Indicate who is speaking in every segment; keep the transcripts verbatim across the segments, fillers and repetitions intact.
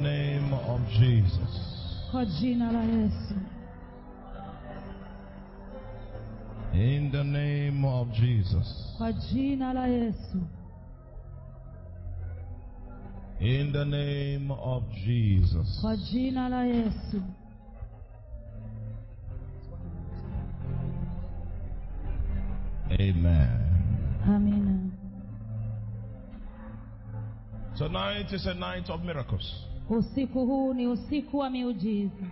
Speaker 1: name of Jesus.
Speaker 2: Kwa jina la Yesu.
Speaker 1: In the name of Jesus.
Speaker 2: Kwa jina la Yesu.
Speaker 1: In the name of Jesus.
Speaker 2: Kwa jina la Yesu.
Speaker 1: Amen.
Speaker 2: Amina.
Speaker 1: Tonight is a night of miracles.
Speaker 2: Usiku huu ni usiku wa miujiza.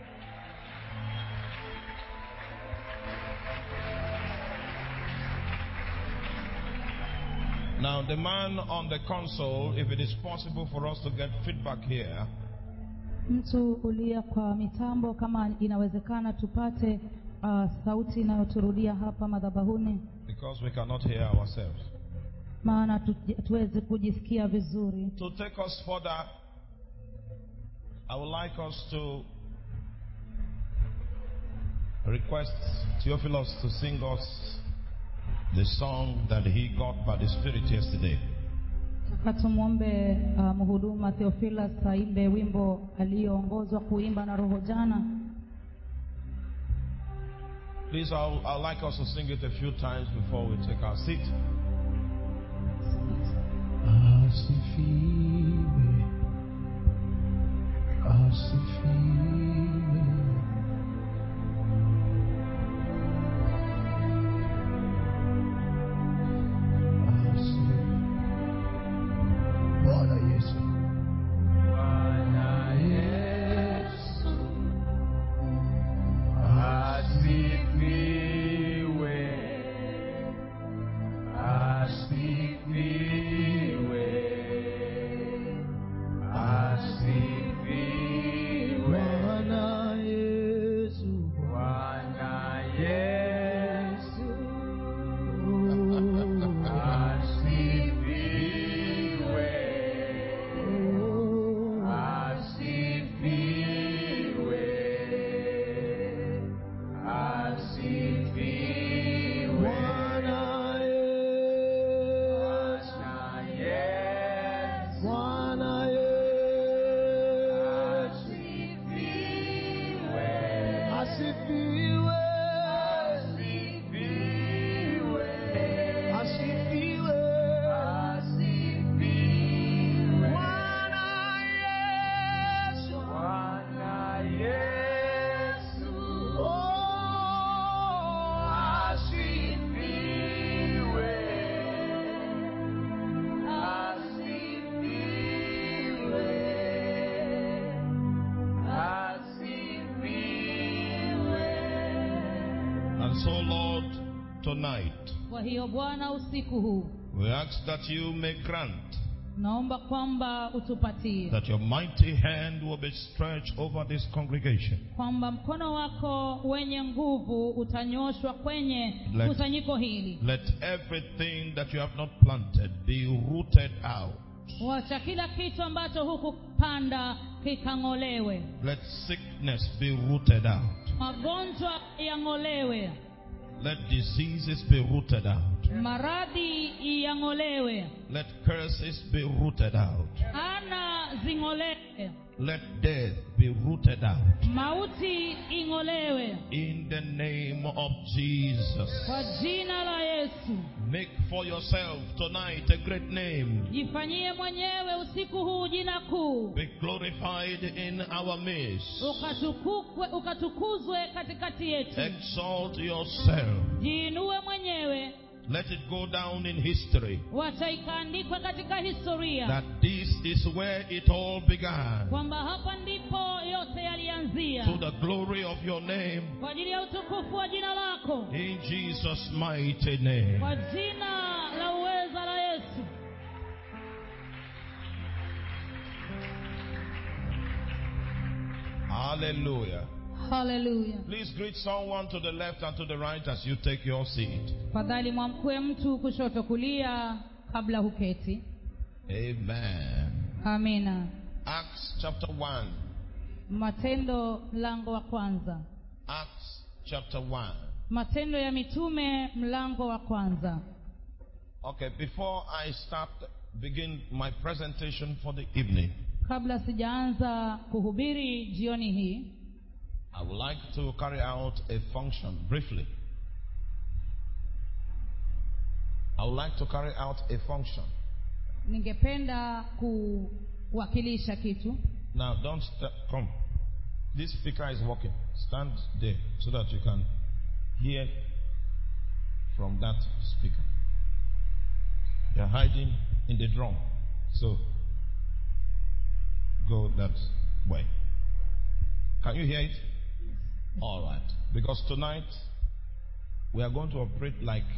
Speaker 1: Now the man on the console, if it is possible for us to get feedback here.
Speaker 2: Mtu ulia kwa mitambo, kama inawezekana tupate uh, sauti inayoturudia hapa madhabahuni.
Speaker 1: Because we cannot hear ourselves.
Speaker 2: Maana tuweze kujisikia vizuri.
Speaker 1: To take us further, I would like us to request Theophilus to sing us the song that he got by the Spirit yesterday.
Speaker 2: Katumuombe uh, mhuduma Theophilus aimbe wimbo aliyoongozwa kuimba na Roho jana.
Speaker 1: Please, I'll, I'd like us to sing it a few times before we take our seat.
Speaker 3: Asifiwe, asifiwe.
Speaker 1: We ask that you may grant
Speaker 2: naomba kwamba utupatie
Speaker 1: that your mighty hand will be stretched over this congregation.
Speaker 2: Kwamba mkono wako wenye nguvu utanyoshwa kwenye kusanyiko hili.
Speaker 1: Let everything that you have not planted be rooted out.
Speaker 2: Wacha kila kitu ambacho hukupanda kikang'olewe.
Speaker 1: Let sickness be rooted out.
Speaker 2: Magonjwa yang'olewe.
Speaker 1: Let diseases be rooted out.
Speaker 2: Maradhi yang'olewe.
Speaker 1: Let curses be rooted out.
Speaker 2: Ana zing'olewe.
Speaker 1: Let death be rooted out.
Speaker 2: Mauti ing'olewe.
Speaker 1: In the name of Jesus.
Speaker 2: Kwa jina la Yesu.
Speaker 1: Make for yourself tonight a great name.
Speaker 2: Jifanyie mwenyewe usiku huu jina kuu.
Speaker 1: Be glorified in our midst.
Speaker 2: Ukatukuzwe, ukatukuzwe katikati yetu.
Speaker 1: Exalt yourself.
Speaker 2: Jiinue mwenyewe.
Speaker 1: Let it go down in history.
Speaker 2: Wacha ikaandikwe katika historia.
Speaker 1: That this is where it all began.
Speaker 2: Kwamba hapa ndipo yote yalianzia.
Speaker 1: To the glory of your name.
Speaker 2: Kwa ajili ya utukufu wa jina lako.
Speaker 1: In Jesus' mighty name.
Speaker 2: Kwa jina la uweza la Yesu.
Speaker 1: Hallelujah.
Speaker 2: Hallelujah.
Speaker 1: Please greet someone to the left and to the right as you take your seat.
Speaker 2: Fadhali mwamkue mtu kushoto kulia kabla huketi.
Speaker 1: Amen.
Speaker 2: Amina.
Speaker 1: Acts chapter one.
Speaker 2: Matendo mlango wa kwanza.
Speaker 1: Acts chapter one.
Speaker 2: Matendo ya mitume mlango wa kwanza.
Speaker 1: Okay, before I start begin my presentation for the evening.
Speaker 2: Kabla sijaanza kuhubiri jioni hii,
Speaker 1: I would like to carry out a function briefly. I would like to carry out a function.
Speaker 2: ningependa kuwakilisha kitu.
Speaker 1: Now, don't st- come. This speaker is working. Stand there so that you can hear from that speaker. They are hiding in the drum. So, go that way. Can you hear it? All right. Because tonight, we are going to operate like,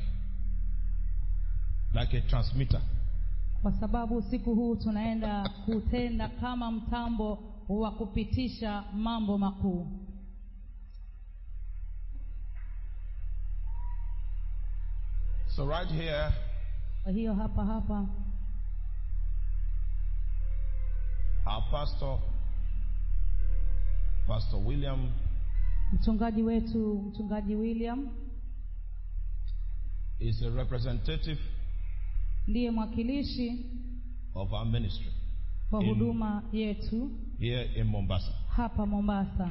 Speaker 1: like a transmitter.
Speaker 2: Kwa sababu usiku huu tunaenda kutenda kama mtambo wa kupitisha mambo makuu.
Speaker 1: So right here,
Speaker 2: Kwa hiyo hapa hapa
Speaker 1: our pastor, Pastor William,
Speaker 2: mchungaji wetu, mchungaji William,
Speaker 1: is a representative
Speaker 2: ndiye mwakilishi
Speaker 1: of our ministry
Speaker 2: wa
Speaker 1: in-
Speaker 2: huduma yetu
Speaker 1: here in Mombasa.
Speaker 2: hapa Mombasa.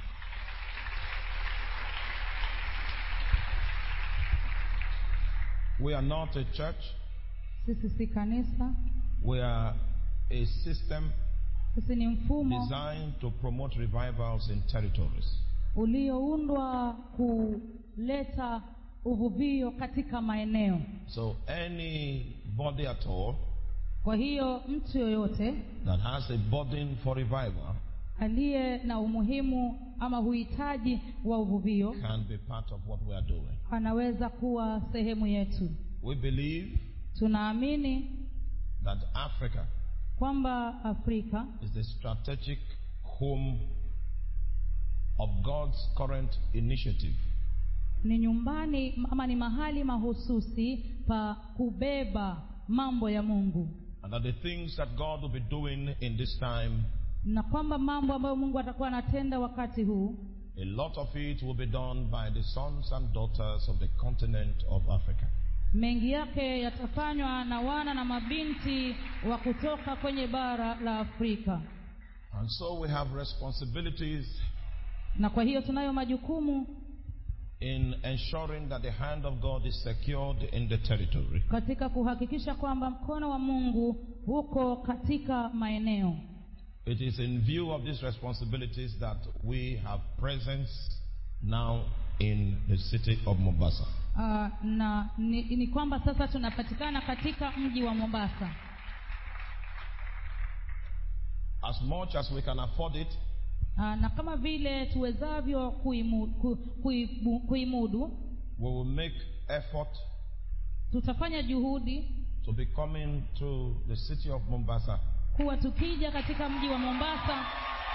Speaker 1: We are not a church.
Speaker 2: Sisi si kanisa,
Speaker 1: We are a system
Speaker 2: sisi ni mfumo
Speaker 1: designed to promote revivals in territories.
Speaker 2: ulioundwa kuleta uvuvio katika maeneo.
Speaker 1: So anybody at all
Speaker 2: Kwa hiyo mtu yoyote
Speaker 1: that has a burden for revival
Speaker 2: aliye na umuhimu ama uhitaji wa uvuvio
Speaker 1: can be part of what we are doing.
Speaker 2: anaweza kuwa sehemu yetu.
Speaker 1: We believe
Speaker 2: Tunaamini
Speaker 1: that Africa
Speaker 2: kwamba Afrika
Speaker 1: is the strategic home of God's current initiative.
Speaker 2: ni nyumbani ama ni mahali mahususi pa kubeba mambo ya Mungu,
Speaker 1: And that the things that God will be doing in this time,
Speaker 2: na kwamba mambo ambayo Mungu atakuwa anatenda wakati huu,
Speaker 1: a lot of it will be done by the sons and daughters of the continent of Africa.
Speaker 2: mengi yake yatafanywa na wana na mabinti wa kutoka kwenye bara la Afrika.
Speaker 1: And so we have responsibilities
Speaker 2: Na kwa hiyo tunayo majukumu
Speaker 1: in ensuring that the hand of God is secured in the territory.
Speaker 2: katika kuhakikisha kwamba mkono wa Mungu uko katika maeneo.
Speaker 1: It is in view of these responsibilities that we have presence now in the city of Mombasa.
Speaker 2: Uh, na ni, ni kwamba sasa tunapatikana katika mji wa Mombasa.
Speaker 1: As much as we can afford it,
Speaker 2: Uh, na kama vile tuwezavyo kuimu, ku, kuibu, kuimudu,
Speaker 1: we will make effort
Speaker 2: tutafanya juhudi
Speaker 1: to be coming to the city of Mombasa
Speaker 2: kuwa tukija katika mji wa Mombasa,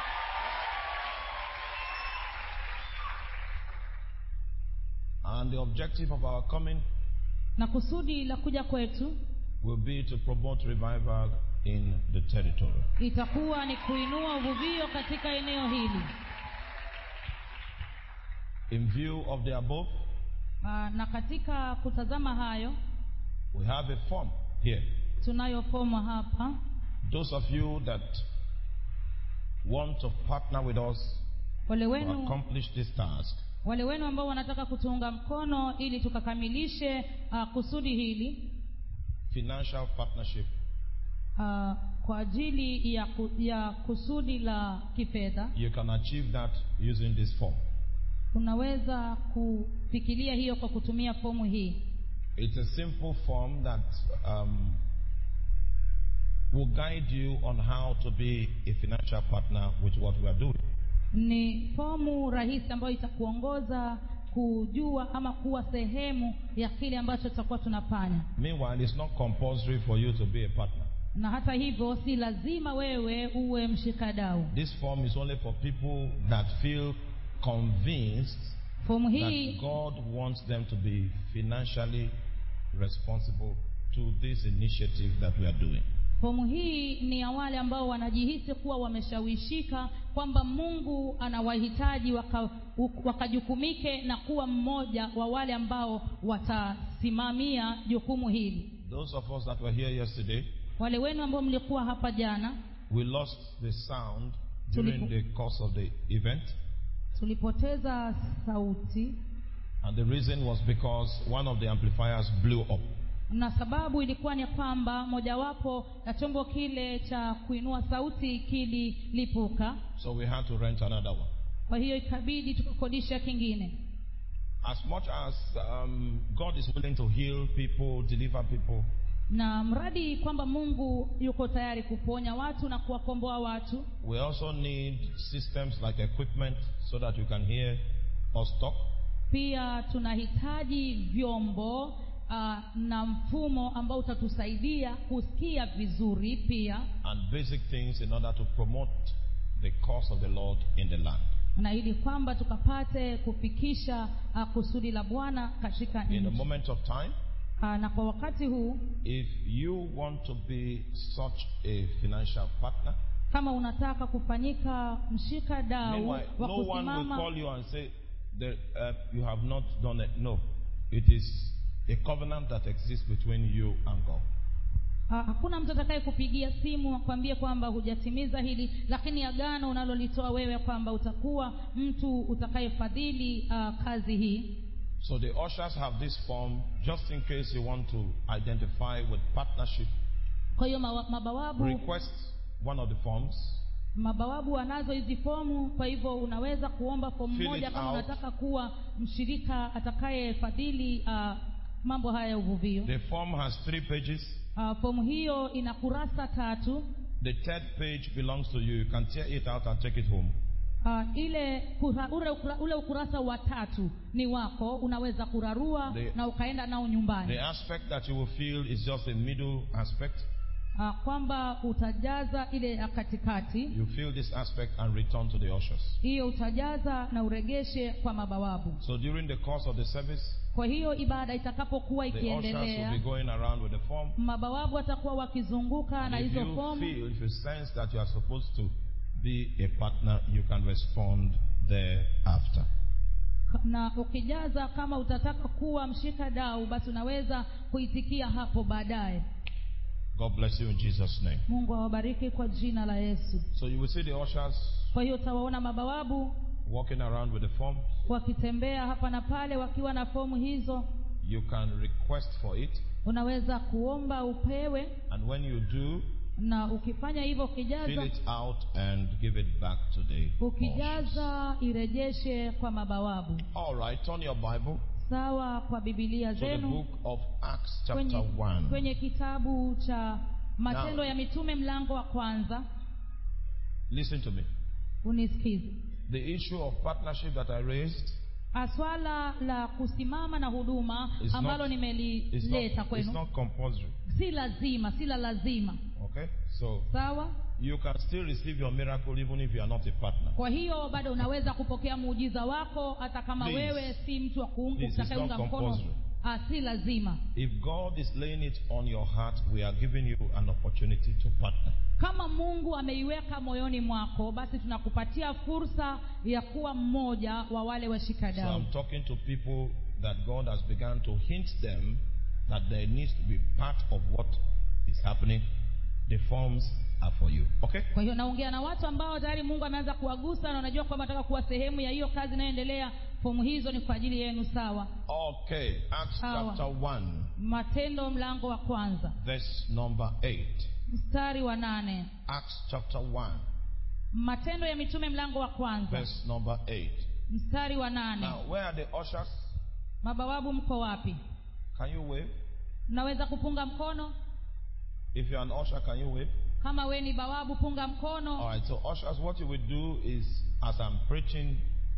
Speaker 1: and the objective of our coming
Speaker 2: na kusudi la kuja kwetu
Speaker 1: will be to promote revival in the territory.
Speaker 2: itakuwa ni kuinua uvuvio katika eneo hili.
Speaker 1: In view of the above,
Speaker 2: Uh, na katika kutazama hayo
Speaker 1: we have a form here.
Speaker 2: tunayo fomu hapa.
Speaker 1: Those of you that want to partner with us
Speaker 2: Wale
Speaker 1: to
Speaker 2: wenu
Speaker 1: accomplish this task,
Speaker 2: wale wenu ambao wanataka kutuunga mkono ili tukakamilishe uh, kusudi hili,
Speaker 1: financial partnership,
Speaker 2: uh, kwa ajili ya, ku, ya kusudi la kifedha,
Speaker 1: you can achieve that using this form.
Speaker 2: unaweza kufikiria hiyo kwa kutumia fomu hii.
Speaker 1: It's a simple form that um, will guide you on how to be a financial partner with what we are doing.
Speaker 2: Ni fomu rahisi ambayo itakuongoza kujua ama kuwa sehemu ya kile ambacho tutakuwa tunafanya.
Speaker 1: Meanwhile, it's not compulsory for you to be a partner.
Speaker 2: Na hata hivyo si lazima wewe uwe mshikadau.
Speaker 1: This form is only for people that feel convinced
Speaker 2: Fomu hii
Speaker 1: that God wants them to be financially responsible to this initiative that we are doing.
Speaker 2: Fomu hii ni ya wale ambao wanajihisi kuwa wameshawishika kwamba Mungu anawahitaji waka, wakajukumike na kuwa mmoja wa wale ambao watasimamia jukumu hili.
Speaker 1: Those of us that were here yesterday,
Speaker 2: Wale wenu ambao mlikuwa hapa jana,
Speaker 1: we lost the sound during
Speaker 2: Tulipo-
Speaker 1: the course of the event.
Speaker 2: tulipoteza sauti,
Speaker 1: And the reason was because one of the amplifiers blew up.
Speaker 2: na sababu ilikuwa ni kwamba mojawapo ya chombo kile cha kuinua sauti kililipuka.
Speaker 1: So we had to rent another one.
Speaker 2: Kwa hiyo ikabidi tukakodisha kingine.
Speaker 1: As much as um, God is willing to heal people, deliver people,
Speaker 2: Na mradi kwamba Mungu yuko tayari kuponya watu na kuwakomboa watu,
Speaker 1: we also need systems like equipment so that you can hear us talk.
Speaker 2: pia tunahitaji vyombo uh, na mfumo ambao utatusaidia kusikia vizuri pia,
Speaker 1: And basic things in order to promote the cause of the Lord in the land.
Speaker 2: na ili kwamba tukapate kufikisha uh, kusudi la Bwana katika
Speaker 1: In the
Speaker 2: nchi.
Speaker 1: moment of time,
Speaker 2: Uh, na kwa wakati huu,
Speaker 1: if you want to be such a financial partner,
Speaker 2: kama unataka kufanyika mshika dau
Speaker 1: meanwhile,
Speaker 2: wa
Speaker 1: no one will
Speaker 2: kusimama,
Speaker 1: call you and say that uh, you have not done it. No, it is a covenant that exists between you and God.
Speaker 2: uh, hakuna mtu atakaye kupigia simu akwambie kwamba hujatimiza hili, lakini agano unalolitoa wewe kwamba utakuwa mtu utakayefadhili uh, kazi hii.
Speaker 1: So the ushers have this form just in case you want to identify with partnership.
Speaker 2: Kwa hiyo ma- mabawabu
Speaker 1: Request one of the forms.
Speaker 2: mabawabu wanazo hizi fomu. Kwa hivyo unaweza kuomba fomu
Speaker 1: Fill
Speaker 2: moja
Speaker 1: it
Speaker 2: kama
Speaker 1: out.
Speaker 2: unataka kuwa mshirika atakayefadhili uh, mambo haya ya uvuvio.
Speaker 1: The form has three pages.
Speaker 2: Uh, fomu hiyo ina kurasa tatu.
Speaker 1: The third page belongs to you. You can tear it out and take it home.
Speaker 2: Uh, ile kura, ule, ukura, ule ukurasa wa tatu ni wako, unaweza kurarua
Speaker 1: The-
Speaker 2: na ukaenda nao nyumbani.
Speaker 1: The aspect that you will feel is just a middle aspect.
Speaker 2: Uh, kwamba utajaza ile ya katikati,
Speaker 1: You feel this aspect and return to the ushers.
Speaker 2: hiyo utajaza na uregeshe kwa mabawabu.
Speaker 1: So during the course of the service,
Speaker 2: Kwa hiyo ibada itakapokuwa
Speaker 1: the ushers will
Speaker 2: ikiendelea,
Speaker 1: be going around with the form.
Speaker 2: mabawabu watakuwa wakizunguka na
Speaker 1: If
Speaker 2: hizo
Speaker 1: you
Speaker 2: fomu.
Speaker 1: feel, if you sense that you are supposed to be a partner, you can respond thereafter.
Speaker 2: Na ukijaza kama utataka kuwa mshika dau, basi unaweza kuitikia hapo baadaye.
Speaker 1: God bless you in Jesus' name.
Speaker 2: Mungu awabariki kwa jina la Yesu.
Speaker 1: So you will see the ushers
Speaker 2: Kwa hiyo utawaona mabawabu
Speaker 1: walking around with the form.
Speaker 2: wakitembea hapa na pale wakiwa na fomu hizo.
Speaker 1: You can request for it,
Speaker 2: Unaweza kuomba upewe,
Speaker 1: and when you do,
Speaker 2: na ukifanya hivyo,
Speaker 1: fill
Speaker 2: ukijaza
Speaker 1: it out and give it back to the ushers.
Speaker 2: ukijaza irejeshe kwa mabawabu.
Speaker 1: All right, turn your Bible
Speaker 2: Sawa, kwa Biblia
Speaker 1: to the
Speaker 2: zenu
Speaker 1: book of Acts
Speaker 2: kwenye,
Speaker 1: chapter one.
Speaker 2: kwenye kitabu cha Matendo
Speaker 1: Now-
Speaker 2: ya Mitume mlango wa kwanza.
Speaker 1: Listen to me.
Speaker 2: Unisikize.
Speaker 1: The issue of partnership that I raised
Speaker 2: Swala la kusimama na huduma
Speaker 1: is
Speaker 2: ambalo
Speaker 1: not, it's
Speaker 2: nimelileta
Speaker 1: not, it's
Speaker 2: kwenu
Speaker 1: not compulsory.
Speaker 2: si lazima, si la lazima.
Speaker 1: Okay? So
Speaker 2: Sawa?
Speaker 1: you can still receive your miracle even if you are not a partner.
Speaker 2: Kwa hiyo bado unaweza kupokea muujiza wako hata kama
Speaker 1: Please.
Speaker 2: wewe si mtu wa kuunga
Speaker 1: Please, it's
Speaker 2: utakayeunga
Speaker 1: not
Speaker 2: mkono.
Speaker 1: compulsory.
Speaker 2: Ah, si lazima.
Speaker 1: If God is laying it on your heart, we are giving you an opportunity to partner.
Speaker 2: Kama Mungu ameiweka moyoni mwako, basi tunakupatia fursa ya kuwa mmoja wa wale
Speaker 1: So
Speaker 2: washikadau.
Speaker 1: I'm talking to people that God has begun to hint them that there needs to be part of what is happening. The forms are for you. Okay?
Speaker 2: Kwa hiyo naongea na watu ambao tayari Mungu ameanza kuwagusa na unajua kwamba nataka kuwa sehemu ya hiyo kazi inayoendelea. Fomu hizo ni kwa ajili yenu. Sawa?
Speaker 1: Okay. Acts
Speaker 2: Sawa.
Speaker 1: chapter one,
Speaker 2: Matendo mlango wa kwanza
Speaker 1: verse number eight.
Speaker 2: mstari wa nane.
Speaker 1: Acts chapter one,
Speaker 2: Matendo ya Mitume mlango wa kwanza
Speaker 1: verse number eight.
Speaker 2: mstari wa nane.
Speaker 1: Now, where are the ushers?
Speaker 2: Mabawabu mko wapi?
Speaker 1: Can you wave?
Speaker 2: Mnaweza kupunga mkono?
Speaker 1: If you're an usher, can you wave?
Speaker 2: Kama we ni bawabu, punga mkono.
Speaker 1: All right. So, ushers, what you will do is, as I'm preaching,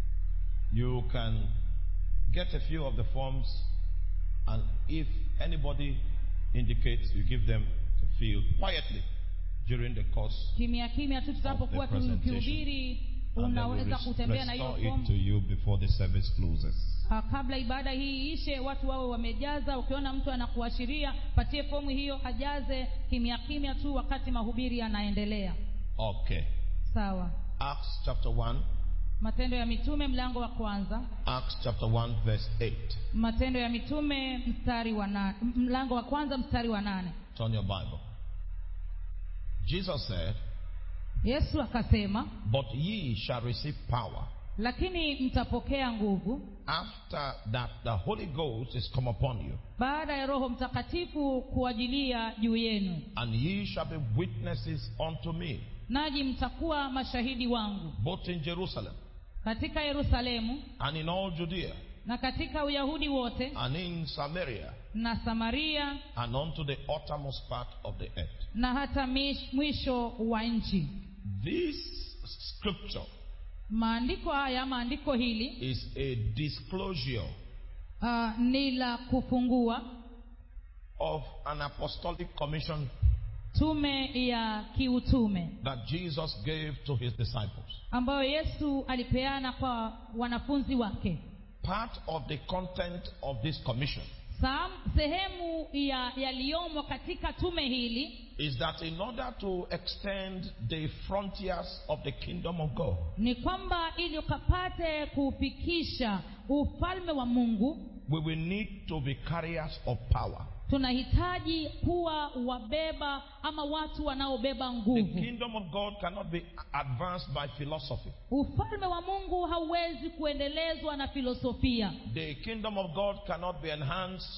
Speaker 1: you can get a few of the forms, and if anybody indicates, you give them to fill quietly during the course,
Speaker 2: Kimya kimya tu tutapokuwa
Speaker 1: of the presentation.
Speaker 2: tukihubiri,
Speaker 1: and then we
Speaker 2: unaweza
Speaker 1: res-
Speaker 2: kutembea na hiyo
Speaker 1: restore it
Speaker 2: fomu.
Speaker 1: to you before the service closes.
Speaker 2: Ah, kabla ibada hii ishe, watu wawe wamejaza. Ukiona mtu anakuashiria, patie fomu hiyo ajaze kimya kimya tu wakati mahubiri yanaendelea.
Speaker 1: Okay.
Speaker 2: Sawa?
Speaker 1: Acts chapter one.
Speaker 2: Matendo ya Mitume mlango wa kwanza.
Speaker 1: Acts chapter one, verse eight.
Speaker 2: Matendo ya Mitume mstari wa nane, mlango wa kwanza mstari wa nane.
Speaker 1: Turn your Bible. Jesus said,
Speaker 2: Yesu akasema,
Speaker 1: but ye shall receive power
Speaker 2: lakini mtapokea nguvu
Speaker 1: after that the Holy Ghost is come upon you,
Speaker 2: baada ya Roho Mtakatifu kuajilia juu yenu,
Speaker 1: and ye shall be witnesses unto me,
Speaker 2: naji mtakuwa mashahidi wangu
Speaker 1: both in Jerusalem
Speaker 2: katika Yerusalemu
Speaker 1: and in all Judea
Speaker 2: na katika Uyahudi wote
Speaker 1: and in Samaria
Speaker 2: na Samaria
Speaker 1: and unto the uttermost part of the earth.
Speaker 2: na hata mish- mwisho wa nchi.
Speaker 1: This scripture
Speaker 2: Maandiko haya, maandiko hili
Speaker 1: is a disclosure
Speaker 2: uh, ni la kufungua
Speaker 1: of an apostolic commission
Speaker 2: tume ya kiutume
Speaker 1: that Jesus gave to his disciples.
Speaker 2: ambayo Yesu alipeana kwa wanafunzi wake.
Speaker 1: Part of the content of this commission
Speaker 2: Sam, sehemu ya yaliyomo katika tume hili
Speaker 1: is that in order to extend the frontiers of the kingdom of God,
Speaker 2: ni kwamba ili ukapate kufikisha ufalme wa Mungu,
Speaker 1: we will need to be carriers of power.
Speaker 2: tunahitaji kuwa wabeba ama watu wanaobeba
Speaker 1: The
Speaker 2: nguvu.
Speaker 1: kingdom of God cannot be advanced by philosophy.
Speaker 2: Ufalme wa Mungu hauwezi kuendelezwa na filosofia,
Speaker 1: The kingdom of God cannot be enhanced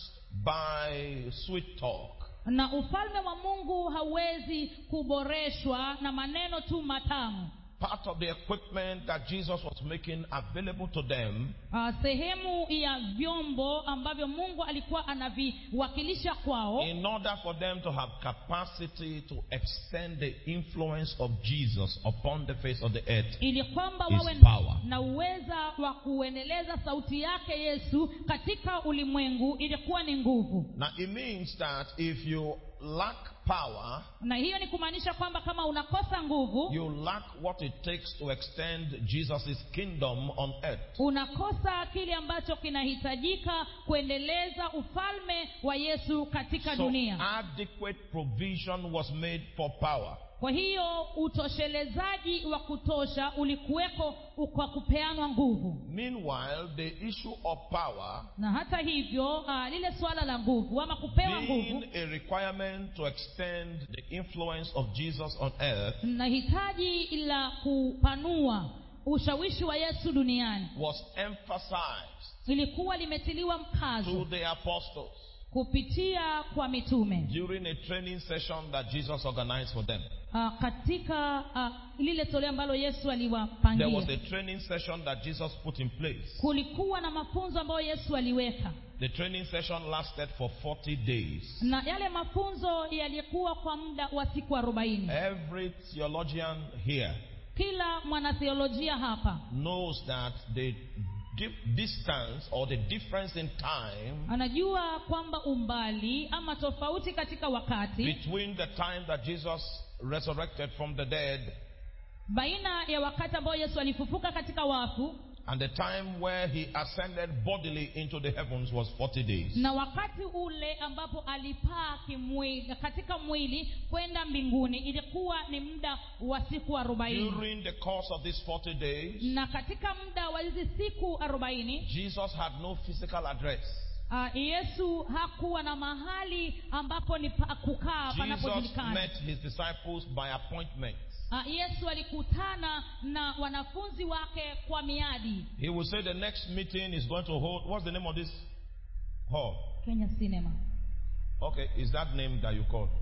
Speaker 1: by sweet talk.
Speaker 2: na ufalme wa Mungu hauwezi kuboreshwa na maneno tu matamu.
Speaker 1: Part of the equipment that Jesus was making available to them
Speaker 2: Uh, sehemu ya vyombo ambavyo Mungu alikuwa anaviwakilisha kwao,
Speaker 1: in order for them to have capacity to extend the influence of Jesus upon the face of the earth,
Speaker 2: ili kwamba
Speaker 1: is
Speaker 2: wawe
Speaker 1: power.
Speaker 2: na uweza wa kuendeleza sauti yake Yesu katika ulimwengu, ilikuwa ni nguvu.
Speaker 1: Now it means that if you lack power,
Speaker 2: Na hiyo ni kumaanisha kwamba kama unakosa nguvu,
Speaker 1: you lack what it takes to extend Jesus' kingdom on earth.
Speaker 2: unakosa kile ambacho kinahitajika kuendeleza ufalme wa Yesu katika
Speaker 1: So
Speaker 2: dunia.
Speaker 1: adequate provision was made for power.
Speaker 2: Kwa hiyo utoshelezaji wa kutosha ulikuweko kwa kupeanwa nguvu.
Speaker 1: Meanwhile, the issue of power,
Speaker 2: Na hata hivyo uh, lile swala la nguvu ama kupewa nguvu,
Speaker 1: being a requirement to extend the influence of Jesus on earth,
Speaker 2: na hitaji la kupanua ushawishi wa Yesu duniani,
Speaker 1: was emphasized
Speaker 2: ilikuwa limetiliwa
Speaker 1: to
Speaker 2: mkazo
Speaker 1: the apostles
Speaker 2: kupitia kwa mitume
Speaker 1: during a training session that Jesus organized for them.
Speaker 2: uh, katika uh, lile toleo ambalo Yesu
Speaker 1: There was
Speaker 2: aliwapangia.
Speaker 1: a training session that Jesus put in place.
Speaker 2: Kulikuwa na mafunzo ambayo Yesu aliweka,
Speaker 1: The training session lasted for forty days.
Speaker 2: na yale mafunzo yalikuwa kwa muda wa siku arobaini.
Speaker 1: Every theologian here
Speaker 2: Kila mwanatheolojia hapa
Speaker 1: knows that the di- distance or the difference in time
Speaker 2: anajua kwamba umbali ama tofauti katika wakati
Speaker 1: between the time that Jesus resurrected from the dead
Speaker 2: baina ya wakati ambao Yesu alifufuka katika wafu
Speaker 1: and the time where he ascended bodily into the heavens was forty days.
Speaker 2: na wakati ule ambapo alipaa kimwili katika mwili kwenda mbinguni, ilikuwa ni muda wa siku arobaini.
Speaker 1: During the course of these forty days,
Speaker 2: Na katika muda wa hizi siku arobaini
Speaker 1: Jesus had no physical address.
Speaker 2: uh, Yesu hakuwa na mahali ambapo ni pa kukaa
Speaker 1: Jesus
Speaker 2: panapojulikana.
Speaker 1: met his disciples by appointment.
Speaker 2: Uh, Yesu alikutana na wanafunzi wake kwa miadi.
Speaker 1: He will say the next meeting is going to hold. What's the name of this hall?
Speaker 2: Kenya Cinema.
Speaker 1: Okay, is that name that you called?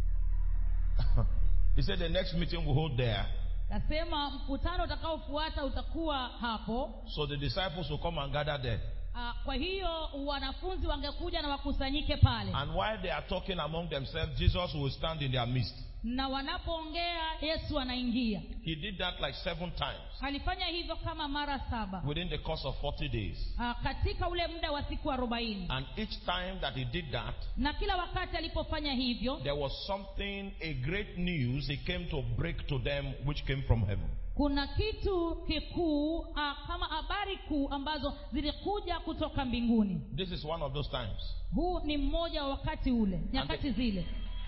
Speaker 1: He said the next meeting will hold there.
Speaker 2: Nasema mkutano utakaofuata utakuwa hapo.
Speaker 1: So the disciples will come and gather there.
Speaker 2: Uh, kwa hiyo wanafunzi wangekuja na wakusanyike pale.
Speaker 1: And while they are talking among themselves, Jesus will stand in their midst.
Speaker 2: Na wanapoongea Yesu anaingia.
Speaker 1: He did that like seven times
Speaker 2: Alifanya hivyo kama mara saba
Speaker 1: within the course of forty days.
Speaker 2: uh, katika ule muda wa siku arobaini.
Speaker 1: And each time that he did that,
Speaker 2: Na kila wakati alipofanya hivyo,
Speaker 1: there was something, a great news he came to break to them, which came from heaven.
Speaker 2: kuna kitu kikuu uh, kama habari kuu ambazo zilikuja kutoka mbinguni.
Speaker 1: This is one of those times.
Speaker 2: Huu ni mmoja wa wakati ule, nyakati zile.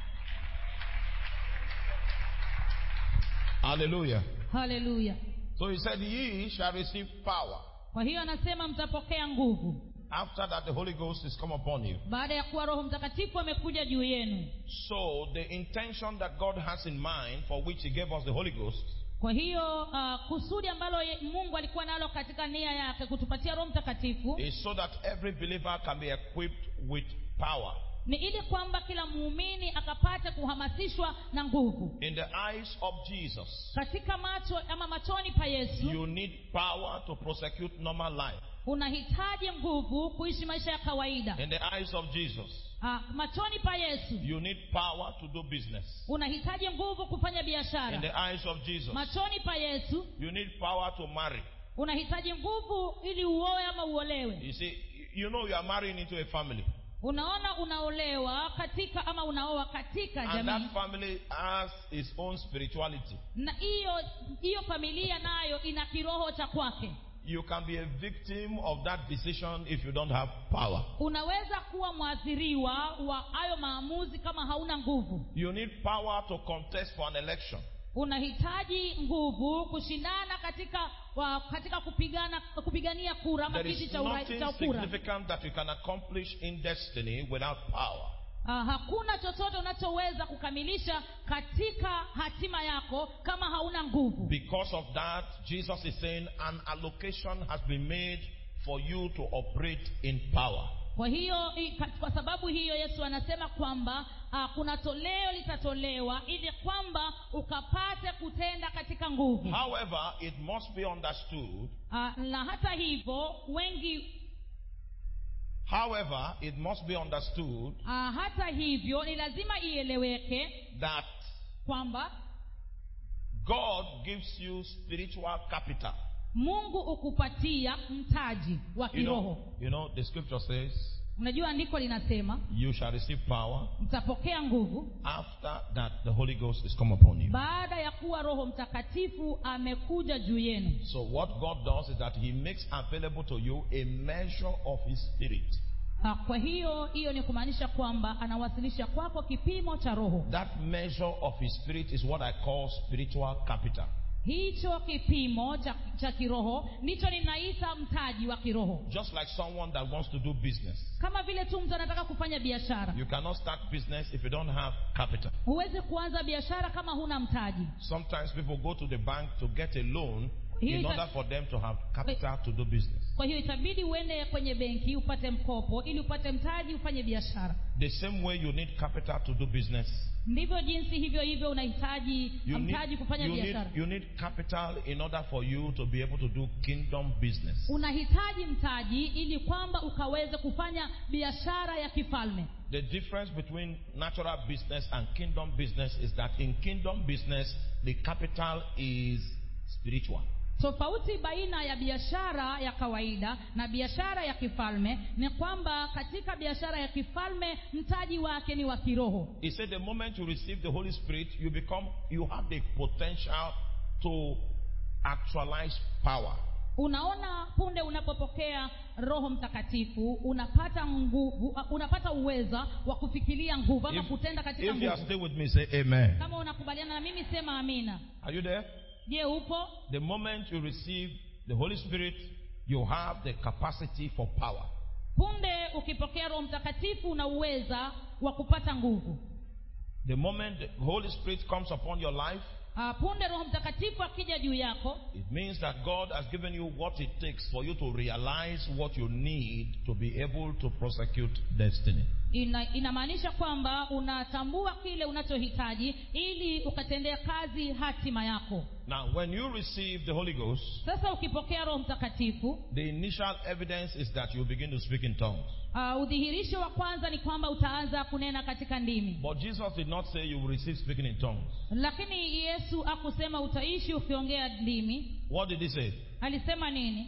Speaker 1: Hallelujah.
Speaker 2: Hallelujah.
Speaker 1: So he said, ye shall receive power
Speaker 2: Kwa hiyo anasema mtapokea nguvu
Speaker 1: after that the Holy Ghost is come upon you.
Speaker 2: baada ya kuwa Roho Mtakatifu amekuja juu yenu.
Speaker 1: So the intention that God has in mind for which he gave us the Holy Ghost,
Speaker 2: Kwa hiyo uh, kusudi ambalo ye- Mungu alikuwa nalo katika nia yake kutupatia Roho Mtakatifu
Speaker 1: is so that every believer can be equipped with power.
Speaker 2: ni ili kwamba kila muumini akapate kuhamasishwa na nguvu.
Speaker 1: In the eyes of Jesus,
Speaker 2: Katika macho ama machoni pa Yesu,
Speaker 1: you need power to prosecute normal life.
Speaker 2: unahitaji nguvu kuishi maisha ya kawaida.
Speaker 1: In the eyes of Jesus,
Speaker 2: Uh, machoni pa Yesu,
Speaker 1: you need power to do business.
Speaker 2: unahitaji nguvu kufanya
Speaker 1: In
Speaker 2: biashara.
Speaker 1: the eyes of Jesus,
Speaker 2: Machoni pa Yesu,
Speaker 1: you need power to marry.
Speaker 2: unahitaji nguvu ili uoe ama uolewe.
Speaker 1: You see, you know you are marrying into a family.
Speaker 2: Unaona unaolewa katika ama unaoa katika
Speaker 1: And
Speaker 2: jamii.
Speaker 1: that family has its own spirituality.
Speaker 2: Na hiyo hiyo familia nayo ina kiroho cha kwake.
Speaker 1: You can be a victim of that decision if you don't have power.
Speaker 2: Unaweza kuwa mwathiriwa wa hayo maamuzi kama hauna nguvu.
Speaker 1: You need power to contest for an election.
Speaker 2: Unahitaji nguvu kushindana katika wa, katika kupigana kupigania kura ama
Speaker 1: There
Speaker 2: kiti
Speaker 1: is
Speaker 2: cha urais
Speaker 1: nothing
Speaker 2: cha kura.
Speaker 1: significant that you can accomplish in destiny without power.
Speaker 2: Uh, hakuna chochote unachoweza kukamilisha katika hatima yako kama hauna nguvu.
Speaker 1: Because of that, Jesus is saying an allocation has been made for you to operate in power.
Speaker 2: Kwa hiyo i- ka- kwa sababu hiyo Yesu anasema kwamba uh, kuna toleo litatolewa ili kwamba ukapate kutenda katika nguvu.
Speaker 1: However, it must be understood,
Speaker 2: Uh, na hata hivyo wengi
Speaker 1: however, it must be understood
Speaker 2: uh, hata hivyo ni lazima ieleweke
Speaker 1: that
Speaker 2: kwamba
Speaker 1: God gives you spiritual capital.
Speaker 2: Mungu ukupatia mtaji wa
Speaker 1: You
Speaker 2: kiroho.
Speaker 1: know, you know, the scripture says,
Speaker 2: Unajua andiko linasema
Speaker 1: you shall receive power
Speaker 2: mtapokea nguvu
Speaker 1: after that the Holy Ghost is come upon you.
Speaker 2: baada ya kuwa Roho Mtakatifu amekuja juu yenu.
Speaker 1: So what God does is that he makes available to you a measure of his spirit.
Speaker 2: Ah, Kwa hiyo hiyo ni kumaanisha kwamba anawasilisha kwako kipimo cha roho.
Speaker 1: That measure of his spirit is what I call spiritual capital.
Speaker 2: Hicho kipimo cha, cha kiroho ndicho ninaita mtaji wa kiroho.
Speaker 1: Just like someone that wants to do business.
Speaker 2: Kama vile tu mtu anataka kufanya biashara.
Speaker 1: You cannot start business if you don't have capital.
Speaker 2: Huwezi kuanza biashara kama huna mtaji.
Speaker 1: Sometimes people go to the bank to get a loan
Speaker 2: Hiyo
Speaker 1: in
Speaker 2: ita-
Speaker 1: order for them to have capital to do business.
Speaker 2: Kwa hiyo itabidi uende kwenye benki upate mkopo ili upate mtaji ufanye biashara.
Speaker 1: The same way you need capital to do business.
Speaker 2: Ndivyo jinsi hivyo hivyo unahitaji
Speaker 1: You
Speaker 2: mtaji
Speaker 1: need,
Speaker 2: kufanya
Speaker 1: you,
Speaker 2: biashara.
Speaker 1: need, you need capital in order for you to be able to do kingdom business.
Speaker 2: Unahitaji mtaji ili kwamba ukaweze kufanya biashara ya kifalme.
Speaker 1: The difference between natural business and kingdom business is that in kingdom business, the capital is spiritual.
Speaker 2: Tofauti baina ya biashara ya kawaida na biashara ya kifalme ni kwamba katika biashara ya kifalme mtaji wake ni wa kiroho.
Speaker 1: He said the moment you receive the Holy Spirit, you become, you have the potential to actualize power.
Speaker 2: Unaona, punde unapopokea Roho Mtakatifu unapata nguvu, unapata uweza wa kufikiria nguvu ama kutenda katika
Speaker 1: if you are
Speaker 2: nguvu.
Speaker 1: still with me, say amen.
Speaker 2: Kama unakubaliana na mimi sema amina.
Speaker 1: Are you there?
Speaker 2: Je, upo?
Speaker 1: The moment you receive the Holy Spirit, you have the capacity for power.
Speaker 2: Punde ukipokea Roho Mtakatifu una uweza wa kupata nguvu.
Speaker 1: The moment the Holy Spirit comes upon your life,
Speaker 2: Uh, punde Roho Mtakatifu akija juu yako,
Speaker 1: it means that God has given you what it takes for you to realize what you need to be able to prosecute destiny.
Speaker 2: ina, inamaanisha kwamba unatambua kile unachohitaji ili ukatendea kazi hatima yako.
Speaker 1: Now, when you receive the Holy Ghost,
Speaker 2: Sasa ukipokea Roho Mtakatifu,
Speaker 1: the initial evidence is that you begin to speak in tongues.
Speaker 2: uh, udhihirisho wa kwanza ni kwamba utaanza kunena katika ndimi.
Speaker 1: But Jesus did not say you will receive speaking in tongues.
Speaker 2: Lakini Yesu akusema utaishi ukiongea ndimi.
Speaker 1: What did he say?
Speaker 2: Alisema nini?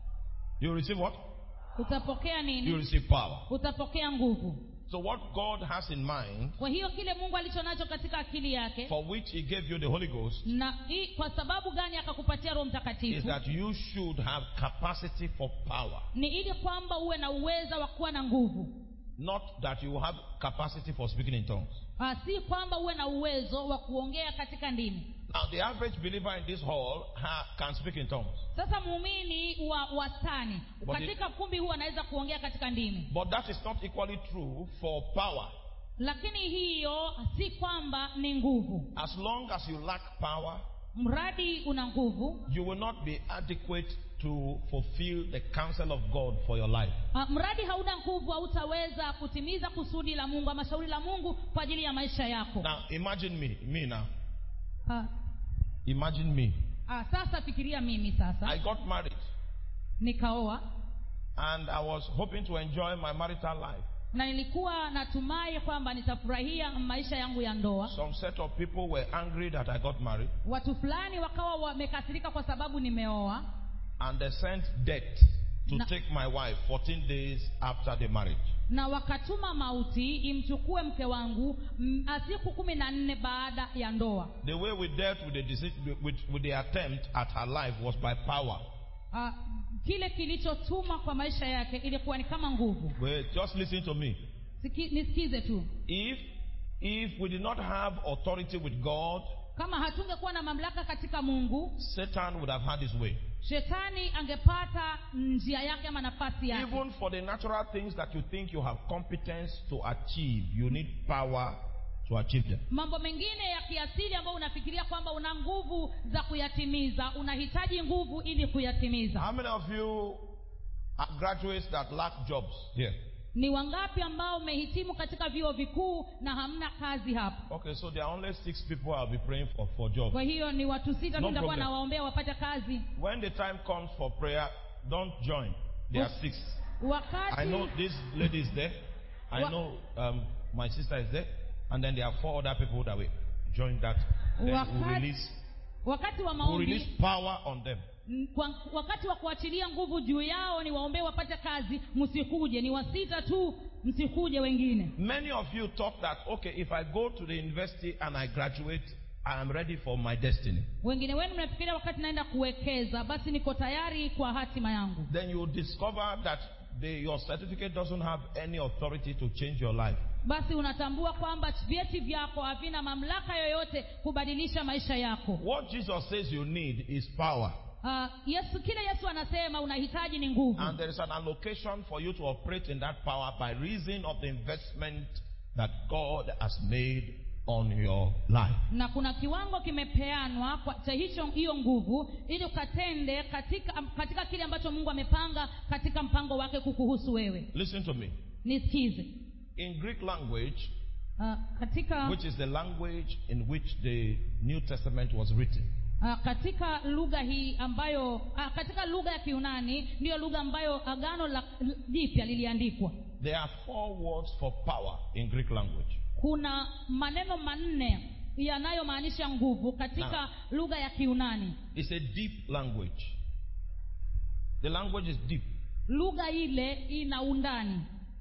Speaker 1: You will receive what?
Speaker 2: Utapokea
Speaker 1: You
Speaker 2: nini?
Speaker 1: will receive power.
Speaker 2: Utapokea nguvu.
Speaker 1: So what God has in mind,
Speaker 2: Kwa hiyo kile Mungu alichonacho katika akili yake,
Speaker 1: for which he gave you the Holy Ghost,
Speaker 2: na i, kwa sababu gani akakupatia Roho
Speaker 1: is
Speaker 2: Mtakatifu,
Speaker 1: that you should have capacity for power.
Speaker 2: ni ili kwamba uwe na uweza wa kuwa na nguvu.
Speaker 1: Not that you have capacity for speaking in tongues.
Speaker 2: Ah, si kwamba uwe na uwezo wa kuongea katika ndimi.
Speaker 1: Now, the average believer in this hall ha, can speak in tongues.
Speaker 2: Sasa muumini wa wastani
Speaker 1: But
Speaker 2: katika
Speaker 1: it-
Speaker 2: kumbi huu anaweza kuongea katika ndimi.
Speaker 1: But that is not equally true for power.
Speaker 2: Lakini hiyo si kwamba ni nguvu.
Speaker 1: As long as you lack power,
Speaker 2: Mradi una nguvu,
Speaker 1: you will not be adequate to fulfill the counsel of God for your life.
Speaker 2: ah, mradi hauna nguvu hautaweza kutimiza kusudi la Mungu ama shauri la Mungu kwa ajili ya maisha yako.
Speaker 1: Now, imagine me, me now.
Speaker 2: Ah,
Speaker 1: Imagine me.
Speaker 2: ah, sasa fikiria mimi sasa.
Speaker 1: I got married
Speaker 2: Nikaoa
Speaker 1: and I was hoping to enjoy my marital life.
Speaker 2: na nilikuwa natumai kwamba nitafurahia maisha yangu ya ndoa.
Speaker 1: Some set of people were angry that I got married
Speaker 2: Watu fulani wakawa wamekasirika kwa sababu nimeoa,
Speaker 1: and they sent death to
Speaker 2: Na-
Speaker 1: take my wife fourteen days after the marriage.
Speaker 2: na wakatuma mauti imchukue mke wangu mm, siku kumi na nne baada ya ndoa.
Speaker 1: The way we dealt with the deci- with, with the attempt at her life was by power.
Speaker 2: Ah, kile kilichotuma kwa maisha yake ilikuwa ni kama nguvu.
Speaker 1: Wait, just listen to me.
Speaker 2: Siki, nisikize tu.
Speaker 1: If if we did not have authority with God,
Speaker 2: Kama hatungekuwa na mamlaka katika Mungu,
Speaker 1: Satan would have had his way.
Speaker 2: shetani angepata njia yake ama nafasi yake.
Speaker 1: Even for the natural things that you think you have competence to achieve, you need power to achieve them.
Speaker 2: Mambo mengine ya kiasili ambayo unafikiria kwamba una nguvu za kuyatimiza, unahitaji nguvu ili kuyatimiza.
Speaker 1: How many of you are graduates that lack jobs here?
Speaker 2: Ni wangapi ambao umehitimu katika vyuo vikuu na hamna kazi hapo?
Speaker 1: Okay, so there are only six people I'll be praying for for jobs.
Speaker 2: Kwa hiyo ni watu sita tu
Speaker 1: No
Speaker 2: nitakuwa
Speaker 1: problem.
Speaker 2: nawaombea wapate kazi.
Speaker 1: When the time comes for prayer, don't join. There are six.
Speaker 2: Wakati
Speaker 1: I know this lady is there. I
Speaker 2: Wa-
Speaker 1: know um, my sister is there. And then there are four other people that will join that. Then we'll
Speaker 2: Wakati-
Speaker 1: release,
Speaker 2: wakati wa
Speaker 1: we'll release
Speaker 2: maombi,
Speaker 1: power on them.
Speaker 2: m- kwa, wakati wa kuachilia nguvu juu yao ni waombee wapate kazi, msikuje. Ni wasita tu, msikuje wengine.
Speaker 1: Many of you thought that, okay, if I go to the university and I graduate, I am ready for my destiny.
Speaker 2: Wengine wenu mnafikiria wakati naenda kuwekeza basi niko tayari kwa hatima yangu.
Speaker 1: Then you discover that the, your certificate doesn't have any authority to change your life.
Speaker 2: Basi unatambua kwamba vyeti vyako havina mamlaka yoyote kubadilisha maisha yako.
Speaker 1: What Jesus says you need is power.
Speaker 2: Uh, Yesu kile Yesu anasema unahitaji ni nguvu.
Speaker 1: And there is an allocation for you to operate in that power by reason of the investment that God has made on your life.
Speaker 2: Na kuna kiwango kimepeanwa kwa cha hicho hiyo nguvu ili ukatende katika katika kile ambacho Mungu amepanga katika mpango wake kukuhusu wewe.
Speaker 1: Listen to me.
Speaker 2: Nisikize.
Speaker 1: In Greek language,
Speaker 2: Uh, katika
Speaker 1: which is the language in which the New Testament was written,
Speaker 2: uh, katika lugha hii ambayo uh, katika lugha ya Kiunani ndiyo lugha ambayo agano la jipya liliandikwa.
Speaker 1: there are four words for power in Greek language.
Speaker 2: Kuna maneno manne yanayomaanisha nguvu katika
Speaker 1: Now,
Speaker 2: lugha ya Kiunani.
Speaker 1: It's a deep language. The language is deep.
Speaker 2: Lugha ile ina undani.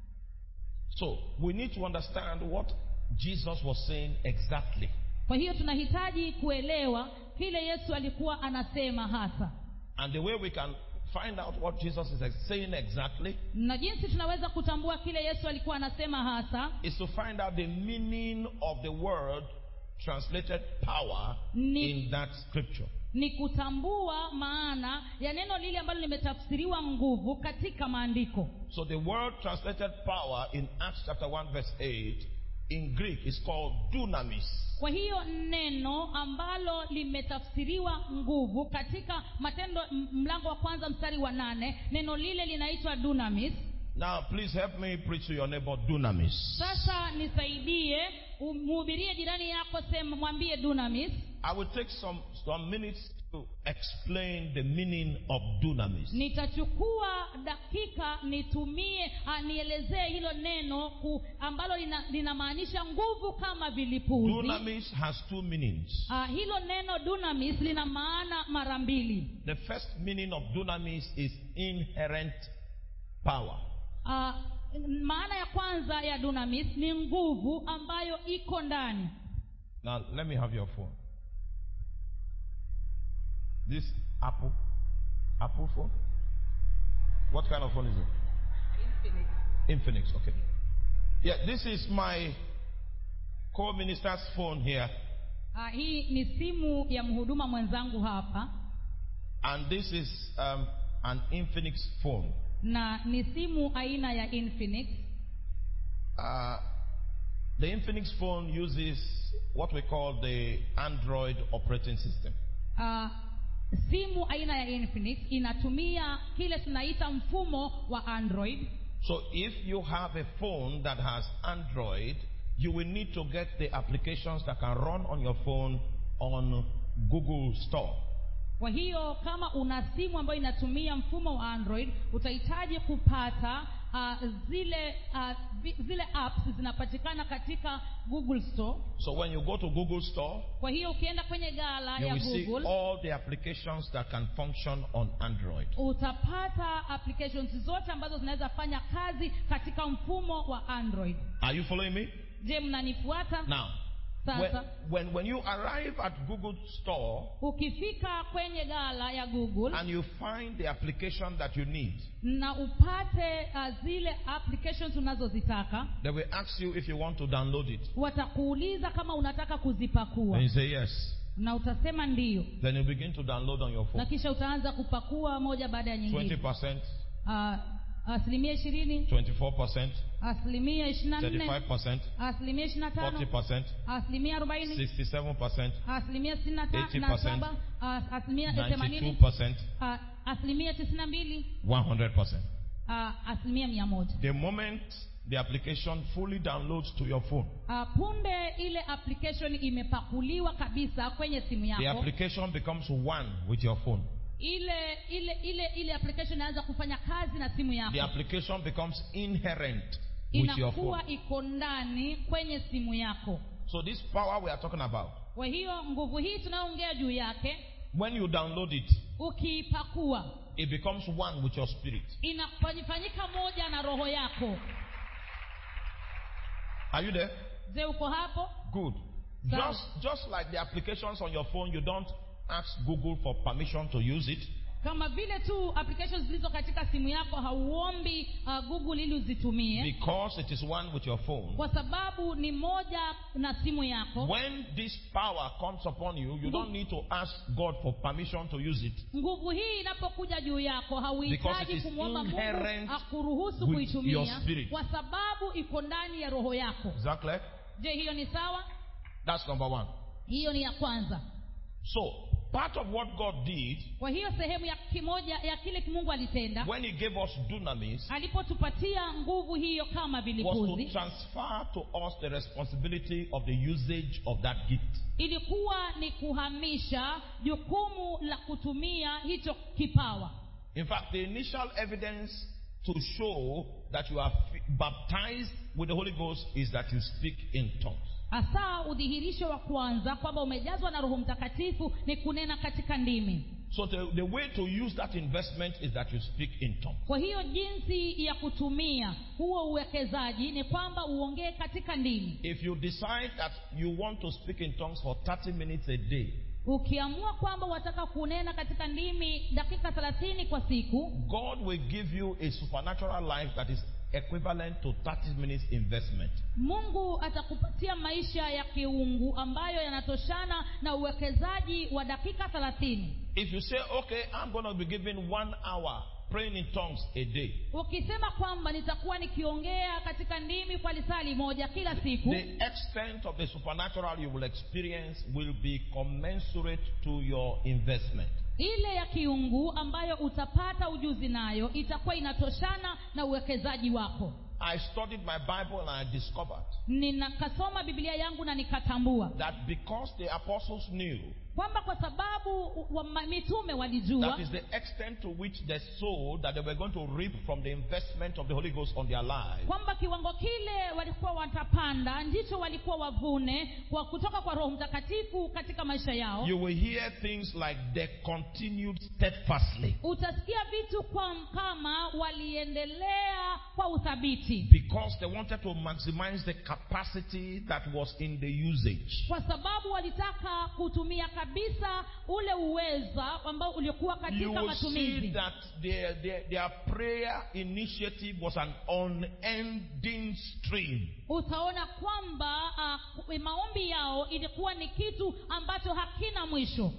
Speaker 1: So we need to understand what Jesus was saying exactly.
Speaker 2: Kwa hiyo tunahitaji kuelewa kile Yesu alikuwa anasema hasa.
Speaker 1: And the way we can find out what Jesus is saying exactly
Speaker 2: Na jinsi tunaweza kutambua kile Yesu alikuwa anasema hasa
Speaker 1: is to find out the meaning of the word translated power
Speaker 2: Ni-
Speaker 1: in that scripture.
Speaker 2: ni kutambua maana ya neno lile ambalo limetafsiriwa nguvu katika maandiko.
Speaker 1: So the word translated power in Acts chapter one verse eight in Greek is called dunamis.
Speaker 2: Kwa hiyo neno ambalo limetafsiriwa nguvu katika Matendo m- mlango wa kwanza mstari wa nane, neno lile linaitwa dunamis.
Speaker 1: Now please help me preach to your neighbor dunamis.
Speaker 2: Sasa nisaidie umhubirie jirani yako, sema mwambie dunamis.
Speaker 1: I will take some some minutes to explain the meaning of dunamis.
Speaker 2: Nitachukua dakika nitumie ah, nielezee hilo neno ku, ambalo lina- linamaanisha nguvu kama vilipuzi.
Speaker 1: Dunamis has two meanings.
Speaker 2: Ah, hilo neno dunamis lina maana mara mbili.
Speaker 1: The first meaning of dunamis is inherent power.
Speaker 2: Ah, maana ya kwanza ya dunamis ni nguvu ambayo iko ndani.
Speaker 1: Now let me have your phone. This Apple, Apple phone. What kind of phone is it? Infinix. Infinix. Okay. Yeah, this is my co-minister's phone here.
Speaker 2: Uh, hii ni simu ya mhuduma mwenzangu hapa.
Speaker 1: And this is um, an Infinix phone.
Speaker 2: Na ni simu aina ya Infinix.
Speaker 1: Uh, the Infinix phone uses what we call the Android operating system.
Speaker 2: Uh, simu aina ya Infinix inatumia kile tunaita mfumo wa Android.
Speaker 1: So if you have a phone that has Android, you will need to get the applications that can run on your phone on Google Store.
Speaker 2: Kwa hiyo kama una simu ambayo inatumia mfumo wa Android, utahitaji kupata uh, zile uh, zile apps zinapatikana katika Google Store.
Speaker 1: So when you go to Google Store,
Speaker 2: kwa hiyo ukienda kwenye gala
Speaker 1: you
Speaker 2: ya
Speaker 1: will
Speaker 2: Google,
Speaker 1: see all the applications that can function on Android.
Speaker 2: Utapata applications zote ambazo zinaweza fanya kazi katika mfumo wa Android.
Speaker 1: Are you following me?
Speaker 2: Je, mnanifuata?
Speaker 1: Now, when, when, when you arrive at Google Store,
Speaker 2: ukifika kwenye gala ya Google,
Speaker 1: and you find the application that you need,
Speaker 2: na upate uh, zile applications unazozitaka,
Speaker 1: they will ask you if you want to download it.
Speaker 2: Watakuuliza kama unataka kuzipakua.
Speaker 1: And you say yes.
Speaker 2: Na utasema ndio.
Speaker 1: Then you begin to download on your phone.
Speaker 2: Na kisha utaanza kupakua moja baada ya nyingine.
Speaker 1: twenty percent.
Speaker 2: Uh, asilimia ishirini.
Speaker 1: twenty-four percent.
Speaker 2: Asilimia ishirini na nne.
Speaker 1: thirty-five percent.
Speaker 2: Asilimia ishirini na tano.
Speaker 1: forty percent.
Speaker 2: Asilimia arobaini.
Speaker 1: sixty-seven percent.
Speaker 2: Asilimia sitini na saba. Asilimia themanini.
Speaker 1: ninety-two percent.
Speaker 2: Asilimia tisini na mbili.
Speaker 1: one hundred percent.
Speaker 2: Asilimia mia moja.
Speaker 1: The moment the application fully downloads to your phone,
Speaker 2: uh, punde ile application imepakuliwa kabisa kwenye simu yako,
Speaker 1: the application becomes one with your phone.
Speaker 2: Ile ile ile ile application inaanza kufanya kazi na simu yako.
Speaker 1: The application becomes inherent with your phone.
Speaker 2: Inakuwa iko ndani kwenye simu yako.
Speaker 1: So this power we are talking about,
Speaker 2: kwa hiyo nguvu hii tunaongea juu yake,
Speaker 1: when you download it,
Speaker 2: ukipakua,
Speaker 1: it becomes one with your spirit.
Speaker 2: Inafanyika moja na roho yako.
Speaker 1: Are you there?
Speaker 2: Je, uko hapo?
Speaker 1: Good.
Speaker 2: So,
Speaker 1: just just like the applications on your phone, you don't ask Google for permission to use it.
Speaker 2: Kama vile tu applications zilizo katika simu yako hauombi uh, Google ili uzitumie,
Speaker 1: because it is one with your phone.
Speaker 2: Kwa sababu ni moja na simu yako.
Speaker 1: When this power comes upon you, you don't need to ask God for permission to use it.
Speaker 2: Nguvu hii inapokuja juu yako hauhitaji kumwomba Mungu akuruhusu kuitumia, kwa sababu iko ndani ya roho yako.
Speaker 1: Exactly.
Speaker 2: Je, hiyo ni sawa?
Speaker 1: That's number one.
Speaker 2: Hiyo ni ya kwanza.
Speaker 1: So, part of what God did,
Speaker 2: kwa hiyo sehemu ya kimoja ya kile Mungu alitenda,
Speaker 1: when he gave us dunamis,
Speaker 2: alipotupatia nguvu hiyo kama vilipuzi,
Speaker 1: was to transfer to us the responsibility of the usage of that gift.
Speaker 2: Ilikuwa ni kuhamisha jukumu la kutumia hicho kipawa.
Speaker 1: In fact, the initial evidence to show that you are baptized with the Holy Ghost is that you speak in tongues.
Speaker 2: Hasa udhihirisho wa kwanza kwamba umejazwa na Roho Mtakatifu ni kunena katika ndimi.
Speaker 1: So the, the way to use that investment is that you speak in tongues.
Speaker 2: Kwa hiyo jinsi ya kutumia huo uwekezaji ni kwamba uongee katika ndimi.
Speaker 1: If you decide that you want to speak in tongues for thirty minutes a day,
Speaker 2: ukiamua kwamba wataka kunena katika ndimi dakika thelathini kwa siku,
Speaker 1: God will give you a supernatural life that is equivalent to thirty minutes investment.
Speaker 2: Mungu atakupatia maisha ya kiungu ambayo yanatoshana na uwekezaji wa dakika thelathini.
Speaker 1: If you say, okay, I'm going to be given one hour praying in tongues a day,
Speaker 2: ukisema kwamba nitakuwa nikiongea katika ndimi kwa lisali moja kila siku,
Speaker 1: the extent of the supernatural you will experience will be commensurate to your investment.
Speaker 2: Ile ya kiungu ambayo utapata ujuzi nayo itakuwa inatoshana na uwekezaji wako.
Speaker 1: I studied my Bible and I discovered
Speaker 2: ninakasoma Biblia yangu na nikatambua
Speaker 1: that because the apostles knew
Speaker 2: kwamba kwa sababu wa mitume walijua
Speaker 1: that is the extent to which they sold that they were going to reap from the investment of the Holy Ghost on their lives,
Speaker 2: kwamba kiwango kile walikuwa watapanda ndicho walikuwa wavune kwa kutoka kwa Roho Mtakatifu katika maisha yao.
Speaker 1: You will hear things like they continued steadfastly.
Speaker 2: Utasikia vitu kwa kama waliendelea kwa uthabiti,
Speaker 1: because they wanted to maximize the capacity that was in the usage.
Speaker 2: Kwa sababu walitaka kutumia kabisa kabisa ule uweza ambao ulikuwa
Speaker 1: you
Speaker 2: katika
Speaker 1: will see
Speaker 2: matumizi.
Speaker 1: that their, their, their prayer initiative was an unending stream.
Speaker 2: Utaona kwamba uh, maombi yao ilikuwa ni kitu ambacho hakina mwisho.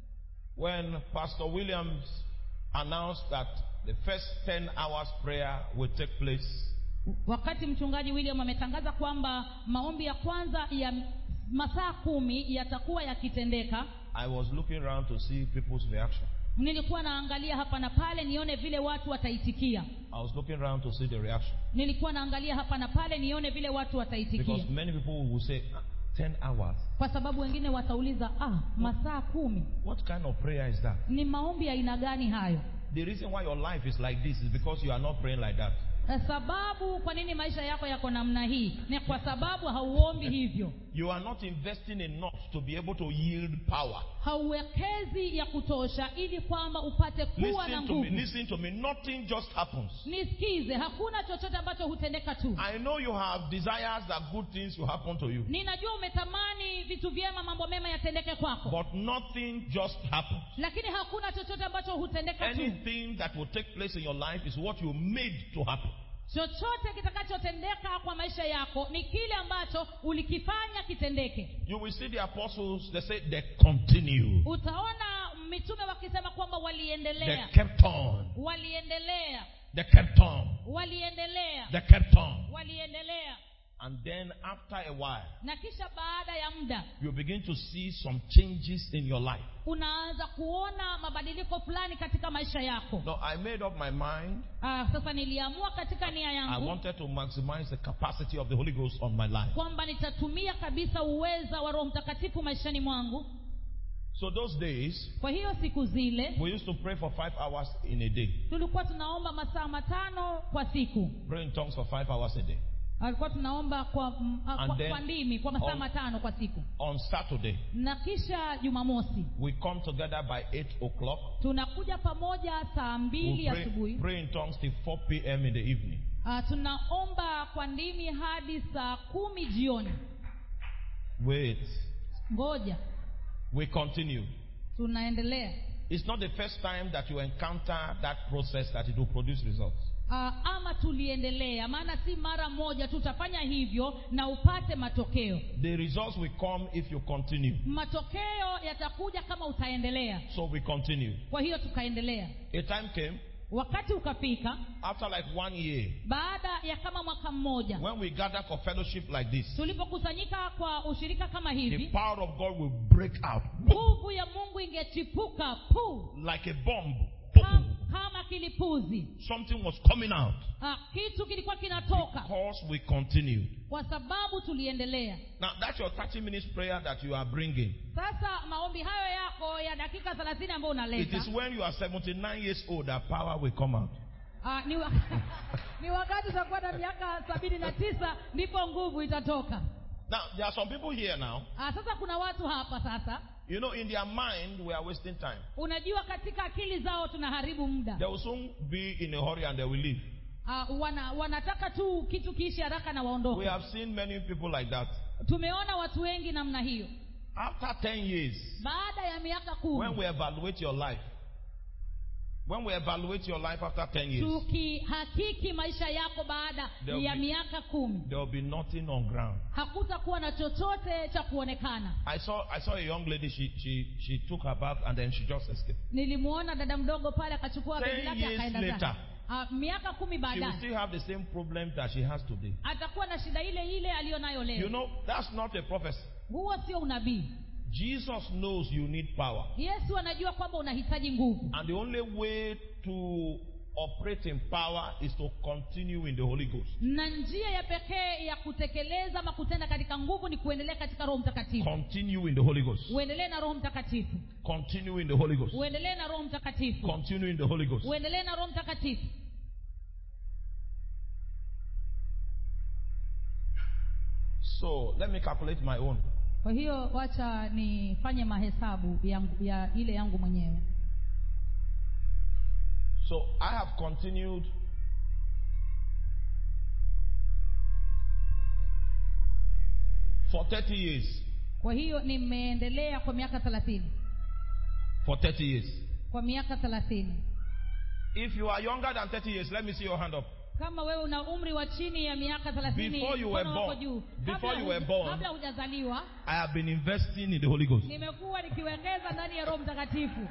Speaker 1: When Pastor Williams announced that the first ten hours prayer will take place,
Speaker 2: wakati mchungaji William ametangaza kwamba maombi ya kwanza ya masaa kumi yatakuwa yakitendeka,
Speaker 1: I was looking around to see people's reaction.
Speaker 2: nilikuwa naangalia hapa na pale nione vile watu wataitikia.
Speaker 1: I was looking around to see the reaction.
Speaker 2: Nilikuwa naangalia hapa na pale nione vile watu wataitikia.
Speaker 1: Because many people will say ten hours.
Speaker 2: Kwa sababu wengine watauliza, ah, masaa kumi.
Speaker 1: What kind of prayer is that?
Speaker 2: Ni maombi ya aina gani hayo?
Speaker 1: The reason why your life is like this is because you are not praying like that.
Speaker 2: Sababu kwa nini maisha yako yako namna hii ni kwa sababu hauombi hivyo.
Speaker 1: You are not investing enough to be able to yield power.
Speaker 2: Hauwekezi ya kutosha ili kwamba upate kuwa na
Speaker 1: Listen to me,
Speaker 2: nguvu.
Speaker 1: listen to me. Nothing just happens.
Speaker 2: Nisikize, hakuna chochote ambacho hutendeka tu.
Speaker 1: I know you have desires that good things will happen to you.
Speaker 2: Ninajua umetamani vitu vyema, mambo mema yatendeke kwako.
Speaker 1: But nothing just happens.
Speaker 2: Lakini hakuna chochote ambacho hutendeka tu.
Speaker 1: Anything that will take place in your life is what you made to happen.
Speaker 2: Chochote kitakachotendeka kwa maisha yako ni kile ambacho ulikifanya kitendeke.
Speaker 1: You will see the apostles, they say they continue.
Speaker 2: Utaona mitume wakisema kwamba waliendelea.
Speaker 1: They kept on.
Speaker 2: Waliendelea.
Speaker 1: They kept on.
Speaker 2: Waliendelea.
Speaker 1: They kept on.
Speaker 2: Waliendelea.
Speaker 1: And then after a while,
Speaker 2: Na kisha baada ya muda,
Speaker 1: you begin to see some changes in your life.
Speaker 2: unaanza kuona mabadiliko fulani katika maisha yako.
Speaker 1: No, I made up my mind.
Speaker 2: Ah, sasa niliamua katika nia
Speaker 1: I
Speaker 2: yangu
Speaker 1: wanted to maximize the capacity of the Holy Ghost on my life.
Speaker 2: kwamba nitatumia kabisa uweza wa Roho Mtakatifu maishani mwangu.
Speaker 1: So those days,
Speaker 2: Kwa hiyo siku zile
Speaker 1: we used to pray for five hours in a day.
Speaker 2: tulikuwa tunaomba masaa matano kwa siku.
Speaker 1: Pray in tongues for five hours a day.
Speaker 2: Alikuwa tunaomba kwa mm, ah,
Speaker 1: And
Speaker 2: kwa,
Speaker 1: then
Speaker 2: kwa ndimi kwa masaa
Speaker 1: on-
Speaker 2: matano kwa siku.
Speaker 1: On Saturday,
Speaker 2: Na kisha Jumamosi
Speaker 1: we come together by eight o'clock.
Speaker 2: tunakuja pamoja saa mbili
Speaker 1: We pray,
Speaker 2: asubuhi.
Speaker 1: pray in tongues till four p.m. in the evening.
Speaker 2: Uh, tunaomba kwa ndimi hadi saa kumi jioni.
Speaker 1: Wait.
Speaker 2: Ngoja,
Speaker 1: We continue.
Speaker 2: tunaendelea.
Speaker 1: It's not the first time that you encounter that process that it will produce results.
Speaker 2: Uh, ama tuliendelea, maana si mara moja tutafanya hivyo na upate matokeo.
Speaker 1: The results will come if you continue.
Speaker 2: Matokeo yatakuja kama utaendelea.
Speaker 1: So we continue.
Speaker 2: Kwa hiyo tukaendelea.
Speaker 1: A time came,
Speaker 2: Wakati ukafika
Speaker 1: after like one year,
Speaker 2: baada ya kama mwaka mmoja,
Speaker 1: when we gather for fellowship like this,
Speaker 2: tulipokusanyika kwa ushirika kama
Speaker 1: the
Speaker 2: hivi,
Speaker 1: power of God will break out
Speaker 2: nguvu ya Mungu ingechipuka pu
Speaker 1: like a bomb.
Speaker 2: kama, kama kilipuzi.
Speaker 1: Something was coming out
Speaker 2: Ah, kitu kilikuwa kinatoka
Speaker 1: because we continued.
Speaker 2: kwa sababu tuliendelea.
Speaker 1: Now that's your thirty minutes prayer that you are bringing.
Speaker 2: Sasa maombi hayo yako ya dakika thelathini ambayo
Speaker 1: It
Speaker 2: unaleta,
Speaker 1: is when you are seventy-nine years old that power will come out.
Speaker 2: ah, ni, wa, ni wakati utakuwa na miaka sabini na tisa ndipo nguvu itatoka.
Speaker 1: Now there are some people here now.
Speaker 2: Ah, sasa kuna watu hapa sasa,
Speaker 1: You know, in their mind we are wasting time.
Speaker 2: unajua katika akili zao tunaharibu muda.
Speaker 1: They will soon be in a hurry and they will leave.
Speaker 2: Ah, wana, wanataka tu kitu kiishi haraka na
Speaker 1: We
Speaker 2: waondoke.
Speaker 1: have seen many people like that.
Speaker 2: Tumeona watu wengi namna hiyo.
Speaker 1: After ten years,
Speaker 2: Baada ya miaka
Speaker 1: when
Speaker 2: kumi,
Speaker 1: we evaluate your life, when we evaluate your life after ten years,
Speaker 2: tukihakiki maisha yako baada
Speaker 1: There'll
Speaker 2: ya
Speaker 1: be-
Speaker 2: miaka kumi,
Speaker 1: there will be nothing on ground.
Speaker 2: hakutakuwa na chochote cha kuonekana.
Speaker 1: I saw I saw a young lady, she she she took her bath and then she just escaped.
Speaker 2: Nilimuona dada mdogo pale akachukua
Speaker 1: Ten
Speaker 2: begi lake
Speaker 1: years
Speaker 2: akaenda zake.
Speaker 1: later,
Speaker 2: Ah, miaka kumi
Speaker 1: She will
Speaker 2: baadaye
Speaker 1: still have the same problem that she has today.
Speaker 2: atakuwa na shida ile ile aliyonayo leo.
Speaker 1: You know, that's not a prophecy.
Speaker 2: Huo sio unabii.
Speaker 1: Jesus knows you need power.
Speaker 2: Yesu anajua kwamba unahitaji nguvu,
Speaker 1: And the only way to operate in power is to continue in the Holy Ghost.
Speaker 2: na njia ya pekee ya kutekeleza ama kutenda katika nguvu ni kuendelea katika Roho Mtakatifu.
Speaker 1: Continue in the Holy Ghost.
Speaker 2: Uendelee na Roho Mtakatifu.
Speaker 1: Continue in the Holy Ghost.
Speaker 2: Uendelee na Roho Mtakatifu.
Speaker 1: Continue in the Holy Ghost.
Speaker 2: Uendelee na Roho Mtakatifu.
Speaker 1: So, let me calculate my own.
Speaker 2: Kwa hiyo wacha nifanye mahesabu yangu, ya ile yangu mwenyewe.
Speaker 1: So, I have continued for thirty years.
Speaker 2: Kwa hiyo nimeendelea kwa miaka thelathini.
Speaker 1: for thirty years.
Speaker 2: kwa miaka thelathini.
Speaker 1: If you are younger than thirty years, let me see your hand up.
Speaker 2: Kama wewe una umri wa chini ya miaka thelathini,
Speaker 1: Before you were born, before you were born,
Speaker 2: kabla hujazaliwa,
Speaker 1: I have been investing in the Holy Ghost.
Speaker 2: nimekuwa nikiwekeza ndani ya Roho Mtakatifu.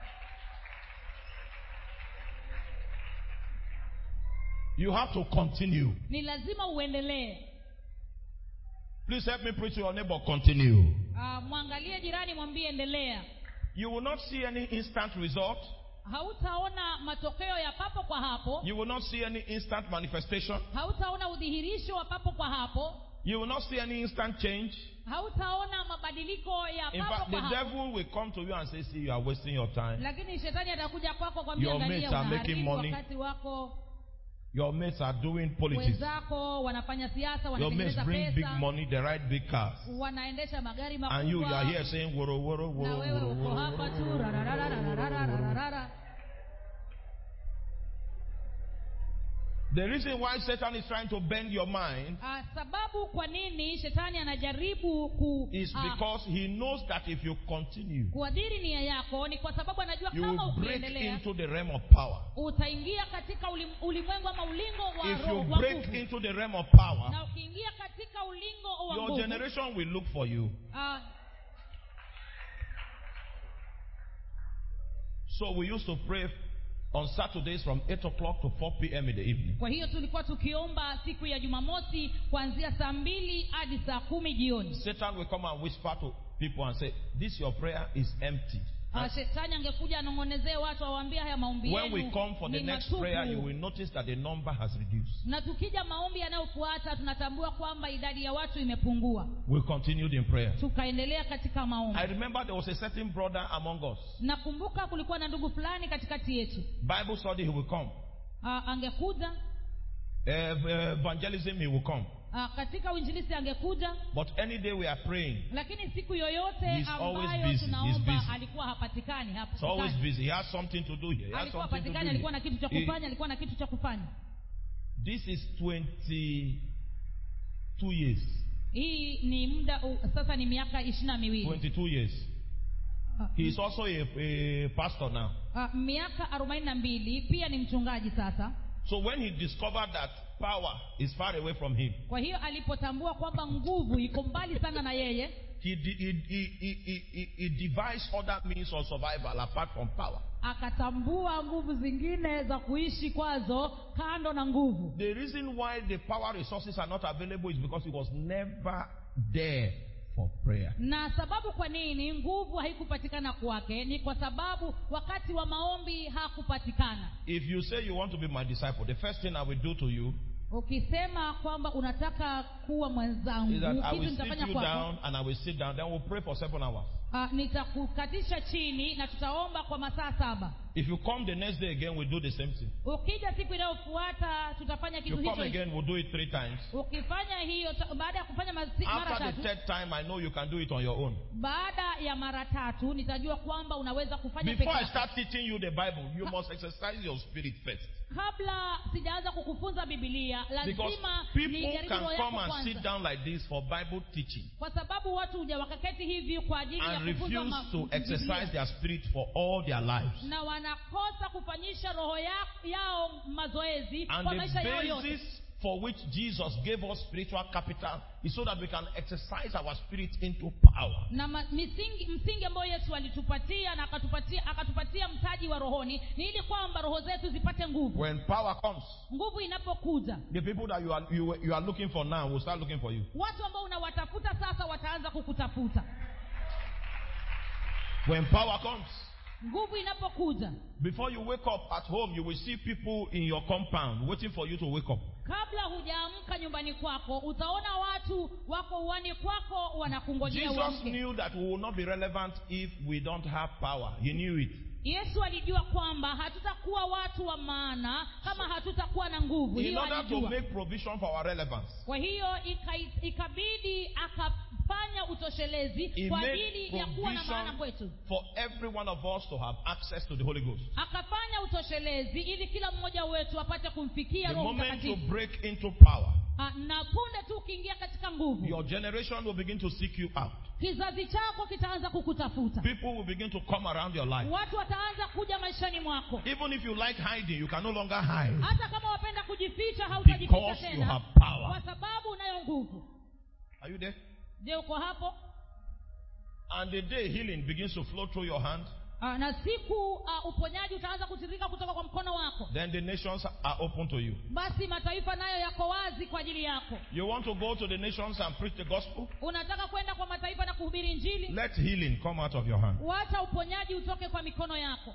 Speaker 1: You have to continue.
Speaker 2: Ni lazima uendelee.
Speaker 1: Please help me preach to your neighbor. Continue.
Speaker 2: Uh, mwangalie jirani, mwambie endelea.
Speaker 1: You will not see any instant result.
Speaker 2: Hautaona matokeo ya papo kwa hapo.
Speaker 1: You will not see any instant manifestation.
Speaker 2: Hautaona udhihirisho wa papo kwa hapo.
Speaker 1: You will not see any instant change.
Speaker 2: Hautaona mabadiliko ya
Speaker 1: In
Speaker 2: papo
Speaker 1: fact,
Speaker 2: kwa
Speaker 1: the
Speaker 2: hapo.
Speaker 1: devil will come to you and say, see, you are wasting your time.
Speaker 2: Lakini shetani atakuja kwako kwa
Speaker 1: Your
Speaker 2: mwangalia,
Speaker 1: mates are making
Speaker 2: unaharibu
Speaker 1: money.
Speaker 2: wakati wako.
Speaker 1: Your mates are doing politics.
Speaker 2: Wenzako wanafanya siasa,
Speaker 1: Your mates
Speaker 2: wanatengeneza
Speaker 1: bring big
Speaker 2: pesa,
Speaker 1: money, they ride big cars.
Speaker 2: wanaendesha magari
Speaker 1: And you, you are
Speaker 2: makubwa.
Speaker 1: here saying, woro, woro,
Speaker 2: Na
Speaker 1: woro,
Speaker 2: wewe
Speaker 1: woro,
Speaker 2: uko
Speaker 1: woro,
Speaker 2: hapa tu
Speaker 1: woro,
Speaker 2: rararararararararara.
Speaker 1: The reason why Satan is trying to bend your mind
Speaker 2: Uh, sababu kwa nini shetani anajaribu ku
Speaker 1: is
Speaker 2: uh,
Speaker 1: because he knows that if you continue,
Speaker 2: kuadhiri nia yako, ni kwa sababu anajua
Speaker 1: you
Speaker 2: kama
Speaker 1: will break
Speaker 2: ukiendelea
Speaker 1: into the realm of power.
Speaker 2: utaingia katika ulim, ulimwengu ama ulingo wa
Speaker 1: If
Speaker 2: roho
Speaker 1: you
Speaker 2: wa
Speaker 1: break
Speaker 2: nguvu.
Speaker 1: into the realm of power,
Speaker 2: Na ukiingia katika ulingo wa
Speaker 1: your
Speaker 2: nguvu,
Speaker 1: generation will look for you.
Speaker 2: uh,
Speaker 1: So we used to pray on Saturdays from eight o'clock to four p.m. in the evening.
Speaker 2: kwa hiyo tulikuwa tukiomba siku ya Jumamosi kuanzia saa mbili hadi saa kumi jioni.
Speaker 1: Satan will come and whisper to people and say, this your prayer is empty.
Speaker 2: Uh, shetani angekuja anong'onezee watu, awaambia haya maombi
Speaker 1: When we
Speaker 2: yenu
Speaker 1: come for the
Speaker 2: ni
Speaker 1: next
Speaker 2: matupu.
Speaker 1: prayer, you will notice that the number has reduced.
Speaker 2: Na tukija maombi yanayofuata tunatambua kwamba idadi ya watu imepungua.
Speaker 1: We continued in prayer.
Speaker 2: Tukaendelea katika maombi.
Speaker 1: I remember there was a certain brother among us.
Speaker 2: Nakumbuka kulikuwa na ndugu fulani katikati yetu.
Speaker 1: Bible study, he will come.
Speaker 2: Uh, angekuja.
Speaker 1: Uh, evangelism, he will come.
Speaker 2: Uh, katika uinjilisti angekuja.
Speaker 1: But any day we are praying,
Speaker 2: Lakini siku yoyote
Speaker 1: He's always
Speaker 2: ambayo
Speaker 1: busy. He's
Speaker 2: tunaomba
Speaker 1: busy.
Speaker 2: alikuwa hapatikani hapa.
Speaker 1: he's always busy. He has something to do here. He has
Speaker 2: Alikuwa
Speaker 1: something to do
Speaker 2: hapatikani, alikuwa na kitu cha
Speaker 1: here.
Speaker 2: kufanya, alikuwa na kitu cha kufanya.
Speaker 1: This is twenty-two years.
Speaker 2: Hii ni muda uh, sasa ni miaka ishirini na miwili.
Speaker 1: twenty-two years. He is also a, a pastor now.
Speaker 2: Uh, miaka arobaini na mbili, pia ni mchungaji sasa.
Speaker 1: So when he discovered that power is far away from him,
Speaker 2: Kwa hiyo alipotambua kwamba nguvu iko mbali sana na yeye,
Speaker 1: he, he, he, he, he, he, he devised other means of survival apart from power.
Speaker 2: akatambua nguvu zingine za kuishi kwazo kando na nguvu.
Speaker 1: The reason why the power resources are not available is because he was never there for prayer.
Speaker 2: Na sababu kwa nini nguvu haikupatikana kwake ni kwa sababu wakati wa maombi hakupatikana.
Speaker 1: If you say you want to be my disciple, the first thing I will do to you
Speaker 2: Ukisema kwamba unataka kuwa
Speaker 1: is
Speaker 2: mwenzangu,
Speaker 1: that I
Speaker 2: kitu
Speaker 1: will sit
Speaker 2: nitafanya
Speaker 1: you
Speaker 2: kwako,
Speaker 1: down and I will sit down. Then we'll pray for seven hours.
Speaker 2: uh, nitakukatisha chini na tutaomba kwa masaa saba.
Speaker 1: If you come the next day again, we'll do the same thing.
Speaker 2: Ukija siku inayofuata tutafanya
Speaker 1: If
Speaker 2: kitu
Speaker 1: you come
Speaker 2: hicho.
Speaker 1: again, we'll do it three times.
Speaker 2: Ukifanya hiyo ta- baada ya kufanya mazi- mara
Speaker 1: After the
Speaker 2: tatu,
Speaker 1: third time, I know you can do it on your own.
Speaker 2: baada ya mara tatu nitajua kwamba unaweza kufanya peke
Speaker 1: Before I
Speaker 2: yako.
Speaker 1: start teaching you the Bible, you must exercise your spirit first.
Speaker 2: Kabla sijaanza kukufunza Biblia,
Speaker 1: Because
Speaker 2: lazima
Speaker 1: people
Speaker 2: nijaribu
Speaker 1: can
Speaker 2: roho
Speaker 1: come
Speaker 2: yako
Speaker 1: and sit
Speaker 2: kwanza.
Speaker 1: down like this for Bible teaching
Speaker 2: Kwa sababu watu huja wakaketi hivi kwa ajili ya
Speaker 1: and
Speaker 2: kufunza
Speaker 1: refuse
Speaker 2: ma-
Speaker 1: to exercise
Speaker 2: Biblia.
Speaker 1: their spirit for all their lives.
Speaker 2: Na wanakosa kufanyisha roho ya, yao mazoezi
Speaker 1: And
Speaker 2: kwa
Speaker 1: the
Speaker 2: maisha yao yote.
Speaker 1: basis for which Jesus gave us spiritual capital is so that we can exercise our spirit into power.
Speaker 2: Na ma, misingi, msingi ambayo Yesu alitupatia na akatupatia akatupatia mtaji wa rohoni ni ili kwamba roho zetu zipate nguvu.
Speaker 1: When power comes,
Speaker 2: Nguvu inapokuja,
Speaker 1: the people that you are, you, you are looking for now will start looking for you.
Speaker 2: watu ambao unawatafuta sasa wataanza kukutafuta.
Speaker 1: When power comes,
Speaker 2: Nguvu inapokuja,
Speaker 1: before you wake up at home, you will see people in your compound waiting for you to wake up.
Speaker 2: kabla hujaamka nyumbani kwako, utaona watu wako uani kwako wanakungojea
Speaker 1: Jesus
Speaker 2: uamke.
Speaker 1: knew that we will not be relevant if we don't have power. He knew it.
Speaker 2: Yesu alijua kwamba hatutakuwa watu wa maana kama hatutakuwa na nguvu.
Speaker 1: In
Speaker 2: Hiyo
Speaker 1: order to
Speaker 2: alijua.
Speaker 1: make provision for our relevance,
Speaker 2: Kwa hiyo ika- ikabidi akafanya utoshelezi
Speaker 1: He
Speaker 2: kwa
Speaker 1: made
Speaker 2: ajili ya kuwa na maana
Speaker 1: provision
Speaker 2: kwetu.
Speaker 1: for every one of us to have access to the Holy Ghost.
Speaker 2: Akafanya utoshelezi ili kila mmoja wetu apate kumfikia
Speaker 1: The
Speaker 2: Roho
Speaker 1: moment to
Speaker 2: Mtakatifu.
Speaker 1: break into power,
Speaker 2: Ah, na punde tu ukiingia katika nguvu,
Speaker 1: your generation will begin to seek you out.
Speaker 2: kizazi chako kitaanza kukutafuta.
Speaker 1: People will begin to come around your life.
Speaker 2: Watu wataanza kuja maishani mwako.
Speaker 1: Even if you like hiding, you can no longer hide.
Speaker 2: Hata kama wapenda kujificha, hautajificha
Speaker 1: Because you
Speaker 2: tena.
Speaker 1: have power.
Speaker 2: Kwa sababu unayo nguvu.
Speaker 1: Are you there?
Speaker 2: Je, uko hapo?
Speaker 1: And the day healing begins to flow through your hand,
Speaker 2: Ah, na siku uh, uponyaji utaanza kutiririka kutoka kwa mkono wako,
Speaker 1: then the nations are open to you.
Speaker 2: basi mataifa nayo yako wazi kwa ajili yako.
Speaker 1: You want to go to the nations and preach the gospel?
Speaker 2: Unataka kwenda kwa mataifa na kuhubiri Injili?
Speaker 1: Let healing come out of your hand.
Speaker 2: Wacha uponyaji utoke kwa mikono yako.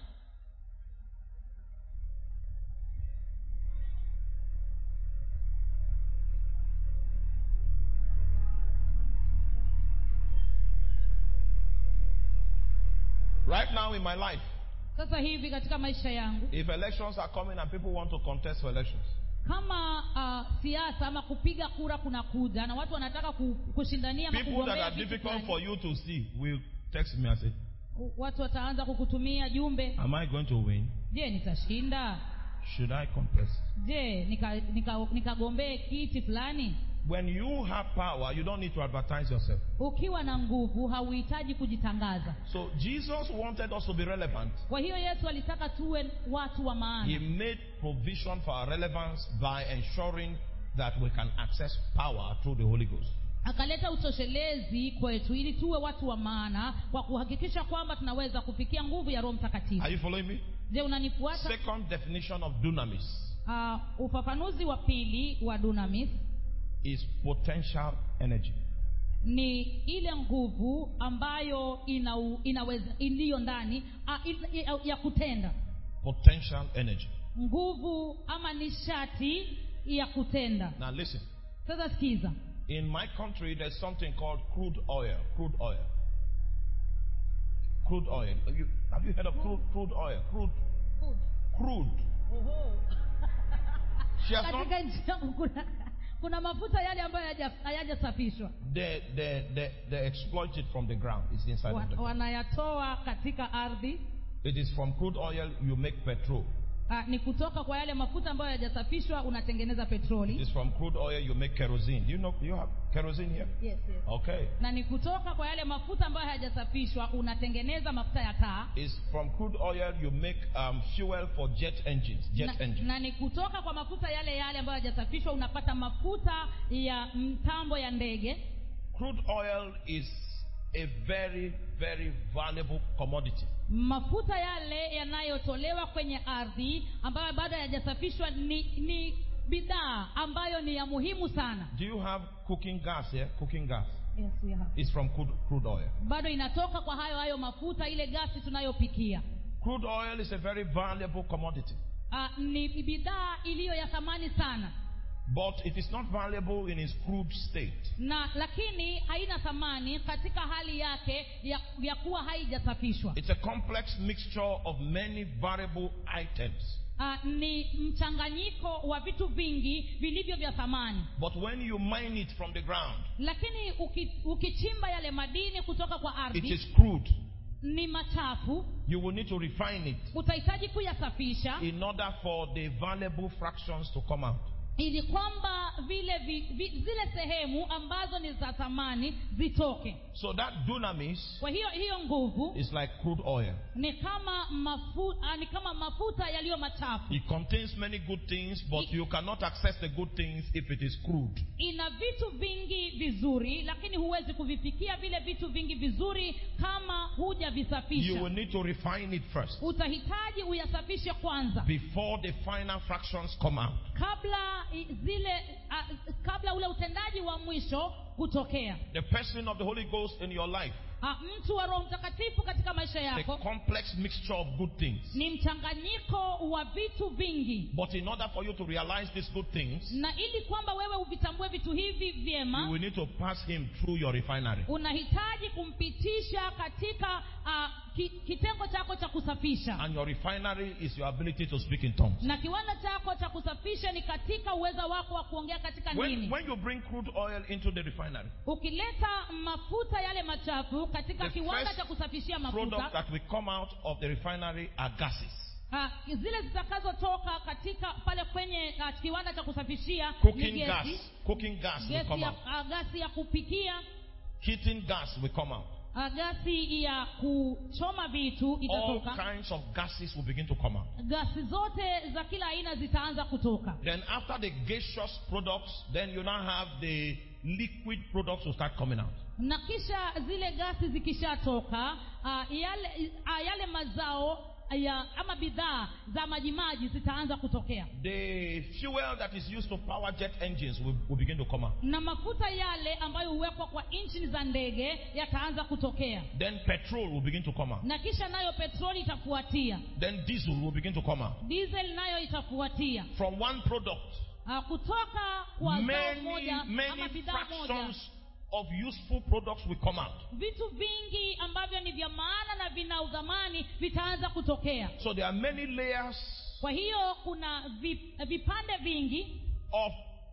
Speaker 1: Right now in my life,
Speaker 2: Sasa hivi katika maisha yangu,
Speaker 1: if elections are coming and people want to contest for elections,
Speaker 2: kama uh, siasa ama kupiga kura kuna kuja na watu wanataka ku- kushindania ama
Speaker 1: people that
Speaker 2: kugombea
Speaker 1: are
Speaker 2: vitu
Speaker 1: difficult
Speaker 2: fulani,
Speaker 1: for you to see will text me and say,
Speaker 2: watu wataanza kukutumia jumbe,
Speaker 1: am I going to win?
Speaker 2: je, nitashinda?
Speaker 1: Should I contest?
Speaker 2: Je, nikagombee nika, nika kiti fulani?
Speaker 1: When you have power, you don't need to advertise yourself.
Speaker 2: Ukiwa na nguvu hauhitaji kujitangaza.
Speaker 1: So Jesus wanted us to be relevant.
Speaker 2: Kwa hiyo Yesu alitaka tuwe watu wa
Speaker 1: He
Speaker 2: maana.
Speaker 1: made provision for our relevance by ensuring that we can access power through the Holy Ghost.
Speaker 2: Akaleta utoshelezi kwetu ili tuwe watu wa maana kwa kuhakikisha kwamba tunaweza kufikia nguvu ya Roho Mtakatifu.
Speaker 1: Are you following me?
Speaker 2: Je, unanifuata?
Speaker 1: Second definition of dunamis
Speaker 2: Uh, ufafanuzi wa pili wa dunamis
Speaker 1: is potential energy.
Speaker 2: ni ile nguvu ambayo ina, inaweza iliyo ndani uh, in, ya kutenda.
Speaker 1: Potential energy.
Speaker 2: Nguvu ama nishati ya kutenda.
Speaker 1: Now listen.
Speaker 2: Sasa sikiza.
Speaker 1: In my country, there's something called crude oil. Crude oil. Crude oil. Have you, have you heard of crude, crude oil? Crude. Crude. She has not,
Speaker 2: Katika nchi yangu kuna, kuna mafuta yale ambayo hayaja- hayajasafishwa.
Speaker 1: they, they, they, they exploit it from the ground. It's inside
Speaker 2: Wa-
Speaker 1: of the ground.
Speaker 2: wanayatoa katika ardhi.
Speaker 1: It is from crude oil you make petrol.
Speaker 2: Uh, ni kutoka kwa yale mafuta ambayo hayajasafishwa unatengeneza
Speaker 1: It
Speaker 2: petroli.
Speaker 1: is from crude oil you make kerosene. Do you know you have kerosene here?
Speaker 2: Yes, yes.
Speaker 1: Okay.
Speaker 2: Na ni kutoka kwa yale mafuta ambayo hayajasafishwa unatengeneza mafuta ya taa.
Speaker 1: It's from crude oil you make um, fuel for jet engines. Jet
Speaker 2: Na,
Speaker 1: engines.
Speaker 2: na ni kutoka kwa mafuta yale yale ambayo hayajasafishwa unapata mafuta ya mtambo ya ndege.
Speaker 1: Crude oil is a very, very valuable commodity.
Speaker 2: Mafuta yale yanayotolewa kwenye ardhi ambayo bado hayajasafishwa ni, ni bidhaa ambayo ni ya muhimu sana.
Speaker 1: Do you have cooking gas here? Cooking gas.
Speaker 2: Yes, we have.
Speaker 1: It's from crude, crude oil.
Speaker 2: Bado inatoka kwa hayo hayo mafuta, ile gasi tunayopikia.
Speaker 1: Crude oil is a very valuable commodity.
Speaker 2: Uh, ni bidhaa iliyo ya thamani sana.
Speaker 1: But it is not valuable in its crude state.
Speaker 2: Na lakini haina thamani katika hali yake ya, ya kuwa haijasafishwa.
Speaker 1: It's a complex mixture of many variable items.
Speaker 2: Uh, ni mchanganyiko wa vitu vingi vilivyo vya thamani.
Speaker 1: But when you mine it from the ground,
Speaker 2: Lakini uki, ukichimba yale madini kutoka kwa
Speaker 1: it
Speaker 2: ardhi
Speaker 1: is crude.
Speaker 2: ni machafu,
Speaker 1: You will need to refine it
Speaker 2: utahitaji kuyasafisha
Speaker 1: in order for the valuable fractions to come out.
Speaker 2: ili kwamba vile vi, vi, zile sehemu ambazo ni za thamani zitoke.
Speaker 1: So that dunamis
Speaker 2: Kwa hiyo hiyo nguvu
Speaker 1: is like crude oil.
Speaker 2: ni kama mafuta, ni kama mafuta yaliyo machafu.
Speaker 1: It contains many good things, but you cannot access the good things if it is crude.
Speaker 2: Ina vitu vingi vizuri, lakini huwezi kuvifikia vile vitu vingi vizuri kama huja
Speaker 1: You
Speaker 2: visafisha.
Speaker 1: will need to refine it first
Speaker 2: Utahitaji uyasafishe kwanza
Speaker 1: before the final fractions come out.
Speaker 2: kabla i- zile uh, kabla ule utendaji wa mwisho kutokea.
Speaker 1: The person of the Holy Ghost in your life,
Speaker 2: Uh, mtu wa Roho Mtakatifu katika maisha
Speaker 1: the
Speaker 2: yako
Speaker 1: complex mixture of good things.
Speaker 2: ni mchanganyiko wa vitu vingi,
Speaker 1: But in order for you to realize these good things,
Speaker 2: na ili kwamba wewe uvitambue vitu hivi
Speaker 1: you
Speaker 2: vyema,
Speaker 1: will need to pass him through your refinery.
Speaker 2: unahitaji kumpitisha katika uh, ki, kitengo chako cha kusafisha.
Speaker 1: And your refinery is your ability to speak in tongues.
Speaker 2: Na kiwanda chako cha kusafisha ni katika uwezo wako wa kuongea katika
Speaker 1: When,
Speaker 2: nini.
Speaker 1: when you bring crude oil into the refinery,
Speaker 2: Ukileta mafuta yale machafu katika
Speaker 1: the
Speaker 2: kiwanda
Speaker 1: first
Speaker 2: cha kusafishia
Speaker 1: products
Speaker 2: mafuta,
Speaker 1: that will come out of the refinery are gases.
Speaker 2: Uh, zile zitakazotoka katika pale kwenye uh, kiwanda cha kusafishia
Speaker 1: Cooking gas. Cooking gas will
Speaker 2: gesi
Speaker 1: come
Speaker 2: ya,
Speaker 1: out.
Speaker 2: uh, gasi ya kupikia,
Speaker 1: Heating gas will come out.
Speaker 2: uh, gasi ya kuchoma vitu
Speaker 1: All
Speaker 2: itatoka.
Speaker 1: kinds of gases will begin to come out.
Speaker 2: Gasi zote za kila aina zitaanza kutoka.
Speaker 1: Then after the gaseous products, then you now have the liquid products will start coming out.
Speaker 2: Na kisha zile gasi zikishatoka, uh, yale uh, yale mazao ya ama bidhaa za majimaji zitaanza kutokea.
Speaker 1: The fuel that is used to power jet engines will, will begin to come out.
Speaker 2: Na mafuta yale ambayo huwekwa kwa engine za ndege yataanza kutokea.
Speaker 1: Then petrol will begin to come out.
Speaker 2: Na kisha nayo petroli itafuatia.
Speaker 1: Then diesel will begin to come out.
Speaker 2: Diesel nayo itafuatia.
Speaker 1: From one product,
Speaker 2: uh, kutoka kwa zao moja
Speaker 1: many, many
Speaker 2: ama bidhaa moja,
Speaker 1: fractions of useful products will come out.
Speaker 2: vitu vingi ambavyo ni vya maana na vina udhamani vitaanza kutokea.
Speaker 1: So there are many layers
Speaker 2: Kwa hiyo kuna vipande vingi
Speaker 1: of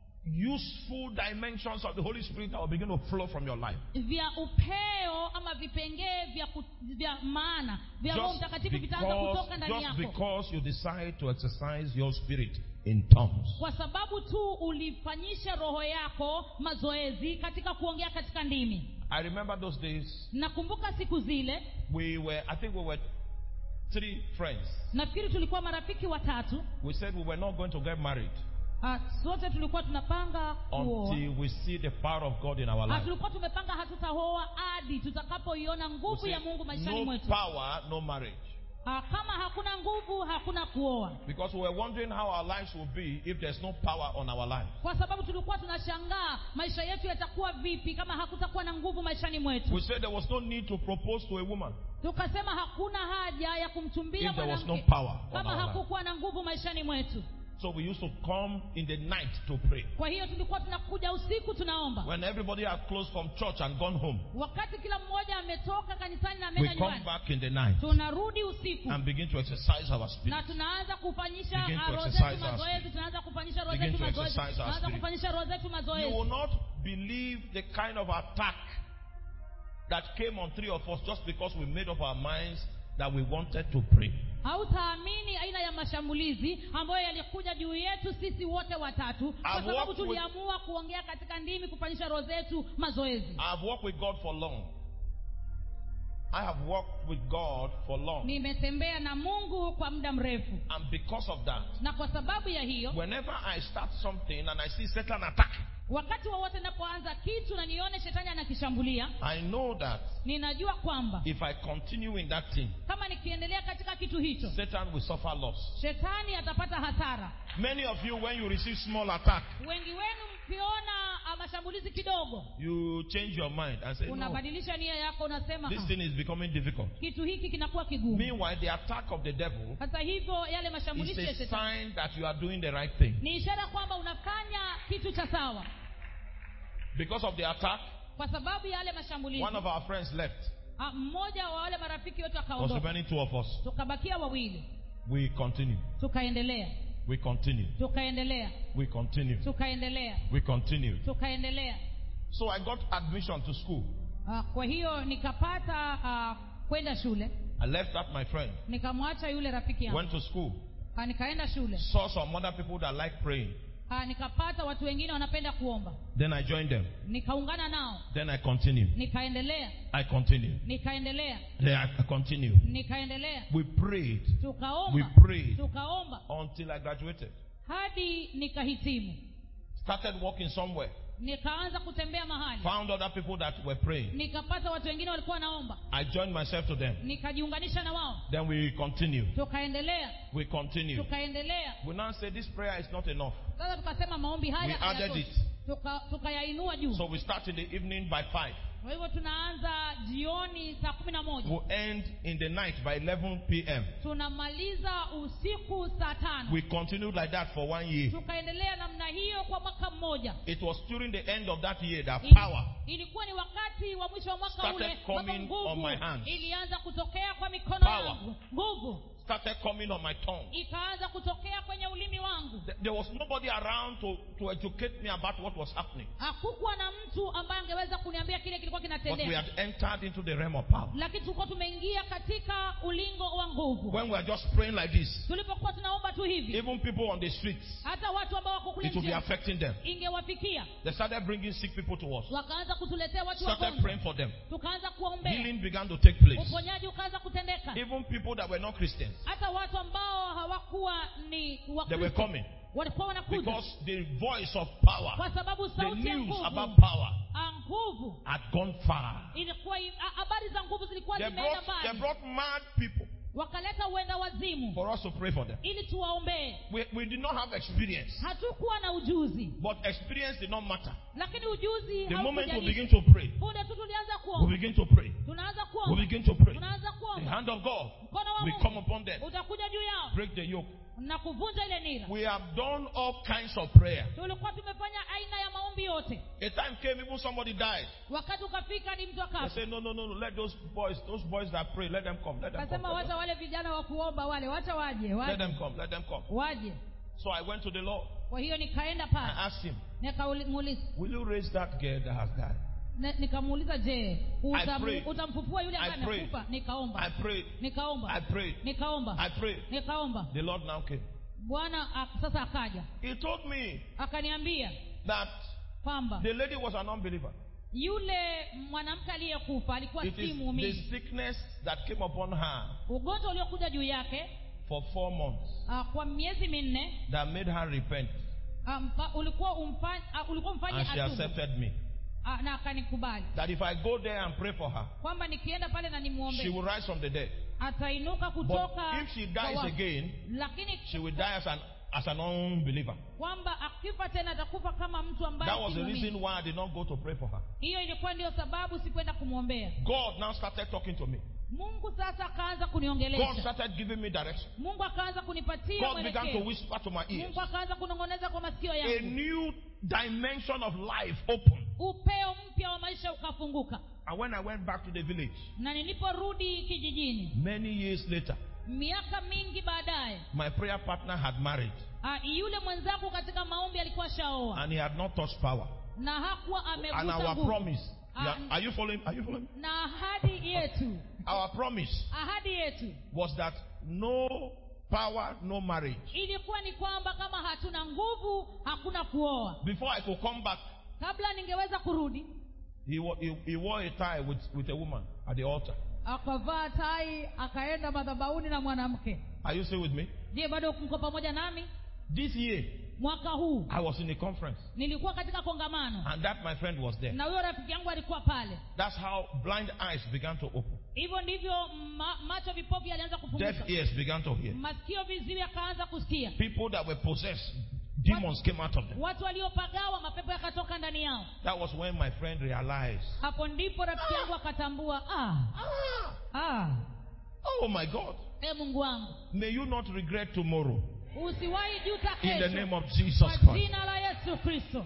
Speaker 1: useful dimensions of the Holy Spirit that will begin to flow from your life.
Speaker 2: vya upeo ama vipengee vya, vya maana vya Roho
Speaker 1: Just
Speaker 2: Mtakatifu vitaanza
Speaker 1: because,
Speaker 2: kutoka ndani
Speaker 1: just
Speaker 2: yako.
Speaker 1: because you decide to exercise your spirit in tongues.
Speaker 2: Kwa sababu tu ulifanyisha roho yako mazoezi katika kuongea katika ndimi.
Speaker 1: I remember those days.
Speaker 2: Nakumbuka siku zile.
Speaker 1: We were, I think we were three friends.
Speaker 2: Nafikiri tulikuwa marafiki watatu.
Speaker 1: We said we were not going to get married
Speaker 2: Uh, sote tulikuwa tunapanga kuoa
Speaker 1: until we see the power of God in our
Speaker 2: uh,
Speaker 1: life.
Speaker 2: tulikuwa tumepanga hatutaoa hadi tutakapoiona nguvu ya Mungu maishani
Speaker 1: No
Speaker 2: mwetu.
Speaker 1: power, no marriage.
Speaker 2: Uh, kama hakuna nguvu hakuna kuoa.
Speaker 1: Because we were wondering how our lives will be if there's no power on our life.
Speaker 2: Kwa sababu tulikuwa tunashangaa maisha yetu yatakuwa vipi kama hakutakuwa na nguvu maishani mwetu.
Speaker 1: We said there was no need to propose to a woman
Speaker 2: Tukasema hakuna haja ya kumchumbia
Speaker 1: if there was
Speaker 2: mwanamke
Speaker 1: no power on
Speaker 2: kama
Speaker 1: our life.
Speaker 2: hakukuwa na nguvu maishani mwetu.
Speaker 1: So we used to come in the night to pray.
Speaker 2: Kwa hiyo tulikuwa tunakuja usiku tunaomba.
Speaker 1: When everybody had closed from church and gone home,
Speaker 2: Wakati kila mmoja ametoka kanisani na
Speaker 1: we
Speaker 2: ameenda
Speaker 1: come
Speaker 2: nyumbani,
Speaker 1: back in the night
Speaker 2: tunarudi usiku
Speaker 1: and begin to exercise our spirit.
Speaker 2: na tunaanza kufanyisha
Speaker 1: Begin to
Speaker 2: roho
Speaker 1: exercise
Speaker 2: zetu
Speaker 1: our
Speaker 2: mazoezi,
Speaker 1: spirit.
Speaker 2: tunaanza kufanyisha roho
Speaker 1: Begin
Speaker 2: zetu
Speaker 1: to
Speaker 2: mazoezi,
Speaker 1: exercise our
Speaker 2: tunaanza
Speaker 1: spirit.
Speaker 2: kufanyisha roho zetu
Speaker 1: You
Speaker 2: mazoezi.
Speaker 1: will not believe the kind of attack that came on three of us just because we made up our minds that we wanted to pray.
Speaker 2: Hautaamini aina ya mashambulizi ambayo yalikuja juu yetu sisi wote watatu kwa
Speaker 1: I've
Speaker 2: sababu
Speaker 1: walked with-
Speaker 2: tuliamua kuongea katika ndimi, kufanyisha roho zetu mazoezi.
Speaker 1: I have walked with God for long. I have walked with God for long.
Speaker 2: Nimetembea na Mungu kwa muda mrefu,
Speaker 1: And because of that,
Speaker 2: na kwa sababu ya hiyo,
Speaker 1: whenever I start something and I see Satan attack,
Speaker 2: wakati wowote ninapoanza kitu na nione shetani anakishambulia,
Speaker 1: I know that
Speaker 2: ninajua kwamba
Speaker 1: if I continue in that thing,
Speaker 2: kama nikiendelea katika kitu hicho,
Speaker 1: Satan will suffer loss.
Speaker 2: shetani atapata hasara.
Speaker 1: Many of you, when you receive small attack,
Speaker 2: Wengi wenu mkiona ah, mashambulizi kidogo,
Speaker 1: you change your mind and say, no,
Speaker 2: unabadilisha nia yako, unasema
Speaker 1: this
Speaker 2: "Ah,
Speaker 1: thing is becoming difficult.
Speaker 2: kitu hiki kinakuwa kigumu."
Speaker 1: Meanwhile, the attack of the devil
Speaker 2: Hata hivyo yale
Speaker 1: is
Speaker 2: mashambulizi ya
Speaker 1: a
Speaker 2: shetani
Speaker 1: sign that you are doing the right thing.
Speaker 2: ni ishara kwamba unafanya kitu cha sawa.
Speaker 1: Because of the attack,
Speaker 2: Kwa sababu ya yale mashambulizi,
Speaker 1: one of our friends left.
Speaker 2: ah, mmoja wa wale marafiki wetu
Speaker 1: Was
Speaker 2: akaondoka,
Speaker 1: remaining two of us.
Speaker 2: tukabakia wawili.
Speaker 1: We continue.
Speaker 2: Tukaendelea,
Speaker 1: We continue.
Speaker 2: tukaendelea,
Speaker 1: We continue.
Speaker 2: tukaendelea,
Speaker 1: We continue.
Speaker 2: tukaendelea.
Speaker 1: So I got admission to school.
Speaker 2: Ah, kwa hiyo nikapata ah, kwenda shule.
Speaker 1: I left that my friend.
Speaker 2: Nikamwacha yule rafiki yangu.
Speaker 1: Went to school.
Speaker 2: Ah, nikaenda shule.
Speaker 1: Saw some other people that like praying.
Speaker 2: Ah, nikapata watu wengine wanapenda kuomba.
Speaker 1: Then I joined them.
Speaker 2: Nikaungana nao.
Speaker 1: Then I continue.
Speaker 2: Nikaendelea,
Speaker 1: I continue.
Speaker 2: nikaendelea,
Speaker 1: Then I continue.
Speaker 2: nikaendelea.
Speaker 1: We prayed. We
Speaker 2: Tukaomba,
Speaker 1: prayed
Speaker 2: tukaomba
Speaker 1: until I graduated.
Speaker 2: hadi nikahitimu.
Speaker 1: Started walking somewhere.
Speaker 2: Nikaanza kutembea mahali.
Speaker 1: Found other people that were praying.
Speaker 2: Nikapata watu wengine walikuwa naomba.
Speaker 1: I joined myself to them.
Speaker 2: Nikajiunganisha na wao.
Speaker 1: Then we continue.
Speaker 2: Tukaendelea,
Speaker 1: We continue.
Speaker 2: tukaendelea.
Speaker 1: We now say this prayer is not enough.
Speaker 2: Sasa tukasema maombi
Speaker 1: We
Speaker 2: haya
Speaker 1: added
Speaker 2: hayatoshi.
Speaker 1: it.
Speaker 2: Tuka tukayainua juu.
Speaker 1: So we start in the evening by five.
Speaker 2: Kwa hivyo tunaanza jioni saa kumi na moja.
Speaker 1: We end in the night by eleven p.m.
Speaker 2: Tunamaliza usiku saa tano.
Speaker 1: We continued like that for one year.
Speaker 2: Tukaendelea namna hiyo kwa mwaka mmoja.
Speaker 1: It was during the end of that year that
Speaker 2: Ili-
Speaker 1: power
Speaker 2: Ilikuwa ni wakati wa mwisho wa mwaka
Speaker 1: started
Speaker 2: ule
Speaker 1: coming
Speaker 2: ambapo
Speaker 1: on my
Speaker 2: nguvu
Speaker 1: hands.
Speaker 2: ilianza kutokea kwa mikono
Speaker 1: Power.
Speaker 2: yangu. Nguvu
Speaker 1: started coming on my tongue.
Speaker 2: ikaanza kutokea kwenye ulimi wangu.
Speaker 1: There was nobody around to, to educate me about what was happening.
Speaker 2: Hakukuwa na mtu ambaye angeweza kuniambia kile kilikuwa
Speaker 1: But we
Speaker 2: kinatendeka.
Speaker 1: had entered into the realm of power.
Speaker 2: Lakini tulikuwa tumeingia katika ulingo wa nguvu.
Speaker 1: When we are just praying like this,
Speaker 2: Tulipokuwa tunaomba tu hivi,
Speaker 1: even people on the streets,
Speaker 2: hata watu ambao wako kule
Speaker 1: it will be
Speaker 2: nje
Speaker 1: affecting them.
Speaker 2: ingewafikia.
Speaker 1: They started bringing sick people to us.
Speaker 2: Wakaanza kutuletea watu
Speaker 1: Started
Speaker 2: wagonjwa.
Speaker 1: praying for them.
Speaker 2: Tukaanza kuombea.
Speaker 1: Healing began to take place.
Speaker 2: Uponyaji ukaanza kutendeka.
Speaker 1: Even people that were not Christians,
Speaker 2: Hata watu ambao hawakuwa ni
Speaker 1: they were
Speaker 2: Wakristo
Speaker 1: coming.
Speaker 2: walikuwa wanakuja.
Speaker 1: Because the voice of power,
Speaker 2: Kwa sababu
Speaker 1: the
Speaker 2: sauti ya
Speaker 1: news
Speaker 2: nguvu,
Speaker 1: about power,
Speaker 2: ah, nguvu
Speaker 1: had gone far.
Speaker 2: ilikuwa i- ah, habari za nguvu zilikuwa
Speaker 1: They
Speaker 2: zimeenda
Speaker 1: brought, they
Speaker 2: mbali.
Speaker 1: brought mad people
Speaker 2: Wakaleta uenda wazimu
Speaker 1: for us to pray for them.
Speaker 2: ili tuwaombee.
Speaker 1: We, we did not have experience,
Speaker 2: Hatukuwa na ujuzi,
Speaker 1: but experience did not matter.
Speaker 2: lakini ujuzi
Speaker 1: The moment we
Speaker 2: haukujalisha.
Speaker 1: begin to pray,
Speaker 2: Punde tu tulianza
Speaker 1: we
Speaker 2: kuomba,
Speaker 1: begin to pray,
Speaker 2: tunaanza
Speaker 1: we
Speaker 2: kuomba,
Speaker 1: begin to pray.
Speaker 2: tunaanza
Speaker 1: The
Speaker 2: kuomba,
Speaker 1: hand of God
Speaker 2: mkono wa
Speaker 1: will
Speaker 2: Mungu
Speaker 1: come upon them,
Speaker 2: utakuja juu yao
Speaker 1: break the yoke.
Speaker 2: na kuvunja ile nira.
Speaker 1: We have done all kinds of prayer.
Speaker 2: Tulikuwa tumefanya aina ya maombi yote.
Speaker 1: A time came, even somebody died.
Speaker 2: Wakati ukafika ni mtu
Speaker 1: They
Speaker 2: akafa.
Speaker 1: said, no, no, no, no, let those boys, those boys that pray, let them come, let them come.
Speaker 2: Kasema
Speaker 1: Let
Speaker 2: wacha
Speaker 1: them,
Speaker 2: wale vijana wa kuomba wale, wacha waje,
Speaker 1: let
Speaker 2: waje,
Speaker 1: them come, let them come.
Speaker 2: waje.
Speaker 1: So I went to the Lord.
Speaker 2: Kwa hiyo nikaenda
Speaker 1: I
Speaker 2: pale,
Speaker 1: asked him,
Speaker 2: nikamuuliza,
Speaker 1: will you raise that girl that has died?
Speaker 2: ne- nikamuuliza je, utam,
Speaker 1: prayed.
Speaker 2: utamfufua yule ambaye
Speaker 1: I prayed.
Speaker 2: amekufa? Nikaomba.
Speaker 1: I prayed.
Speaker 2: Nikaomba.
Speaker 1: I prayed.
Speaker 2: Nikaomba.
Speaker 1: I prayed.
Speaker 2: Nikaomba.
Speaker 1: The Lord now came.
Speaker 2: Bwana ak- sasa akaja.
Speaker 1: He told me
Speaker 2: Akaniambia
Speaker 1: that
Speaker 2: kwamba
Speaker 1: the lady was an unbeliever.
Speaker 2: yule mwanamke aliyekufa alikuwa
Speaker 1: It
Speaker 2: si
Speaker 1: is the
Speaker 2: muumini.
Speaker 1: sickness that came upon her
Speaker 2: Ugonjwa uliokuja juu yake
Speaker 1: for four months
Speaker 2: uh, kwa miezi minne
Speaker 1: that made her repent.
Speaker 2: um, ulikuwa umfanye uh, ulikuwa mfanye
Speaker 1: And she
Speaker 2: atubu.
Speaker 1: accepted me.
Speaker 2: Uh, na akanikubali
Speaker 1: That if I go there and pray for her,
Speaker 2: kwamba nikienda pale na
Speaker 1: she
Speaker 2: nimuombe
Speaker 1: will rise from the dead.
Speaker 2: atainuka
Speaker 1: But
Speaker 2: kutoka
Speaker 1: if she
Speaker 2: kwa
Speaker 1: dies
Speaker 2: wafu.
Speaker 1: again,
Speaker 2: Lakini
Speaker 1: she will die as an as an unbeliever.
Speaker 2: kwamba akifa tena atakufa kama mtu ambaye
Speaker 1: That was
Speaker 2: si
Speaker 1: the
Speaker 2: muumini.
Speaker 1: reason why I did not go to pray for her.
Speaker 2: Hiyo ilikuwa ndio sababu sikwenda kumwombea.
Speaker 1: God now started talking to me.
Speaker 2: Mungu sasa akaanza
Speaker 1: God
Speaker 2: kuniongelesha.
Speaker 1: started giving me direction.
Speaker 2: Mungu akaanza kunipatia
Speaker 1: God began to
Speaker 2: mwelekeo.
Speaker 1: whisper to my ears.
Speaker 2: Mungu akaanza kunong'oneza kwa masikio
Speaker 1: A
Speaker 2: yangu.
Speaker 1: new dimension of life opened.
Speaker 2: Upeo mpya wa maisha ukafunguka.
Speaker 1: And when I went back to the village,
Speaker 2: Na niliporudi kijijini
Speaker 1: many years later,
Speaker 2: miaka mingi baadaye,
Speaker 1: my prayer partner had married.
Speaker 2: uh, yule mwenzangu katika maombi alikuwa shaoa
Speaker 1: And he had not touched power.
Speaker 2: na hakuwa
Speaker 1: And
Speaker 2: amegusa
Speaker 1: our
Speaker 2: nguvu.
Speaker 1: promise.
Speaker 2: Ah,
Speaker 1: Yeah, are you following? Are you following?
Speaker 2: Na ahadi yetu,
Speaker 1: Our promise
Speaker 2: ahadi yetu
Speaker 1: was that no power, no marriage.
Speaker 2: ilikuwa ni kwamba kama hatuna nguvu hakuna kuoa.
Speaker 1: Before I could come back,
Speaker 2: Kabla ningeweza kurudi,
Speaker 1: he, wa- he, he wore a tie with, with a woman at the altar.
Speaker 2: akavaa tai akaenda madhabahuni na mwanamke.
Speaker 1: Are you still with me?
Speaker 2: Je, bado mko pamoja nami?
Speaker 1: This year,
Speaker 2: Mwaka huu
Speaker 1: I was in a conference.
Speaker 2: nilikuwa katika kongamano
Speaker 1: And that my friend was there.
Speaker 2: na huyo rafiki yangu alikuwa pale.
Speaker 1: That's how blind eyes began to open.
Speaker 2: Hivyo ndivyo ma, macho vipofu yalianza
Speaker 1: Deaf
Speaker 2: kufunguka,
Speaker 1: ears began to hear.
Speaker 2: masikio viziwi yakaanza kusikia,
Speaker 1: People that were possessed, demons came out of them.
Speaker 2: watu waliopagawa mapepo yakatoka ndani yao.
Speaker 1: That was when my friend realized,
Speaker 2: Hapo ndipo rafiki yangu akatambua, ah,
Speaker 1: ah,
Speaker 2: ah,
Speaker 1: oh my God,
Speaker 2: e Mungu wangu,
Speaker 1: may you not regret tomorrow.
Speaker 2: usiwahi juta
Speaker 1: In the
Speaker 2: kesho,
Speaker 1: name of Jesus
Speaker 2: kwa
Speaker 1: Christ.
Speaker 2: jina la Yesu Kristo.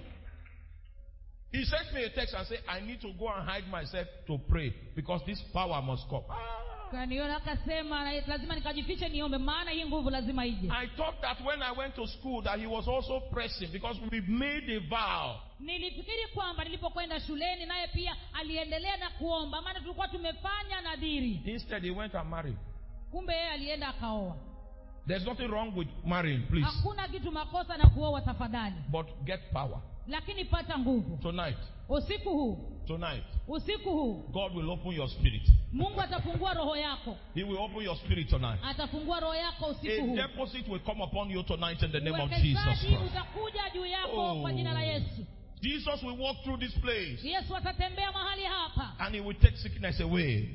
Speaker 1: He sent me a text and said, I need to go and hide myself to pray because this power must come.
Speaker 2: Kaniona akasema na- lazima nikajifiche niombe, maana hii nguvu lazima ije.
Speaker 1: I thought that when I went to school that he was also pressing because we made a vow.
Speaker 2: Nilifikiri kwamba nilipokwenda shuleni naye pia aliendelea na kuomba, maana tulikuwa tumefanya nadhiri.
Speaker 1: Instead, he went and married.
Speaker 2: Kumbe yeye alienda akaoa.
Speaker 1: There's nothing wrong with marrying, please.
Speaker 2: Hakuna kitu makosa na kuoa tafadhali,
Speaker 1: But get power.
Speaker 2: lakini pata nguvu.
Speaker 1: Tonight,
Speaker 2: Usiku huu,
Speaker 1: tonight,
Speaker 2: usiku huu
Speaker 1: God will open your spirit.
Speaker 2: Mungu atafungua roho yako,
Speaker 1: He will open your spirit tonight.
Speaker 2: atafungua roho yako usiku
Speaker 1: A
Speaker 2: huu.
Speaker 1: deposit will come upon you tonight in the name of Jesus
Speaker 2: Uwekezaji
Speaker 1: Christ.
Speaker 2: utakuja juu yako
Speaker 1: Oh.
Speaker 2: kwa jina la Yesu.
Speaker 1: Jesus will walk through this place
Speaker 2: Yesu atatembea mahali hapa,
Speaker 1: and he will take sickness away.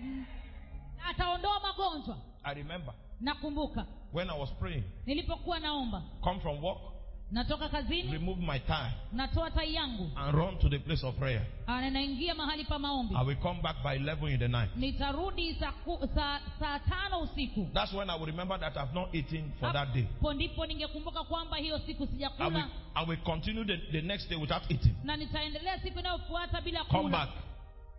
Speaker 2: ataondoa magonjwa.
Speaker 1: I remember
Speaker 2: Nakumbuka
Speaker 1: when I was praying,
Speaker 2: nilipokuwa naomba,
Speaker 1: come from work,
Speaker 2: natoka kazini,
Speaker 1: remove my tie
Speaker 2: natoa tai yangu,
Speaker 1: and run to the place of prayer.
Speaker 2: na naingia mahali pa maombi.
Speaker 1: I will come back by eleven in the night.
Speaker 2: Nitarudi saa ku- saa saa tano usiku.
Speaker 1: That's when I will remember that I've not eaten for that day.
Speaker 2: Hapo ndipo ningekumbuka kwamba hiyo siku
Speaker 1: I will,
Speaker 2: sijakula,
Speaker 1: I will continue the, the next day without eating.
Speaker 2: na nitaendelea siku inayofuata bila
Speaker 1: Come
Speaker 2: kula.
Speaker 1: back,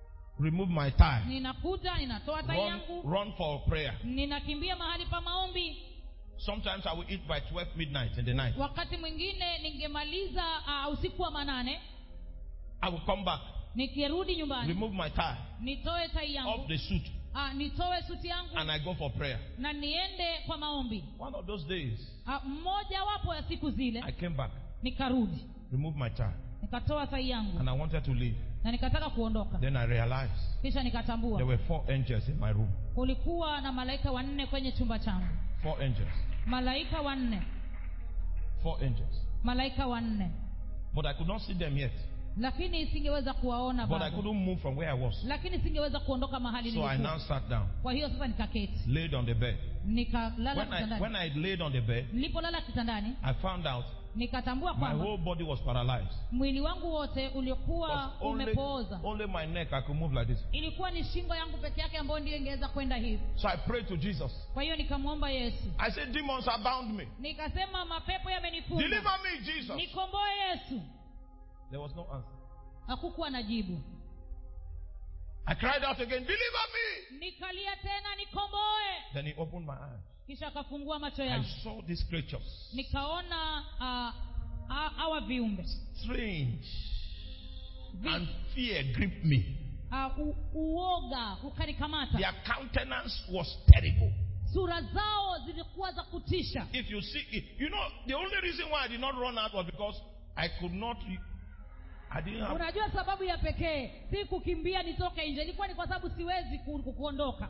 Speaker 1: remove my tie,
Speaker 2: ninakuja ninatoa tai
Speaker 1: run,
Speaker 2: yangu,
Speaker 1: run for prayer.
Speaker 2: ninakimbia mahali pa maombi.
Speaker 1: Sometimes I will eat by twelve midnight in the night.
Speaker 2: Wakati mwingine ningemaliza uh, usiku wa manane.
Speaker 1: I will come back,
Speaker 2: nikirudi nyumbani,
Speaker 1: remove my tie,
Speaker 2: nitoe tai yangu,
Speaker 1: off the suit,
Speaker 2: uh, nitoe suti yangu,
Speaker 1: and I go for prayer.
Speaker 2: na niende kwa maombi.
Speaker 1: One of those days,
Speaker 2: uh, mmoja wapo ya siku zile,
Speaker 1: I came back,
Speaker 2: nikarudi,
Speaker 1: remove my tie,
Speaker 2: nikatoa tai yangu,
Speaker 1: and I wanted to leave.
Speaker 2: na nikataka kuondoka.
Speaker 1: Then I realized
Speaker 2: Kisha nikatambua
Speaker 1: there were four angels in my room.
Speaker 2: kulikuwa na malaika wanne kwenye chumba changu.
Speaker 1: Four angels.
Speaker 2: Malaika wanne.
Speaker 1: Four angels.
Speaker 2: Malaika wanne.
Speaker 1: But I could not see them yet.
Speaker 2: Lakini singeweza kuwaona
Speaker 1: But
Speaker 2: bado.
Speaker 1: I couldn't move from where I was.
Speaker 2: Lakini singeweza kuondoka mahali
Speaker 1: So I
Speaker 2: nilikuwa.
Speaker 1: now sat down,
Speaker 2: Kwa hiyo sasa nikaketi,
Speaker 1: laid on the bed.
Speaker 2: nikalala
Speaker 1: When I,
Speaker 2: kitandani.
Speaker 1: when I laid on the bed,
Speaker 2: Nilipolala kitandani,
Speaker 1: I found out
Speaker 2: nikatambua
Speaker 1: my
Speaker 2: kwamba
Speaker 1: whole body was paralyzed.
Speaker 2: mwili wangu wote ulikuwa
Speaker 1: Because only,
Speaker 2: umepooza.
Speaker 1: only my neck I could move like this.
Speaker 2: Ilikuwa ni shingo yangu peke yake ambayo ndiyo ingeweza kwenda hivi.
Speaker 1: So I prayed to Jesus.
Speaker 2: Kwa hiyo nikamwomba Yesu.
Speaker 1: I said, demons have bound me.
Speaker 2: Nikasema mapepo yamenifunga.
Speaker 1: Deliver me, Jesus.
Speaker 2: Nikomboe Yesu.
Speaker 1: There was no answer.
Speaker 2: Hakukuwa na jibu.
Speaker 1: I cried out again, deliver me.
Speaker 2: Nikalia tena, nikomboe.
Speaker 1: Then he opened my eyes.
Speaker 2: Kisha akafungua macho
Speaker 1: I
Speaker 2: yangu.
Speaker 1: saw these creatures.
Speaker 2: Nikaona uh, uh, hawa viumbe.
Speaker 1: Strange.
Speaker 2: Vi-
Speaker 1: And fear gripped me.
Speaker 2: uh, u- uoga ukanikamata.
Speaker 1: Their countenance was terrible.
Speaker 2: Sura zao zilikuwa za kutisha.
Speaker 1: If you see it, you know, the only reason why I did not run out was because I could not, I didn't have.
Speaker 2: Unajua sababu ya pekee si kukimbia nitoke nje, ilikuwa ni kwa sababu siwezi ku, ku, kuondoka.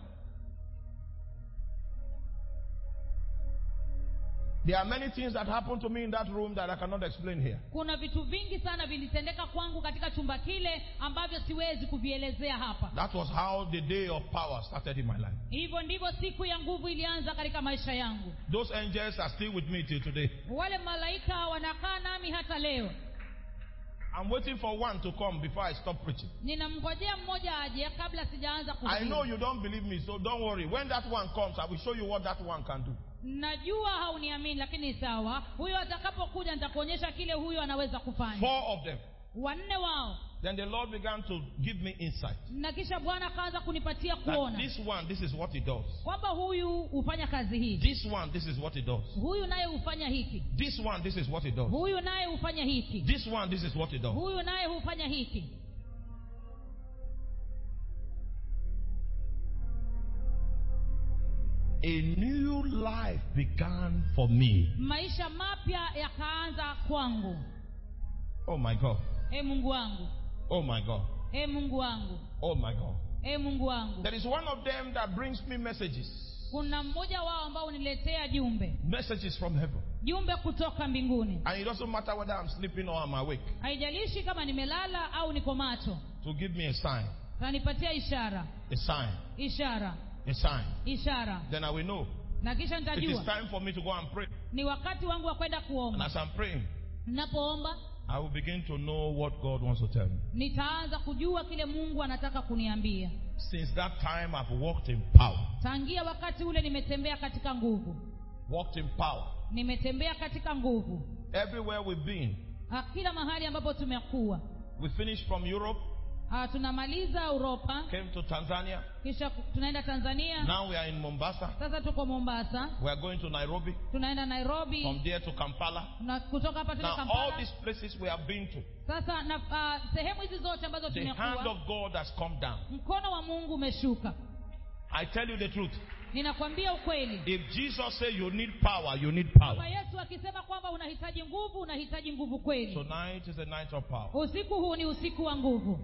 Speaker 1: There are many things that happened to me in that room that I cannot explain here.
Speaker 2: Kuna vitu vingi sana vilitendeka kwangu katika chumba kile ambavyo siwezi kuvielezea hapa.
Speaker 1: That was how the day of power started in my life.
Speaker 2: Hivyo ndivyo siku ya nguvu ilianza katika maisha yangu.
Speaker 1: Those angels are still with me till today.
Speaker 2: Wale malaika wanakaa nami hata leo.
Speaker 1: I'm waiting for one to come before I stop preaching.
Speaker 2: Ninamngojea mmoja aje kabla sijaanza kuhubiri.
Speaker 1: I know you don't believe me, so don't worry. When that one comes, I will show you what that one can do.
Speaker 2: Najua hauniamini, lakini sawa. Huyo atakapokuja nitakuonyesha kile huyo anaweza kufanya.
Speaker 1: Four of them.
Speaker 2: Wanne wao.
Speaker 1: Then the Lord began to give me insight.
Speaker 2: Na kisha Bwana akaanza kunipatia
Speaker 1: That
Speaker 2: kuona
Speaker 1: this one, this is what he does.
Speaker 2: kwamba huyu hufanya kazi hii.
Speaker 1: This one, this is what he does.
Speaker 2: Huyu naye hufanya hiki.
Speaker 1: This one, this is what he does.
Speaker 2: Huyu naye hufanya hiki.
Speaker 1: This one, this is what he does.
Speaker 2: Huyu naye hufanya hiki.
Speaker 1: A new life began for me.
Speaker 2: Maisha mapya yakaanza kwangu.
Speaker 1: Oh my God.
Speaker 2: E Mungu wangu.
Speaker 1: Oh my God.
Speaker 2: E Mungu wangu.
Speaker 1: Oh my God.
Speaker 2: E Mungu wangu.
Speaker 1: There is one of them that brings me messages.
Speaker 2: Kuna mmoja wao ambao uniletea jumbe.
Speaker 1: Messages from heaven.
Speaker 2: Jumbe kutoka mbinguni.
Speaker 1: And it doesn't matter whether I'm sleeping or I'm awake.
Speaker 2: Haijalishi kama nimelala au niko macho.
Speaker 1: To give me a sign.
Speaker 2: Kanipatia ishara.
Speaker 1: A sign.
Speaker 2: Ishara.
Speaker 1: A sign.
Speaker 2: Ishara.
Speaker 1: Then I will know.
Speaker 2: Na kisha
Speaker 1: It is
Speaker 2: nitajua
Speaker 1: time for me to go and pray.
Speaker 2: ni wakati wangu wa kwenda
Speaker 1: And
Speaker 2: kuomba.
Speaker 1: as I'm praying,
Speaker 2: Ninapoomba
Speaker 1: I will begin to know what God wants to tell me.
Speaker 2: nitaanza kujua kile Mungu anataka kuniambia.
Speaker 1: Since that time, I've walked in power.
Speaker 2: Tangia wakati ule nimetembea katika nguvu.
Speaker 1: Walked in power.
Speaker 2: Nimetembea katika nguvu.
Speaker 1: Everywhere we've been.
Speaker 2: Ah, kila mahali ambapo tumekuwa.
Speaker 1: We finished from Europe.
Speaker 2: Ah, tunamaliza Europa.
Speaker 1: Came to Tanzania.
Speaker 2: Kisha tunaenda Tanzania.
Speaker 1: Now we are in Mombasa.
Speaker 2: Sasa tuko Mombasa.
Speaker 1: We are going to Nairobi.
Speaker 2: Tunaenda Nairobi.
Speaker 1: From there to Kampala.
Speaker 2: Na kutoka hapa tunaenda
Speaker 1: Now
Speaker 2: Kampala.
Speaker 1: all these places we have been to,
Speaker 2: Sasa na uh, sehemu hizi zote ambazo
Speaker 1: the hand
Speaker 2: tumekuwa,
Speaker 1: of God has come down.
Speaker 2: mkono wa Mungu umeshuka.
Speaker 1: I tell you the truth.
Speaker 2: Ninakwambia ukweli.
Speaker 1: If Jesus said you need power, you need
Speaker 2: Kama
Speaker 1: power.
Speaker 2: Yesu akisema kwamba unahitaji nguvu, unahitaji nguvu kweli.
Speaker 1: Tonight is a night of power.
Speaker 2: Usiku huu ni usiku wa nguvu.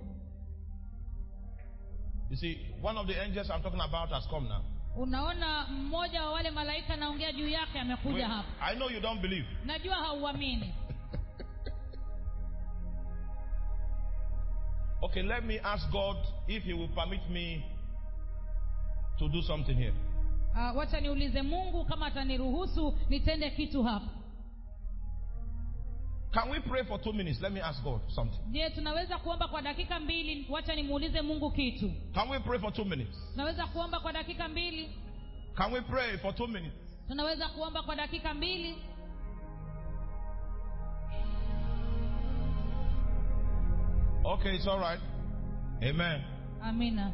Speaker 1: You see, one of the angels I'm talking about has come now.
Speaker 2: Unaona mmoja wa wale malaika naongea juu yake amekuja
Speaker 1: Wait,
Speaker 2: hapa.
Speaker 1: I know you don't believe.
Speaker 2: Najua hauamini.
Speaker 1: Okay, let me ask God if He will permit me to do something here.
Speaker 2: Uh, wacha niulize Mungu kama ataniruhusu nitende kitu hapa.
Speaker 1: Can we pray for two minutes? Let me ask God something.
Speaker 2: Je, tunaweza kuomba kwa dakika mbili? Wacha nimuulize Mungu kitu.
Speaker 1: Can we pray for two minutes?
Speaker 2: Tunaweza kuomba kwa dakika mbili?
Speaker 1: Can we pray for two minutes?
Speaker 2: Tunaweza kuomba kwa dakika mbili?
Speaker 1: Okay, it's all right. Amen.
Speaker 2: Amina.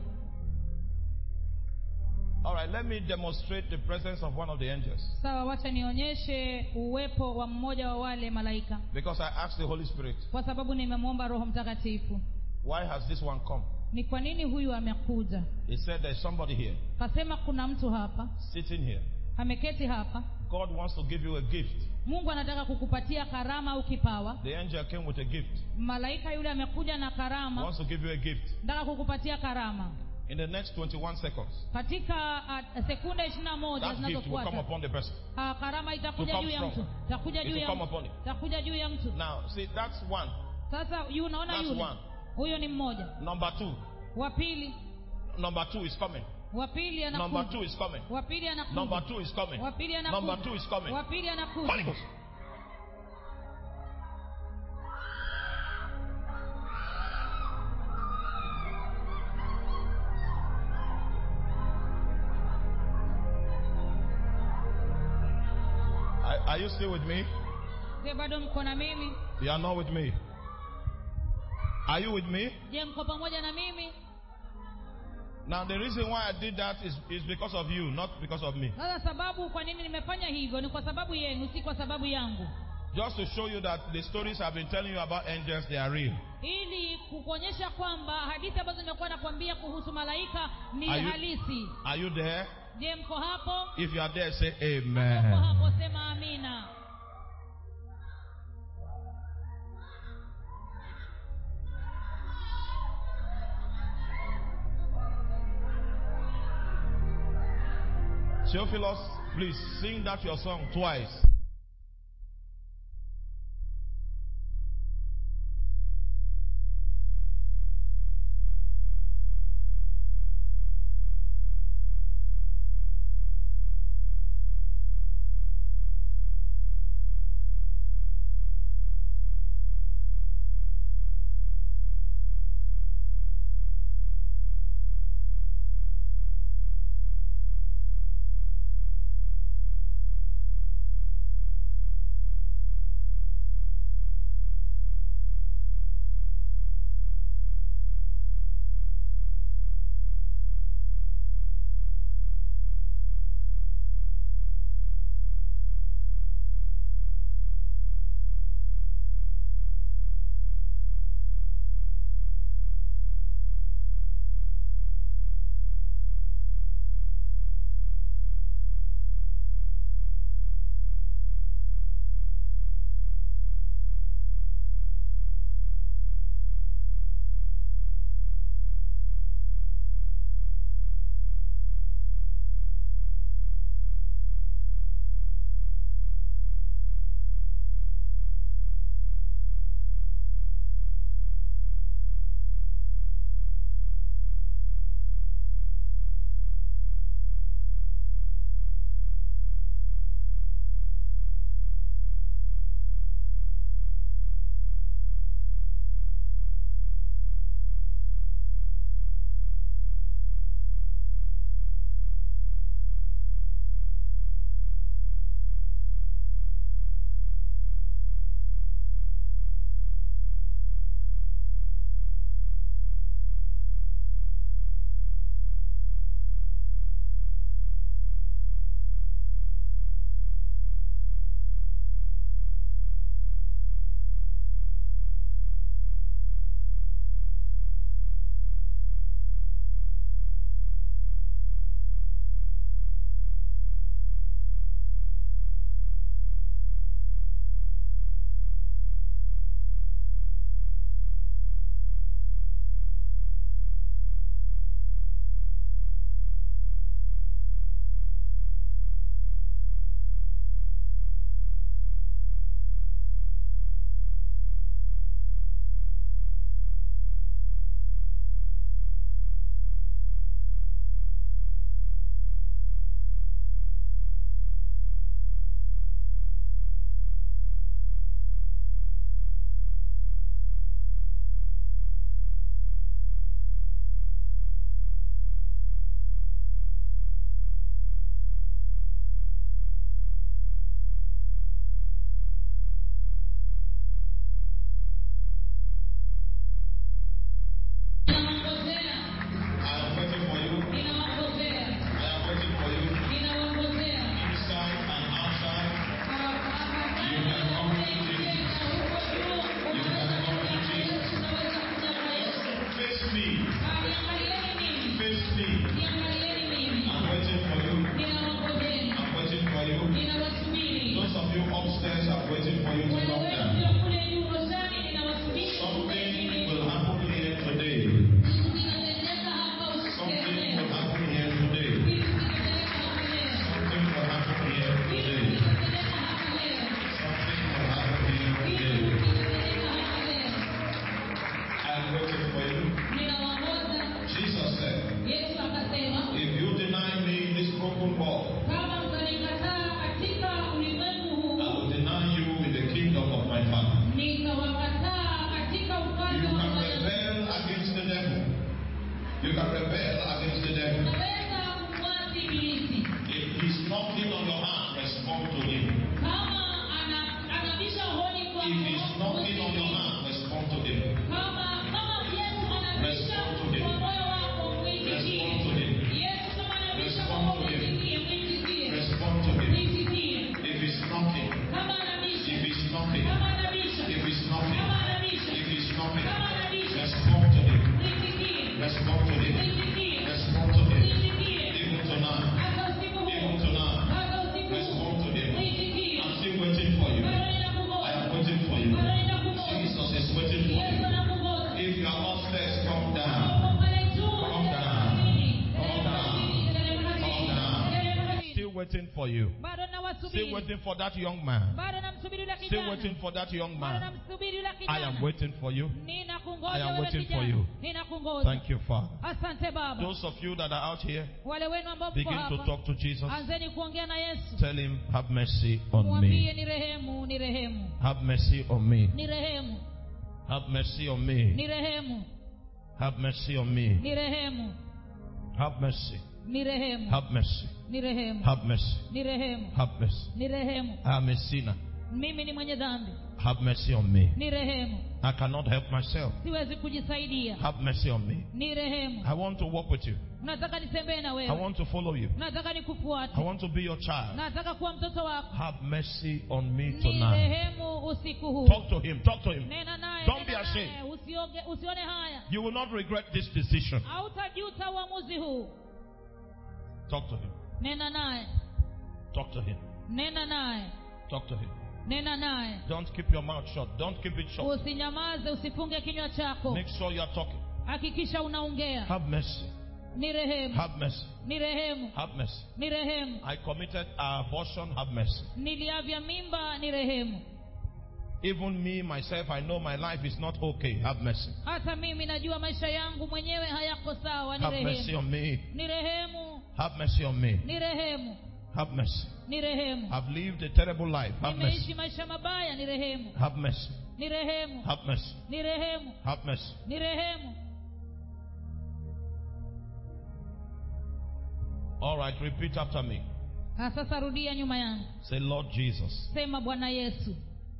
Speaker 1: All right, let me demonstrate the presence of one of the angels.
Speaker 2: Sawa, wacha nionyeshe uwepo wa mmoja wa wale malaika.
Speaker 1: Because I asked the Holy Spirit,
Speaker 2: kwa sababu nimemwomba Roho Mtakatifu,
Speaker 1: why has this one come?
Speaker 2: ni kwa nini huyu amekuja?
Speaker 1: He said there's somebody here.
Speaker 2: Kasema kuna mtu hapa.
Speaker 1: Sitting here.
Speaker 2: Ameketi hapa.
Speaker 1: God wants to give you a gift.
Speaker 2: Mungu anataka kukupatia karama au kipawa.
Speaker 1: The angel came with a gift.
Speaker 2: Malaika yule amekuja na karama.
Speaker 1: He wants to give you a gift.
Speaker 2: Anataka kukupatia karama.
Speaker 1: In the next twenty-one seconds.
Speaker 2: Katika uh, sekunde ishirini na moja
Speaker 1: zinazofuata. That gift will come upon the person.
Speaker 2: Uh, karama itakuja juu ya mtu. Itakuja juu ya mtu. Itakuja juu ya mtu.
Speaker 1: Now, see, that's one.
Speaker 2: Sasa yu unaona yule. Huyo ni mmoja.
Speaker 1: Number two.
Speaker 2: Wa pili.
Speaker 1: Number two is coming.
Speaker 2: Wa pili anakuja.
Speaker 1: Number two is coming.
Speaker 2: Wa pili anakuja.
Speaker 1: Number two is coming.
Speaker 2: Wa pili anakuja.
Speaker 1: Number two is coming.
Speaker 2: Wa pili anakuja.
Speaker 1: Are you still with me?
Speaker 2: Bado mko na mimi?
Speaker 1: You are not with me. Are you with me?
Speaker 2: Je, mko pamoja na mimi?
Speaker 1: Now the reason why I did that is, is because of you, not because of me.
Speaker 2: Sasa sababu kwa nini nimefanya hivyo ni kwa sababu yenu, si kwa sababu yangu.
Speaker 1: Just to show you that the stories I've been telling you about angels, they are real.
Speaker 2: Ili kukuonyesha kwamba hadithi ambazo nimekuwa nakwambia kuhusu malaika ni
Speaker 1: are you,
Speaker 2: halisi.
Speaker 1: Are you there?
Speaker 2: Je, mko hapo?
Speaker 1: If you are there, say amen.
Speaker 2: Mko hapo, sema amina.
Speaker 1: Theophilus, please sing that your song twice. waiting for you.
Speaker 2: Bado
Speaker 1: Still
Speaker 2: nawasubiri.
Speaker 1: waiting for that young man.
Speaker 2: Bado namsubiri yule
Speaker 1: Still
Speaker 2: kijana.
Speaker 1: waiting for that young
Speaker 2: Bado
Speaker 1: man.
Speaker 2: namsubiri yule
Speaker 1: I
Speaker 2: kijana.
Speaker 1: am waiting for you.
Speaker 2: Ninakungoja
Speaker 1: I am
Speaker 2: wewe
Speaker 1: waiting for
Speaker 2: kijana.
Speaker 1: you.
Speaker 2: Ninakungoja.
Speaker 1: Thank you, Father.
Speaker 2: Asante Baba.
Speaker 1: Those of you that are out here,
Speaker 2: Wale wenu ambao mko
Speaker 1: begin to
Speaker 2: hapa.
Speaker 1: talk to Jesus.
Speaker 2: Anzeni kuongea na Yesu.
Speaker 1: Tell him, have mercy on
Speaker 2: Mwambie
Speaker 1: me.
Speaker 2: ni rehemu, ni rehemu.
Speaker 1: Have mercy on me.
Speaker 2: Ni rehemu.
Speaker 1: Have mercy on me.
Speaker 2: Ni rehemu.
Speaker 1: Have mercy on me.
Speaker 2: Ni rehemu.
Speaker 1: Have mercy.
Speaker 2: Ni rehemu.
Speaker 1: Have mercy.
Speaker 2: Ni rehemu.
Speaker 1: Have mercy.
Speaker 2: Ni rehemu.
Speaker 1: Have mercy.
Speaker 2: Ni rehemu.
Speaker 1: I am a sinner.
Speaker 2: Mimi ni mwenye dhambi.
Speaker 1: Have mercy on me.
Speaker 2: Ni rehemu.
Speaker 1: I cannot help myself.
Speaker 2: Siwezi kujisaidia.
Speaker 1: Have mercy on me.
Speaker 2: Ni rehemu.
Speaker 1: I want to walk with you.
Speaker 2: Nataka nitembee na
Speaker 1: I
Speaker 2: wewe.
Speaker 1: want to follow you.
Speaker 2: Nataka
Speaker 1: I
Speaker 2: nikufuate.
Speaker 1: want to be your child.
Speaker 2: Nataka kuwa mtoto wako.
Speaker 1: Have mercy on me
Speaker 2: Ni
Speaker 1: tonight.
Speaker 2: rehemu usiku huu.
Speaker 1: Talk to him. Talk to him.
Speaker 2: Nena naye.
Speaker 1: Don't be
Speaker 2: nena
Speaker 1: ashamed.
Speaker 2: naye. Usioge, usione haya.
Speaker 1: You will not regret this decision.
Speaker 2: Hautajuta uamuzi huu.
Speaker 1: Talk to him.
Speaker 2: Nena naye.
Speaker 1: Talk to him.
Speaker 2: Nena naye.
Speaker 1: Talk to him.
Speaker 2: Nena naye.
Speaker 1: Don't keep your mouth shut. Don't keep it shut.
Speaker 2: Usinyamaze, usifunge kinywa chako.
Speaker 1: Make sure you are talking.
Speaker 2: Hakikisha unaongea.
Speaker 1: Have mercy.
Speaker 2: Ni rehemu.
Speaker 1: Have mercy.
Speaker 2: Ni rehemu.
Speaker 1: Have mercy.
Speaker 2: Ni rehemu.
Speaker 1: I committed abortion. Have mercy.
Speaker 2: Niliavya mimba, ni rehemu.
Speaker 1: Even me, myself, I know my life is not okay. Have mercy.
Speaker 2: Hata mimi najua maisha yangu mwenyewe hayako sawa. Ni
Speaker 1: Have mercy
Speaker 2: rehemu.
Speaker 1: on me.
Speaker 2: Ni rehemu.
Speaker 1: Have mercy on me.
Speaker 2: Ni rehemu.
Speaker 1: Have mercy.
Speaker 2: Ni rehemu.
Speaker 1: I've lived a terrible life. Have mercy.
Speaker 2: Nimeishi maisha mabaya. Ni rehemu.
Speaker 1: Have mercy.
Speaker 2: Ni rehemu.
Speaker 1: Have mercy.
Speaker 2: Ni rehemu.
Speaker 1: Have mercy.
Speaker 2: Ni rehemu.
Speaker 1: All right, repeat after me.
Speaker 2: Ha, sasa rudia nyuma yangu.
Speaker 1: Say, Lord Jesus,
Speaker 2: Sema, Bwana Yesu,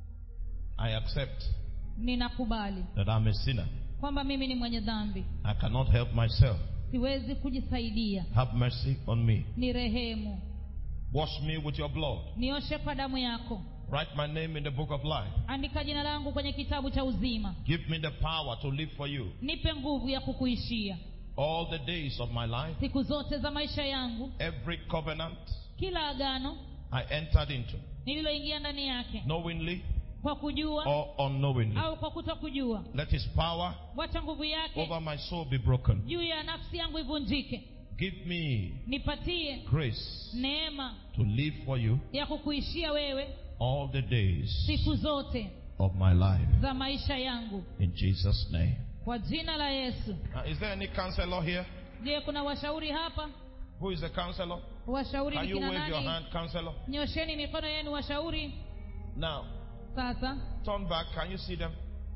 Speaker 1: I accept
Speaker 2: ninakubali
Speaker 1: that I'm a sinner.
Speaker 2: kwamba mimi ni mwenye dhambi.
Speaker 1: I cannot help myself.
Speaker 2: Siwezi kujisaidia.
Speaker 1: Have mercy on me.
Speaker 2: Ni rehemu.
Speaker 1: Wash me with your blood.
Speaker 2: Nioshe kwa damu yako.
Speaker 1: Write my name in the book of life.
Speaker 2: Andika jina langu kwenye kitabu cha uzima.
Speaker 1: Give me the power to live for you
Speaker 2: Nipe nguvu ya kukuishia
Speaker 1: all the days of my life.
Speaker 2: siku zote za maisha yangu.
Speaker 1: Every covenant
Speaker 2: Kila agano
Speaker 1: I entered into,
Speaker 2: nililoingia ndani yake,
Speaker 1: knowingly
Speaker 2: kwa kujua
Speaker 1: or unknowingly,
Speaker 2: au kwa kutokujua,
Speaker 1: let his power
Speaker 2: wacha nguvu yake
Speaker 1: over my soul be broken.
Speaker 2: juu ya nafsi yangu ivunjike.
Speaker 1: Give me
Speaker 2: Nipatie
Speaker 1: grace
Speaker 2: neema
Speaker 1: to live for you
Speaker 2: ya kukuishia wewe
Speaker 1: all the days
Speaker 2: siku zote
Speaker 1: of my life.
Speaker 2: za maisha yangu,
Speaker 1: In Jesus' name.
Speaker 2: kwa jina la Yesu.
Speaker 1: Uh, is there any counselor here?
Speaker 2: Je, kuna washauri hapa?
Speaker 1: Who is a counselor?
Speaker 2: Washauri
Speaker 1: Can
Speaker 2: ni
Speaker 1: you
Speaker 2: kina
Speaker 1: wave your
Speaker 2: nani?
Speaker 1: hand, counselor?
Speaker 2: Nyosheni mikono yenu washauri.
Speaker 1: Now,
Speaker 2: Sasa
Speaker 1: turn back. Can you see them?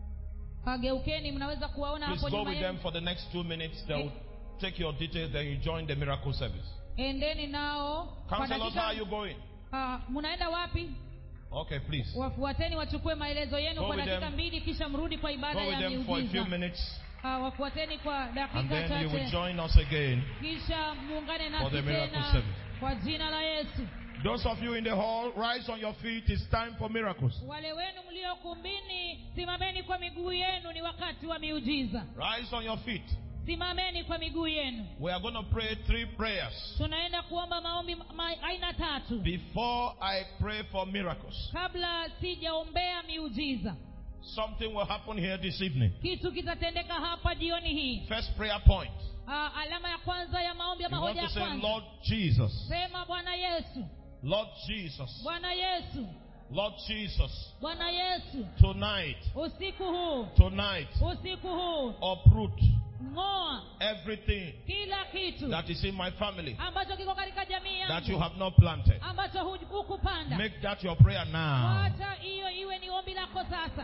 Speaker 2: kageukeni, mnaweza kuwaona
Speaker 1: Please
Speaker 2: hapo
Speaker 1: go
Speaker 2: nyuma
Speaker 1: with them
Speaker 2: yenu.
Speaker 1: for the next two minutes. They'll take your details, then you join the miracle service.
Speaker 2: Endeni nao kwa
Speaker 1: Counselors, how are you
Speaker 2: dakika.
Speaker 1: going?
Speaker 2: Ah, mnaenda wapi?
Speaker 1: Okay, please.
Speaker 2: Wafuateni wachukue maelezo yenu
Speaker 1: Go
Speaker 2: kwa
Speaker 1: with
Speaker 2: dakika
Speaker 1: them.
Speaker 2: mbili, kisha mrudi kwa ibada
Speaker 1: Go with
Speaker 2: ya
Speaker 1: them for a few
Speaker 2: miujiza.
Speaker 1: minutes,
Speaker 2: Ah, wafuateni kwa
Speaker 1: and
Speaker 2: dakika
Speaker 1: then you will
Speaker 2: chache,
Speaker 1: join us again.
Speaker 2: kisha muungane
Speaker 1: for the
Speaker 2: nasi
Speaker 1: miracle
Speaker 2: tena
Speaker 1: service.
Speaker 2: kwa jina la Yesu.
Speaker 1: Those of you in the hall, rise on your feet. It's time for miracles.
Speaker 2: Wale wenu mlio kumbini, simameni kwa miguu yenu, ni wakati wa miujiza.
Speaker 1: Rise on your feet.
Speaker 2: Simameni kwa miguu yenu.
Speaker 1: We are going to pray three prayers.
Speaker 2: Tunaenda kuomba maombi ma, aina tatu.
Speaker 1: Before I pray for miracles,
Speaker 2: Kabla sijaombea miujiza,
Speaker 1: something will happen here this evening.
Speaker 2: kitu kitatendeka hapa jioni hii.
Speaker 1: First prayer point.
Speaker 2: Ah, alama ya kwanza ya maombi ama
Speaker 1: You want
Speaker 2: hoja
Speaker 1: to
Speaker 2: ya
Speaker 1: say,
Speaker 2: kwanza.
Speaker 1: Lord Jesus.
Speaker 2: Sema, Bwana Yesu.
Speaker 1: Lord Jesus.
Speaker 2: Bwana Yesu.
Speaker 1: Lord Jesus.
Speaker 2: Bwana Yesu.
Speaker 1: Tonight.
Speaker 2: Usiku huu.
Speaker 1: Tonight.
Speaker 2: Usiku huu.
Speaker 1: Uproot
Speaker 2: Ng'oa
Speaker 1: everything
Speaker 2: kila kitu
Speaker 1: that is in my family
Speaker 2: ambacho kiko katika jamii
Speaker 1: that you
Speaker 2: yangu,
Speaker 1: have not planted.
Speaker 2: ambacho hu- hukupanda.
Speaker 1: Make that your prayer now.
Speaker 2: Wacha hiyo iwe ni ombi lako sasa.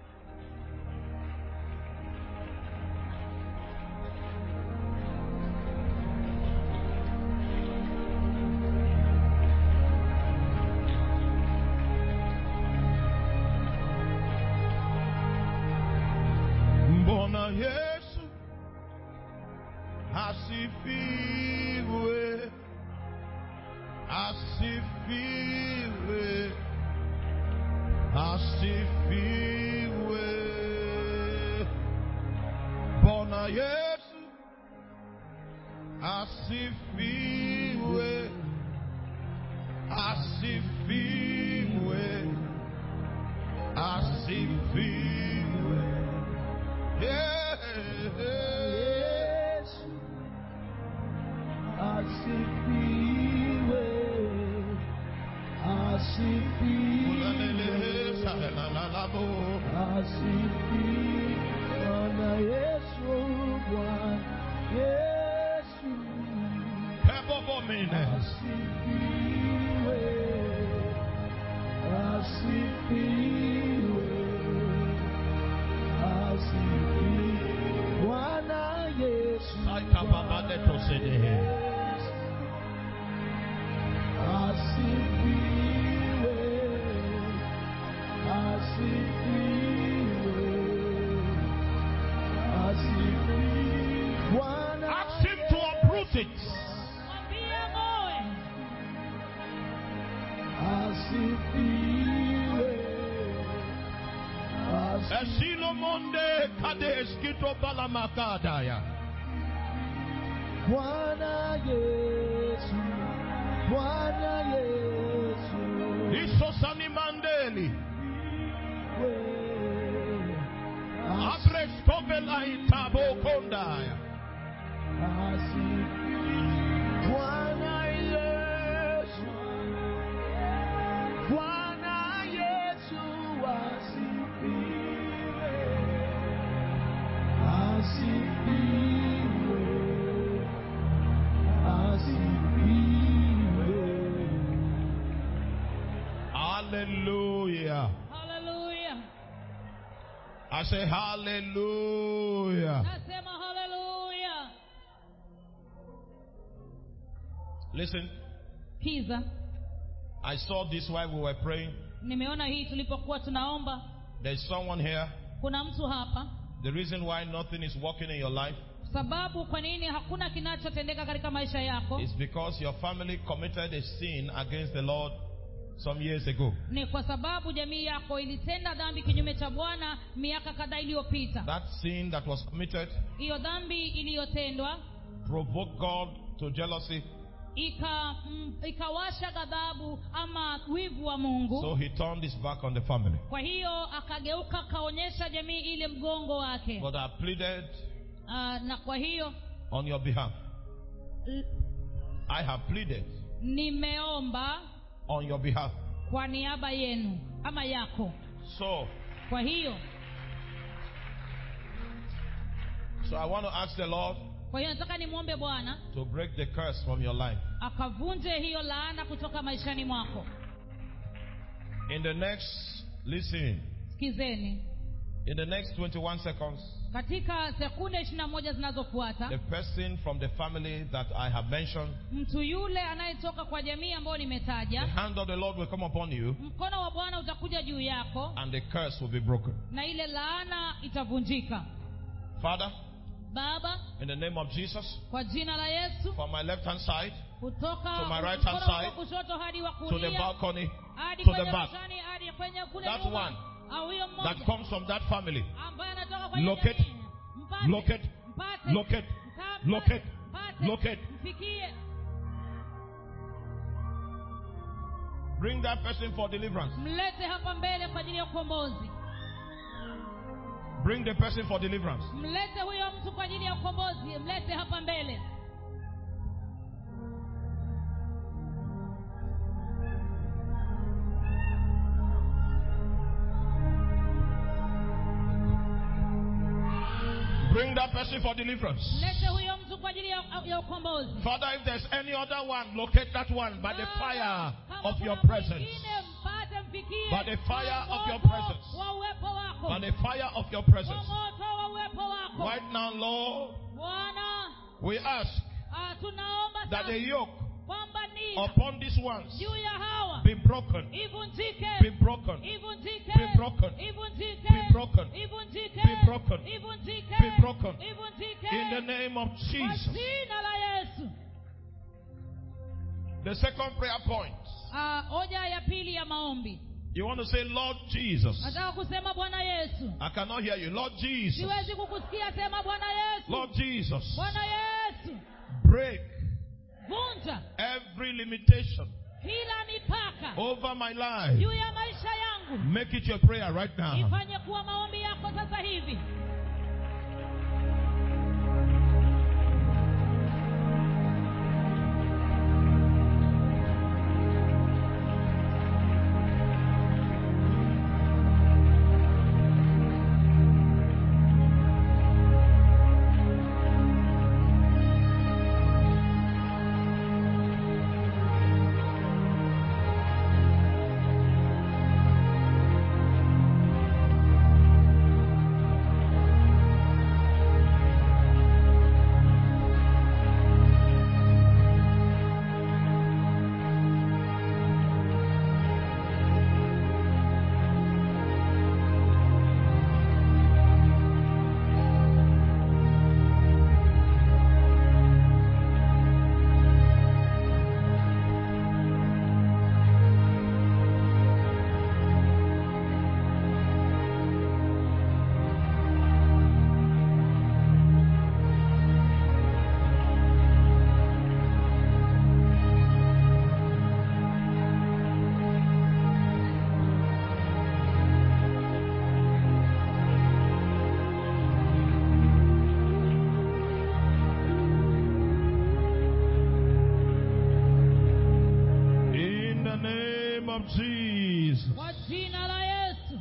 Speaker 1: Mbona Yesu asifiwe, asifiwe, asifiwe. Mbona Yesu asifiwe, asifiwe, asifiwe.
Speaker 3: Yesu asifiwe,
Speaker 1: Domine. Saika baba leto sede. Ask him to uproot it. Esilo monde kade eskito balamakadaya.
Speaker 3: Bwana Yesu, Bwana Yesu,
Speaker 1: Iso sani mandeli. Abres kovela itabo kondaya.
Speaker 3: Bwana Yesu, Bwana Yesu, asifiwe, asifiwe, asifiwe.
Speaker 1: Hallelujah.
Speaker 2: Hallelujah.
Speaker 1: I say hallelujah.
Speaker 2: Nasema hallelujah.
Speaker 1: Listen,
Speaker 2: Kiza,
Speaker 1: I saw this while we were praying.
Speaker 2: nimeona hii tulipokuwa tunaomba.
Speaker 1: There's someone here.
Speaker 2: Kuna mtu hapa.
Speaker 1: The reason why nothing is working in your life
Speaker 2: Sababu kwa nini hakuna kinachotendeka katika maisha yako
Speaker 1: is because your family committed a sin against the Lord some years ago.
Speaker 2: ni kwa sababu jamii yako ilitenda dhambi kinyume cha Bwana miaka kadhaa iliyopita.
Speaker 1: That sin that was committed
Speaker 2: Hiyo dhambi iliyotendwa
Speaker 1: provoked God to jealousy.
Speaker 2: ika mm, ikawasha ghadhabu ama wivu wa Mungu.
Speaker 1: So he turned his back on the family.
Speaker 2: Kwa hiyo akageuka kaonyesha jamii ile mgongo wake.
Speaker 1: But I pleaded
Speaker 2: Uh, na kwa hiyo
Speaker 1: on your behalf.
Speaker 2: l-
Speaker 1: I have pleaded
Speaker 2: nimeomba
Speaker 1: on your behalf.
Speaker 2: kwa niaba yenu ama yako.
Speaker 1: So,
Speaker 2: Kwa hiyo
Speaker 1: so I want to ask the Lord
Speaker 2: kwa hiyo nataka nimwombe Bwana
Speaker 1: to break the curse from your life.
Speaker 2: akavunje hiyo laana kutoka maishani mwako.
Speaker 1: In the next, listen,
Speaker 2: Sikizeni,
Speaker 1: in the next twenty-one seconds,
Speaker 2: katika sekunde ishirini na moja zinazofuata
Speaker 1: the person from the family that I have mentioned,
Speaker 2: mtu yule anayetoka kwa jamii ambayo
Speaker 1: the
Speaker 2: nimetaja,
Speaker 1: hand of the Lord will come upon you
Speaker 2: mkono wa Bwana utakuja juu yako
Speaker 1: and the curse will be broken.
Speaker 2: na ile laana itavunjika.
Speaker 1: Father,
Speaker 2: Baba,
Speaker 1: in the name of Jesus,
Speaker 2: kwa jina la Yesu,
Speaker 1: from my left hand side
Speaker 2: kutoka
Speaker 1: to my right
Speaker 2: mkono
Speaker 1: hand
Speaker 2: wa
Speaker 1: side,
Speaker 2: kushoto hadi wa
Speaker 1: to the
Speaker 2: kulia
Speaker 1: balcony,
Speaker 2: hadi
Speaker 1: to
Speaker 2: kwenye
Speaker 1: the back,
Speaker 2: roshani hadi kwenye kule
Speaker 1: that
Speaker 2: nyuma,
Speaker 1: one
Speaker 2: au huyo
Speaker 1: that
Speaker 2: mmoja
Speaker 1: comes from that family,
Speaker 2: ambaye anatoka kwa
Speaker 1: locate,
Speaker 2: jamii, mpate,
Speaker 1: locate,
Speaker 2: mpate,
Speaker 1: locate,
Speaker 2: mpate,
Speaker 1: locate,
Speaker 2: mpate,
Speaker 1: locate.
Speaker 2: mfikie.
Speaker 1: Bring that person for deliverance.
Speaker 2: Mlete hapa mbele kwa ajili ya ukombozi.
Speaker 1: Bring the person for deliverance.
Speaker 2: Mlete huyo mtu kwa ajili ya ukombozi. Mlete hapa mbele.
Speaker 1: Bring that person for deliverance.
Speaker 2: Mlete huyo mtu kwa ajili ya, ya ukombozi.
Speaker 1: Father, if there's any other one, locate that one by the fire
Speaker 2: Kama
Speaker 1: of your
Speaker 2: kuna
Speaker 1: presence.
Speaker 2: mwingine, mpate mfikie
Speaker 1: By the fire
Speaker 2: kwa
Speaker 1: of your
Speaker 2: moto
Speaker 1: presence.
Speaker 2: wa uwepo wako.
Speaker 1: By the fire of your
Speaker 2: Kwa
Speaker 1: presence.
Speaker 2: moto wa uwepo wako.
Speaker 1: Right now, Lord,
Speaker 2: Bwana,
Speaker 1: we ask
Speaker 2: ah, tunaomba
Speaker 1: that the
Speaker 2: sasa
Speaker 1: yoke
Speaker 2: kwamba nira
Speaker 1: upon these ones
Speaker 2: juu ya hawa
Speaker 1: be broken,
Speaker 2: ivunjike,
Speaker 1: be broken,
Speaker 2: ivunjike,
Speaker 1: be broken,
Speaker 2: ivunjike,
Speaker 1: be broken,
Speaker 2: ivunjike,
Speaker 1: be broken,
Speaker 2: ivunjike,
Speaker 1: be broken.
Speaker 2: ivunjike,
Speaker 1: in the name of
Speaker 2: kwa
Speaker 1: Jesus.
Speaker 2: jina la Yesu.
Speaker 1: The second prayer point,
Speaker 2: Ah, hoja ya pili ya maombi.
Speaker 1: you want to say, Lord Jesus.
Speaker 2: Nataka kusema Bwana Yesu.
Speaker 1: I cannot hear you. Lord Jesus.
Speaker 2: Siwezi kukusikia, sema Bwana Yesu.
Speaker 1: Lord Jesus.
Speaker 2: Bwana Yesu.
Speaker 1: Break
Speaker 2: Vunja
Speaker 1: every limitation
Speaker 2: kila mipaka
Speaker 1: over my life.
Speaker 2: juu ya maisha yangu.
Speaker 1: Make it your prayer right now.
Speaker 2: Ifanye kuwa maombi yako sasa hivi.
Speaker 1: Jesus.
Speaker 2: Kwa jina la Yesu.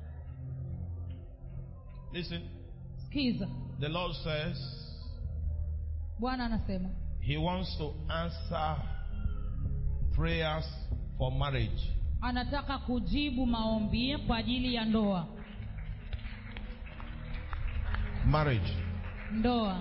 Speaker 1: Listen.
Speaker 2: Sikiza.
Speaker 1: The Lord says
Speaker 2: Bwana anasema
Speaker 1: He wants to answer prayers for marriage.
Speaker 2: Anataka kujibu maombi kwa ajili ya ndoa.
Speaker 1: Marriage.
Speaker 2: Ndoa.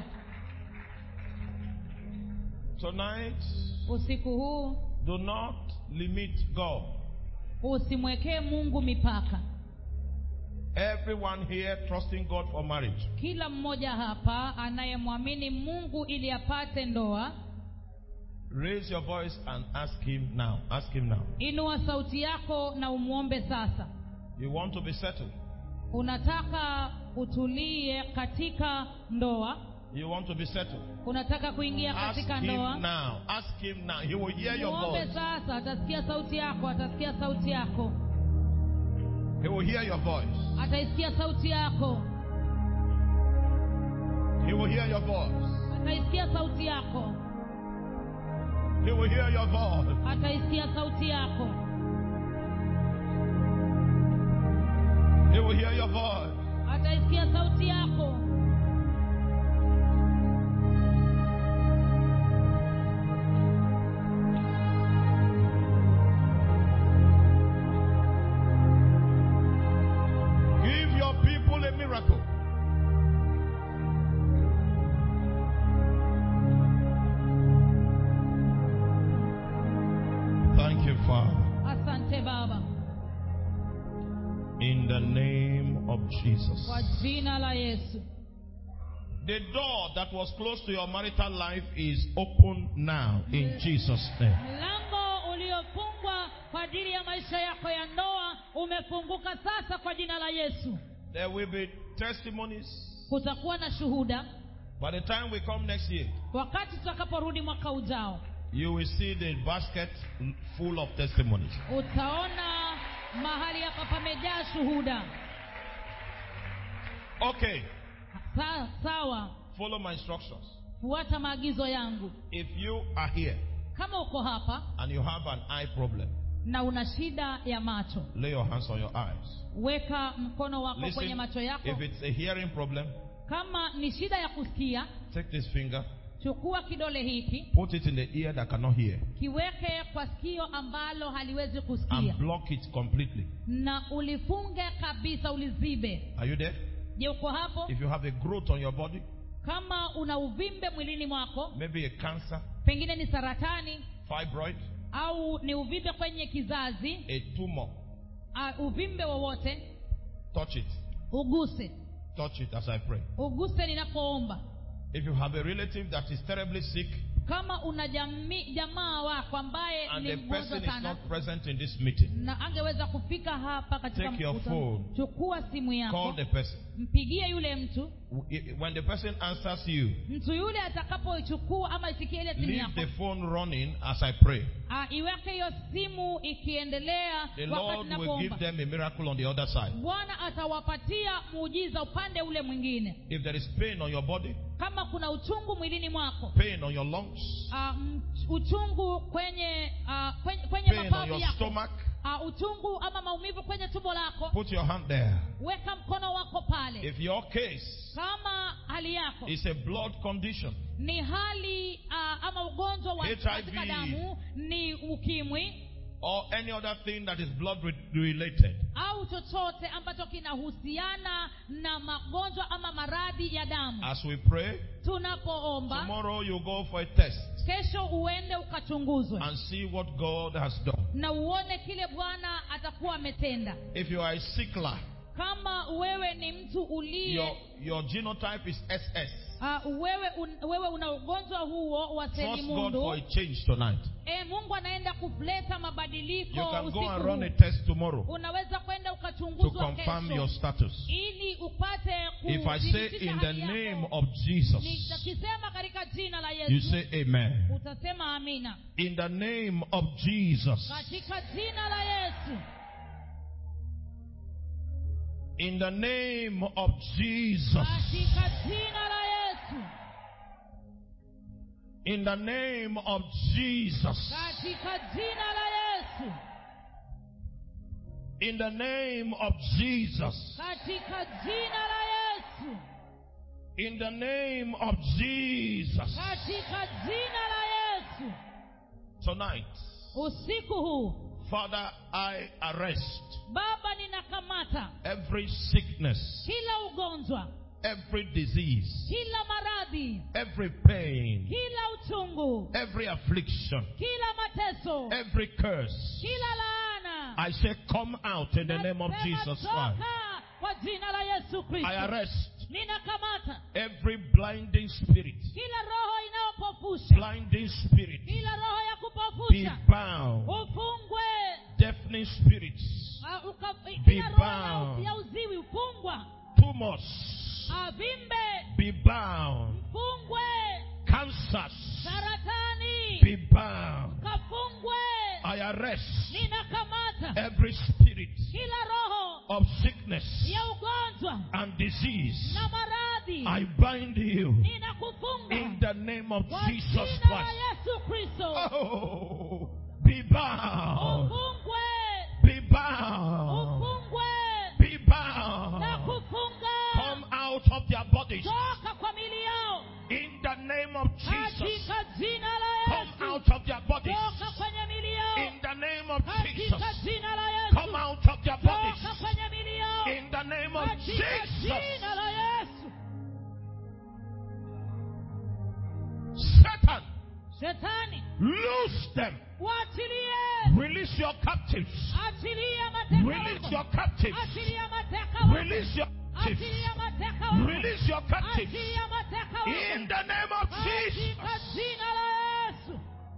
Speaker 1: Tonight,
Speaker 2: usiku huu,
Speaker 1: do not limit God.
Speaker 2: Usimwekee Mungu mipaka.
Speaker 1: Everyone here trusting God for marriage.
Speaker 2: Kila mmoja hapa anayemwamini Mungu ili apate ndoa,
Speaker 1: raise your voice and ask him now. Ask him now.
Speaker 2: Inua sauti yako na umuombe sasa.
Speaker 1: You want to be settled.
Speaker 2: Unataka utulie katika ndoa.
Speaker 1: You want to be settled.
Speaker 2: Unataka kuingia katika ndoa.
Speaker 1: Ask him now. Ask him now. He will hear your voice.
Speaker 2: Muombe sasa, atasikia sauti yako, atasikia sauti yako.
Speaker 1: He will hear your voice.
Speaker 2: Ataisikia sauti yako.
Speaker 1: He will hear your voice.
Speaker 2: Ataisikia sauti yako.
Speaker 1: He will hear your voice.
Speaker 2: Ataisikia sauti yako.
Speaker 1: He will hear your voice.
Speaker 2: Ataisikia sauti yako.
Speaker 1: Give your people a miracle. Thank you, Father.
Speaker 2: Asante Baba.
Speaker 1: In the name of Jesus.
Speaker 2: Kwa jina la Yesu.
Speaker 1: The door that was closed to your marital life is open now in Jesus' name.
Speaker 2: Mlango uliofungwa kwa ajili ya maisha yako ya ndoa umefunguka sasa kwa jina la Yesu.
Speaker 1: There will be testimonies.
Speaker 2: Kutakuwa na shuhuda.
Speaker 1: By the time we come next year,
Speaker 2: wakati tutakaporudi mwaka ujao,
Speaker 1: you will see the basket full of testimonies.
Speaker 2: Utaona mahali hapa pamejaa shuhuda.
Speaker 1: Okay.
Speaker 2: Sa, sawa.
Speaker 1: Follow my instructions.
Speaker 2: Fuata maagizo yangu.
Speaker 1: If you are here,
Speaker 2: kama uko hapa
Speaker 1: and you have an eye problem,
Speaker 2: na una shida ya macho,
Speaker 1: lay your hands on your eyes.
Speaker 2: Weka mkono wako
Speaker 1: Listen,
Speaker 2: kwenye macho yako.
Speaker 1: if it's a hearing problem,
Speaker 2: kama ni shida ya kusikia,
Speaker 1: take this finger,
Speaker 2: chukua kidole hiki,
Speaker 1: put it in the ear that cannot hear,
Speaker 2: kiweke kwa sikio ambalo haliwezi kusikia,
Speaker 1: and block it completely.
Speaker 2: na ulifunge kabisa, ulizibe.
Speaker 1: Are you there?
Speaker 2: Je, uko hapo?
Speaker 1: If you have a growth on your body,
Speaker 2: kama una uvimbe mwilini mwako,
Speaker 1: maybe a cancer,
Speaker 2: pengine ni saratani,
Speaker 1: fibroid,
Speaker 2: au ni uvimbe kwenye kizazi,
Speaker 1: a tumor,
Speaker 2: uh, uvimbe wowote,
Speaker 1: touch it.
Speaker 2: uguse.
Speaker 1: Touch it as I pray.
Speaker 2: Uguse ninapoomba.
Speaker 1: If you have a relative that is terribly sick,
Speaker 2: kama una jami, jamaa wako ambaye
Speaker 1: and
Speaker 2: ni
Speaker 1: the person
Speaker 2: mgonjwa
Speaker 1: is
Speaker 2: sana
Speaker 1: not present in this meeting,
Speaker 2: na angeweza kufika hapa katika
Speaker 1: take your
Speaker 2: mkutano,
Speaker 1: phone,
Speaker 2: chukua simu yako,
Speaker 1: call the person.
Speaker 2: mpigie yule mtu.
Speaker 1: When the person answers you,
Speaker 2: Mtu yule atakapochukua ama isikie ile simu
Speaker 1: leave
Speaker 2: yako,
Speaker 1: the phone running as I pray.
Speaker 2: ah, iweke hiyo simu ikiendelea.
Speaker 1: The
Speaker 2: wakati
Speaker 1: Lord will
Speaker 2: napoomba,
Speaker 1: give them a miracle on the other side.
Speaker 2: Bwana atawapatia muujiza upande ule mwingine.
Speaker 1: If there is pain on your body,
Speaker 2: Kama kuna uchungu mwilini mwako,
Speaker 1: pain on your lungs,
Speaker 2: uh, uchungu kwenye uh, kwenye, kwenye
Speaker 1: pain on
Speaker 2: mapafu
Speaker 1: your
Speaker 2: yako,
Speaker 1: stomach,
Speaker 2: uh, uchungu ama maumivu kwenye tumbo lako,
Speaker 1: put your hand there.
Speaker 2: weka mkono wako pale.
Speaker 1: If your case
Speaker 2: Kama hali yako
Speaker 1: is a blood condition,
Speaker 2: ni hali uh, ama ugonjwa wa
Speaker 1: H I V,
Speaker 2: katika damu, ni ukimwi
Speaker 1: or any other thing that is blood related,
Speaker 2: au chochote ambacho kinahusiana na magonjwa ama maradhi ya damu,
Speaker 1: as we pray,
Speaker 2: tunapoomba
Speaker 1: tomorrow you go for a test
Speaker 2: kesho uende ukachunguzwe
Speaker 1: and see what God has done.
Speaker 2: na uone kile Bwana atakuwa ametenda.
Speaker 1: If you are a sickler,
Speaker 2: Kama wewe ni mtu uliye
Speaker 1: your, your genotype is S S.
Speaker 2: uh, wewe, un, wewe una ugonjwa huo wa
Speaker 1: Trust God for
Speaker 2: selimundu,
Speaker 1: a change tonight.
Speaker 2: e, Mungu anaenda kuleta mabadiliko
Speaker 1: You can go
Speaker 2: usiku
Speaker 1: and run
Speaker 2: huu.
Speaker 1: a test tomorrow
Speaker 2: Unaweza kwenda
Speaker 1: to
Speaker 2: ukachunguzwa
Speaker 1: confirm
Speaker 2: kesho
Speaker 1: your status.
Speaker 2: ili upate
Speaker 1: If I say
Speaker 2: kudhibitisha
Speaker 1: in the
Speaker 2: hali yako.
Speaker 1: name of Jesus,
Speaker 2: Nikisema katika jina la
Speaker 1: you
Speaker 2: Yesu,
Speaker 1: say amen.
Speaker 2: utasema amina.
Speaker 1: In the name of Jesus.
Speaker 2: Katika jina la Yesu.
Speaker 1: In the name of Jesus.
Speaker 2: Katika jina la Yesu.
Speaker 1: In the name of Jesus.
Speaker 2: Katika jina la Yesu.
Speaker 1: In the name of Jesus.
Speaker 2: Katika jina la Yesu.
Speaker 1: In the name of Jesus.
Speaker 2: Katika jina la Yesu.
Speaker 1: Tonight,
Speaker 2: usiku huu,
Speaker 1: Father, I arrest
Speaker 2: Baba, ninakamata
Speaker 1: every sickness,
Speaker 2: kila ugonjwa,
Speaker 1: every disease,
Speaker 2: kila maradhi,
Speaker 1: every pain,
Speaker 2: kila uchungu,
Speaker 1: every affliction,
Speaker 2: kila mateso,
Speaker 1: every curse.
Speaker 2: kila laana.
Speaker 1: I say, come out in the name of Jesus Christ.
Speaker 2: Kwa jina la Yesu Kristo.
Speaker 1: I arrest
Speaker 2: ninakamata
Speaker 1: every blinding spirit,
Speaker 2: kila roho inayopofusha,
Speaker 1: blinding spirit,
Speaker 2: kila roho ya
Speaker 1: be
Speaker 2: kupofusha,
Speaker 1: bound.
Speaker 2: ufungwe.
Speaker 1: Deafening spirits,
Speaker 2: Uh, uka,
Speaker 1: be
Speaker 2: kila roho
Speaker 1: bound.
Speaker 2: ya uziwi ufungwa.
Speaker 1: Tumors,
Speaker 2: Avimbe
Speaker 1: be bound.
Speaker 2: mfungwe.
Speaker 1: Cancers,
Speaker 2: Saratani
Speaker 1: be bound.
Speaker 2: kafungwe.
Speaker 1: I arrest
Speaker 2: Ninakamata
Speaker 1: every spirit
Speaker 2: kila roho
Speaker 1: of sickness
Speaker 2: ya ugonjwa
Speaker 1: and disease.
Speaker 2: na maradhi.
Speaker 1: I bind you
Speaker 2: Ninakufunga
Speaker 1: in the name of
Speaker 2: kwa
Speaker 1: Jesus
Speaker 2: jina la
Speaker 1: Christ.
Speaker 2: Yesu Kristo.
Speaker 1: Oh, be bound.
Speaker 2: Ufungwe.
Speaker 1: Be bound.
Speaker 2: Ufungwe.
Speaker 1: Be bound.
Speaker 2: Na kufunga.
Speaker 1: Come out of their bodies
Speaker 2: Toka kwa mili yao.
Speaker 1: in the name of Jesus.
Speaker 2: Katika jina la
Speaker 1: Come
Speaker 2: Yesu.
Speaker 1: out of their bodies
Speaker 2: Toka kwenye mili yao.
Speaker 1: in the name of
Speaker 2: Katika
Speaker 1: Jesus.
Speaker 2: jina la Yesu.
Speaker 1: Come out of their bodies
Speaker 2: Toka kwenye mili yao.
Speaker 1: in the name of
Speaker 2: Katika
Speaker 1: Jesus.
Speaker 2: jina la Yesu.
Speaker 1: Satan,
Speaker 2: Shetani,
Speaker 1: loose them.
Speaker 2: waachilie.
Speaker 1: Release your captives.
Speaker 2: Achilia mateka
Speaker 1: Release
Speaker 2: wako.
Speaker 1: your captives.
Speaker 2: Achilia mateka wako.
Speaker 1: Release your captives.
Speaker 2: Achilia mateka wako.
Speaker 1: Release your captives
Speaker 2: Achilia mateka wako.
Speaker 1: in the name of Jesus.
Speaker 2: Katika jina la Yesu.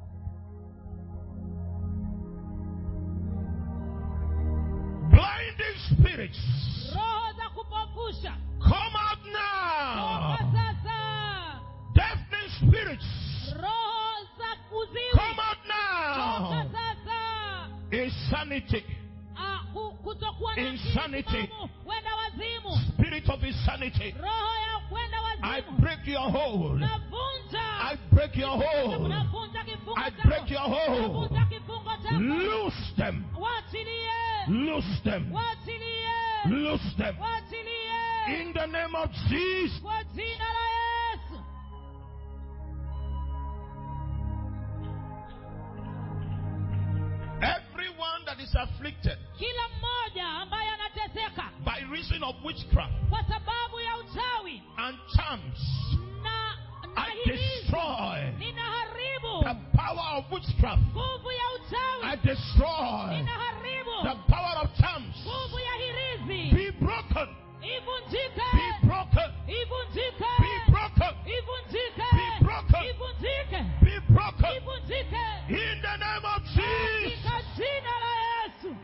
Speaker 1: Blinding spirits,
Speaker 2: Roho za kupofusha.
Speaker 1: come out
Speaker 2: Toka
Speaker 1: now.
Speaker 2: sasa.
Speaker 1: Deafening spirits,
Speaker 2: Roho za kuziwi.
Speaker 1: come out
Speaker 2: Toka
Speaker 1: now.
Speaker 2: sasa.
Speaker 1: Insanity,
Speaker 2: Ah, ku- kutokuwa na
Speaker 1: Insanity.
Speaker 2: akili timamu. Wenda wazimu.
Speaker 1: spirit of insanity,
Speaker 2: Roho ya kwenda
Speaker 1: I
Speaker 2: wazimu.
Speaker 1: break your hold.
Speaker 2: Navunja.
Speaker 1: I break your hold.
Speaker 2: Navunja kifungo
Speaker 1: I
Speaker 2: chako.
Speaker 1: break your hold.
Speaker 2: Navunja kifungo chako.
Speaker 1: Loose them.
Speaker 2: Waachilie.
Speaker 1: Loose them.
Speaker 2: Waachilie.
Speaker 1: Loose them.
Speaker 2: Waachilie.
Speaker 1: In the name of Jesus.
Speaker 2: Kwa jina la Yesu.
Speaker 1: Everyone that is afflicted
Speaker 2: Kila mmoja ambaye anateseka
Speaker 1: by reason of witchcraft
Speaker 2: kwa sababu ya uchawi
Speaker 1: and charms,
Speaker 2: na na
Speaker 1: I
Speaker 2: hirizi,
Speaker 1: destroy
Speaker 2: ninaharibu
Speaker 1: the power of witchcraft.
Speaker 2: nguvu ya
Speaker 1: I
Speaker 2: uchawi.
Speaker 1: destroy
Speaker 2: Ninaharibu
Speaker 1: the power of charms.
Speaker 2: nguvu ya hirizi.
Speaker 1: Be broken.
Speaker 2: Ivunjike.
Speaker 1: Be broken.
Speaker 2: Ivunjike.
Speaker 1: Be broken.
Speaker 2: Ivunjike.
Speaker 1: Be broken.
Speaker 2: Ivunjike.
Speaker 1: Be broken.
Speaker 2: Ivunjike.
Speaker 1: In the name of Jesus.
Speaker 2: Katika jina la Yesu.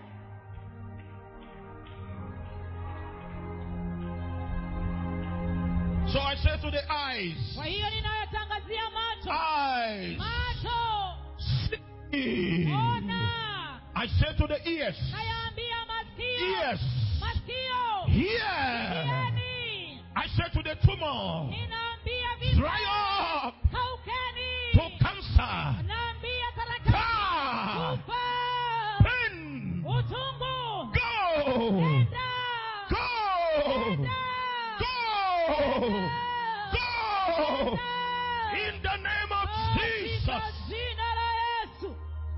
Speaker 1: So I say to the eyes,
Speaker 2: Kwa hiyo ninayotangazia macho.
Speaker 1: eyes,
Speaker 2: Macho.
Speaker 1: see.
Speaker 2: Ona.
Speaker 1: I say to the ears,
Speaker 2: Nayaambia masikio.
Speaker 1: ears,
Speaker 2: Masikio.
Speaker 1: hear.
Speaker 2: Sikieni.
Speaker 1: I say to the tumor,
Speaker 2: Ninaambia vita.
Speaker 1: dry up.
Speaker 2: Kaukeni.
Speaker 1: To cancer,
Speaker 2: Naambia saratani.
Speaker 1: Ah.
Speaker 2: Kufa.
Speaker 1: pain,
Speaker 2: Utungu.
Speaker 1: go,
Speaker 2: Enda.
Speaker 1: go,
Speaker 2: Enda.
Speaker 1: go, go.
Speaker 2: Enda.
Speaker 1: In the name of
Speaker 2: Katika
Speaker 1: Jesus.
Speaker 2: jina la Yesu.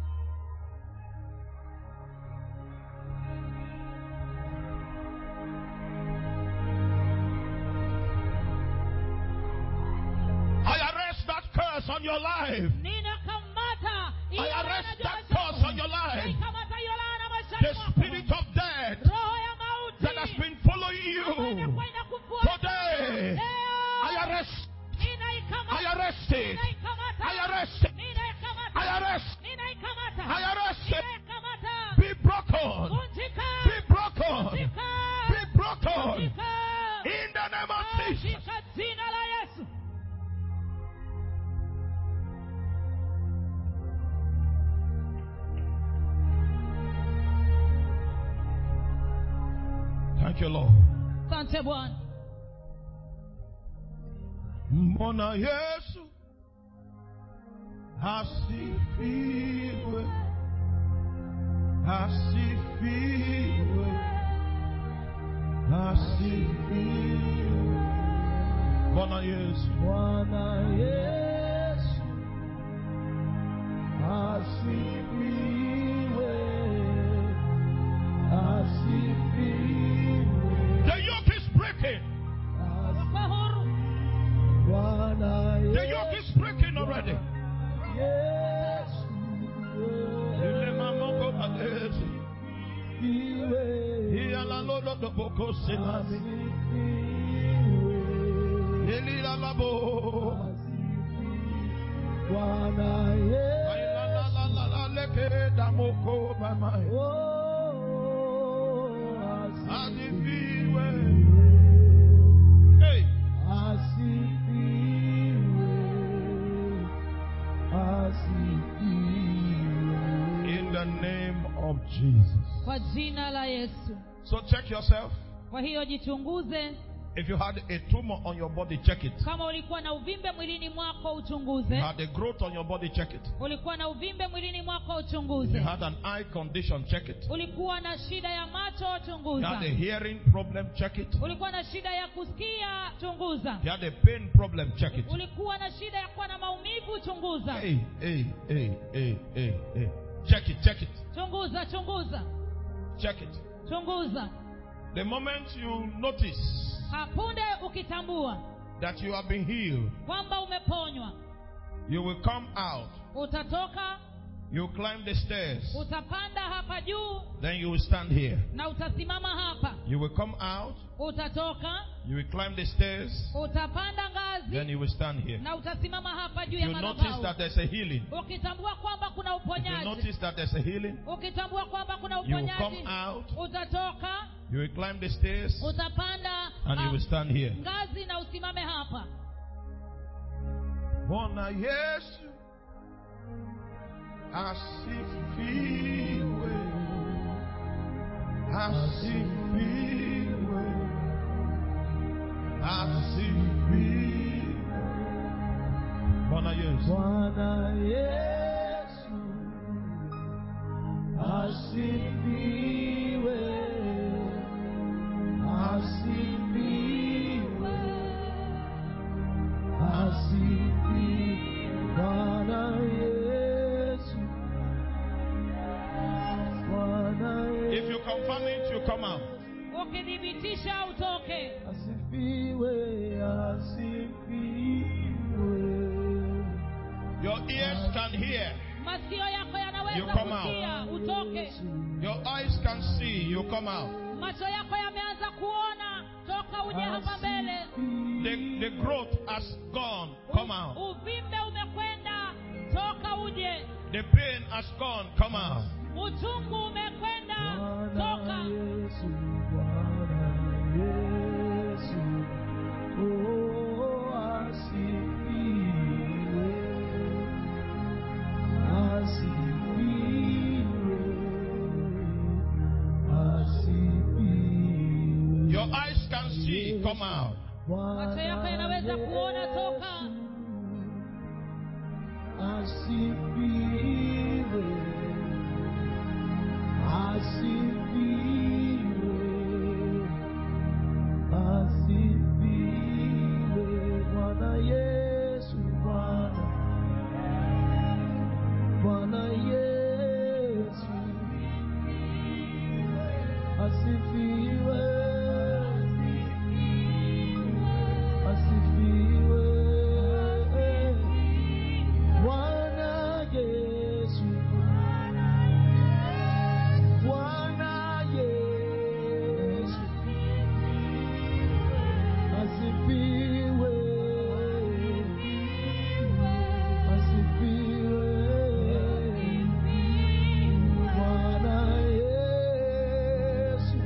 Speaker 1: I arrest that curse on your life.
Speaker 2: Ninakamata.
Speaker 1: I arrest that curse on your life.
Speaker 2: Ninakamata hiyo laana maishani
Speaker 1: The
Speaker 2: mwako.
Speaker 1: spirit of death
Speaker 2: Roho ya mauti.
Speaker 1: that has been following you.
Speaker 2: Inakwenda kufuata.
Speaker 1: Today,
Speaker 2: Leo.
Speaker 1: I arrest,
Speaker 2: Ninaikamata.
Speaker 1: I arrest it.
Speaker 2: Ninaikamata.
Speaker 1: I arrest it.
Speaker 2: Ninaikamata.
Speaker 1: I arrest,
Speaker 2: Ninaikamata.
Speaker 1: I arrest it.
Speaker 2: Ninaikamata.
Speaker 1: Be broken.
Speaker 2: Vunjika.
Speaker 1: Be broken.
Speaker 2: Vunjika.
Speaker 1: Be broken.
Speaker 2: Vunjika.
Speaker 1: In the name of Jesus.
Speaker 2: Katika jina la Yesu.
Speaker 1: Thank you, Lord.
Speaker 2: Asante Bwana.
Speaker 1: Mbona Yesu asifiwe. Asifiwe, asifiwe. Bwana Yesu,
Speaker 3: Bwana Yesu, asifiwe, asifiwe.
Speaker 1: the yoke is breaking.
Speaker 3: Bwana
Speaker 1: The yoke is breaking already.
Speaker 3: Yesu,
Speaker 1: Ile mamoko Yesu.
Speaker 3: asifiwe,
Speaker 1: Iyala lodo do boko selami. Elila labo.
Speaker 3: Bwana Yesu,
Speaker 1: Ay la la la la la leke damoko mamai.
Speaker 3: oh,
Speaker 1: Asifiwe. Hey.
Speaker 3: asifiwe, asifiwe.
Speaker 1: In the name of Jesus.
Speaker 2: Kwa jina la Yesu.
Speaker 1: So check yourself.
Speaker 2: Kwa hiyo jichunguze.
Speaker 1: If you had a tumor on your body, check it.
Speaker 2: Kama ulikuwa na uvimbe mwilini mwako,
Speaker 1: If
Speaker 2: uchunguze.
Speaker 1: you had a growth on your body, check it.
Speaker 2: Ulikuwa na uvimbe mwilini mwako,
Speaker 1: If you
Speaker 2: uchunguze.
Speaker 1: had an eye condition, check it.
Speaker 2: Ulikuwa na shida ya macho,
Speaker 1: If you had
Speaker 2: chunguza.
Speaker 1: a hearing problem, check it.
Speaker 2: Ulikuwa na shida ya kusikia, chunguza.
Speaker 1: If you had a pain problem, check it.
Speaker 2: Ulikuwa na shida ya kuwa na maumivu, chunguza.
Speaker 1: Hey, hey, hey, hey, hey, hey. Check it, check it,
Speaker 2: Chunguza, chunguza,
Speaker 1: check it.
Speaker 2: chunguza.
Speaker 1: The moment you notice
Speaker 2: Hapunde ukitambua
Speaker 1: that you have been healed,
Speaker 2: kwamba umeponywa,
Speaker 1: you will come out.
Speaker 2: utatoka,
Speaker 1: You climb the stairs.
Speaker 2: utapanda hapa juu
Speaker 1: Then you will stand here.
Speaker 2: na utasimama hapa.
Speaker 1: You will come out.
Speaker 2: Utatoka,
Speaker 1: You will climb the stairs.
Speaker 2: utapanda
Speaker 1: Then
Speaker 2: ngazi
Speaker 1: you will stand here.
Speaker 2: na utasimama hapa juu
Speaker 1: You
Speaker 2: ya
Speaker 1: notice that
Speaker 2: madhabahu.
Speaker 1: there's a healing.
Speaker 2: Ukitambua kwamba kuna
Speaker 1: If you
Speaker 2: uponyaji,
Speaker 1: notice that there's a healing,
Speaker 2: ukitambua kwamba kuna
Speaker 1: you will come
Speaker 2: uponyaji,
Speaker 1: out.
Speaker 2: utatoka,
Speaker 1: You will climb the stairs.
Speaker 2: utapanda
Speaker 1: And you
Speaker 2: ah,
Speaker 1: will stand here.
Speaker 2: ngazi na usimame hapa.
Speaker 1: Bwana Yesu, asifiwe, asifiwe, asifiwe. Bwana Yesu,
Speaker 3: Bwana Yesu, asifiwe, asifiwe, asifiwe. Bwana Yesu, Bwana
Speaker 1: if
Speaker 3: Yesu,
Speaker 1: you confirm it, you come out.
Speaker 2: Ukithibitisha utoke.
Speaker 3: asifiwe, asifiwe.
Speaker 1: Your ears can hear.
Speaker 2: Masikio yako
Speaker 1: You
Speaker 2: yanaweza
Speaker 1: come out.
Speaker 2: kusikia, utoke.
Speaker 1: Your eyes can see. You come out.
Speaker 2: Macho yako yameanza kuona, toka uje hapa mbele.
Speaker 1: The, the growth has gone. Come out.
Speaker 2: Uvimbe umekwenda, toka uje.
Speaker 1: The pain has gone. Come out.
Speaker 2: Uchungu umekwenda, toka.
Speaker 3: Yesu, Bwana Yesu, oh, asifiwe, asifiwe, asifiwe.
Speaker 1: Your eyes can see. Come out.
Speaker 2: Macho yako yanaweza kuona, toka.
Speaker 3: Asifiwe, asifiwe, asifiwe. Bwana Yesu, Bwana, Bwana Yesu, asifiwe, asifiwe. Bwana Yesu, Bwana Yesu, asifiwe, asifiwe. Bwana Yesu,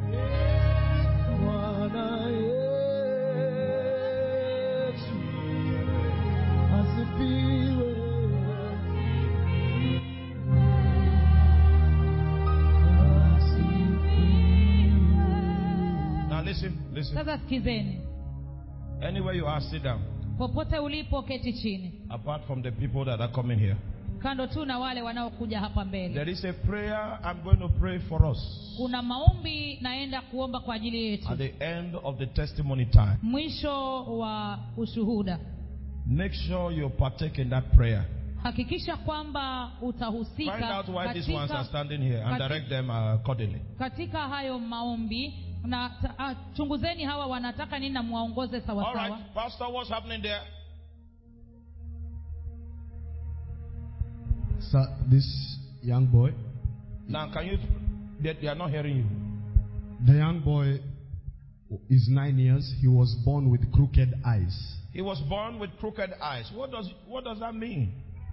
Speaker 3: Bwana Yesu, asifiwe.
Speaker 1: Now listen, listen.
Speaker 2: Sasa sikizeni.
Speaker 1: Anywhere you are, sit down.
Speaker 2: Popote ulipo, keti chini.
Speaker 1: Apart from the people that are coming here.
Speaker 2: kando tu na wale wanaokuja hapa mbele.
Speaker 1: There is a prayer I'm going to pray for us.
Speaker 2: Kuna maombi naenda kuomba kwa ajili yetu.
Speaker 1: At the end of the testimony time.
Speaker 2: Mwisho wa ushuhuda.
Speaker 1: Make sure you partake in that prayer.
Speaker 2: Hakikisha kwamba utahusika.
Speaker 1: Find out why these ones are standing here and
Speaker 2: katika,
Speaker 1: direct them accordingly.
Speaker 2: Katika hayo maombi na uh, chunguzeni hawa wanataka nini na muwaongoze sawa sawa.
Speaker 1: All right, Pastor, what's happening there?
Speaker 4: Sir, this young boy.
Speaker 1: Now, can you? They, they are not hearing you.
Speaker 4: The young boy is nine years. He was born with crooked eyes.
Speaker 1: He was born with crooked eyes. What does what does that mean?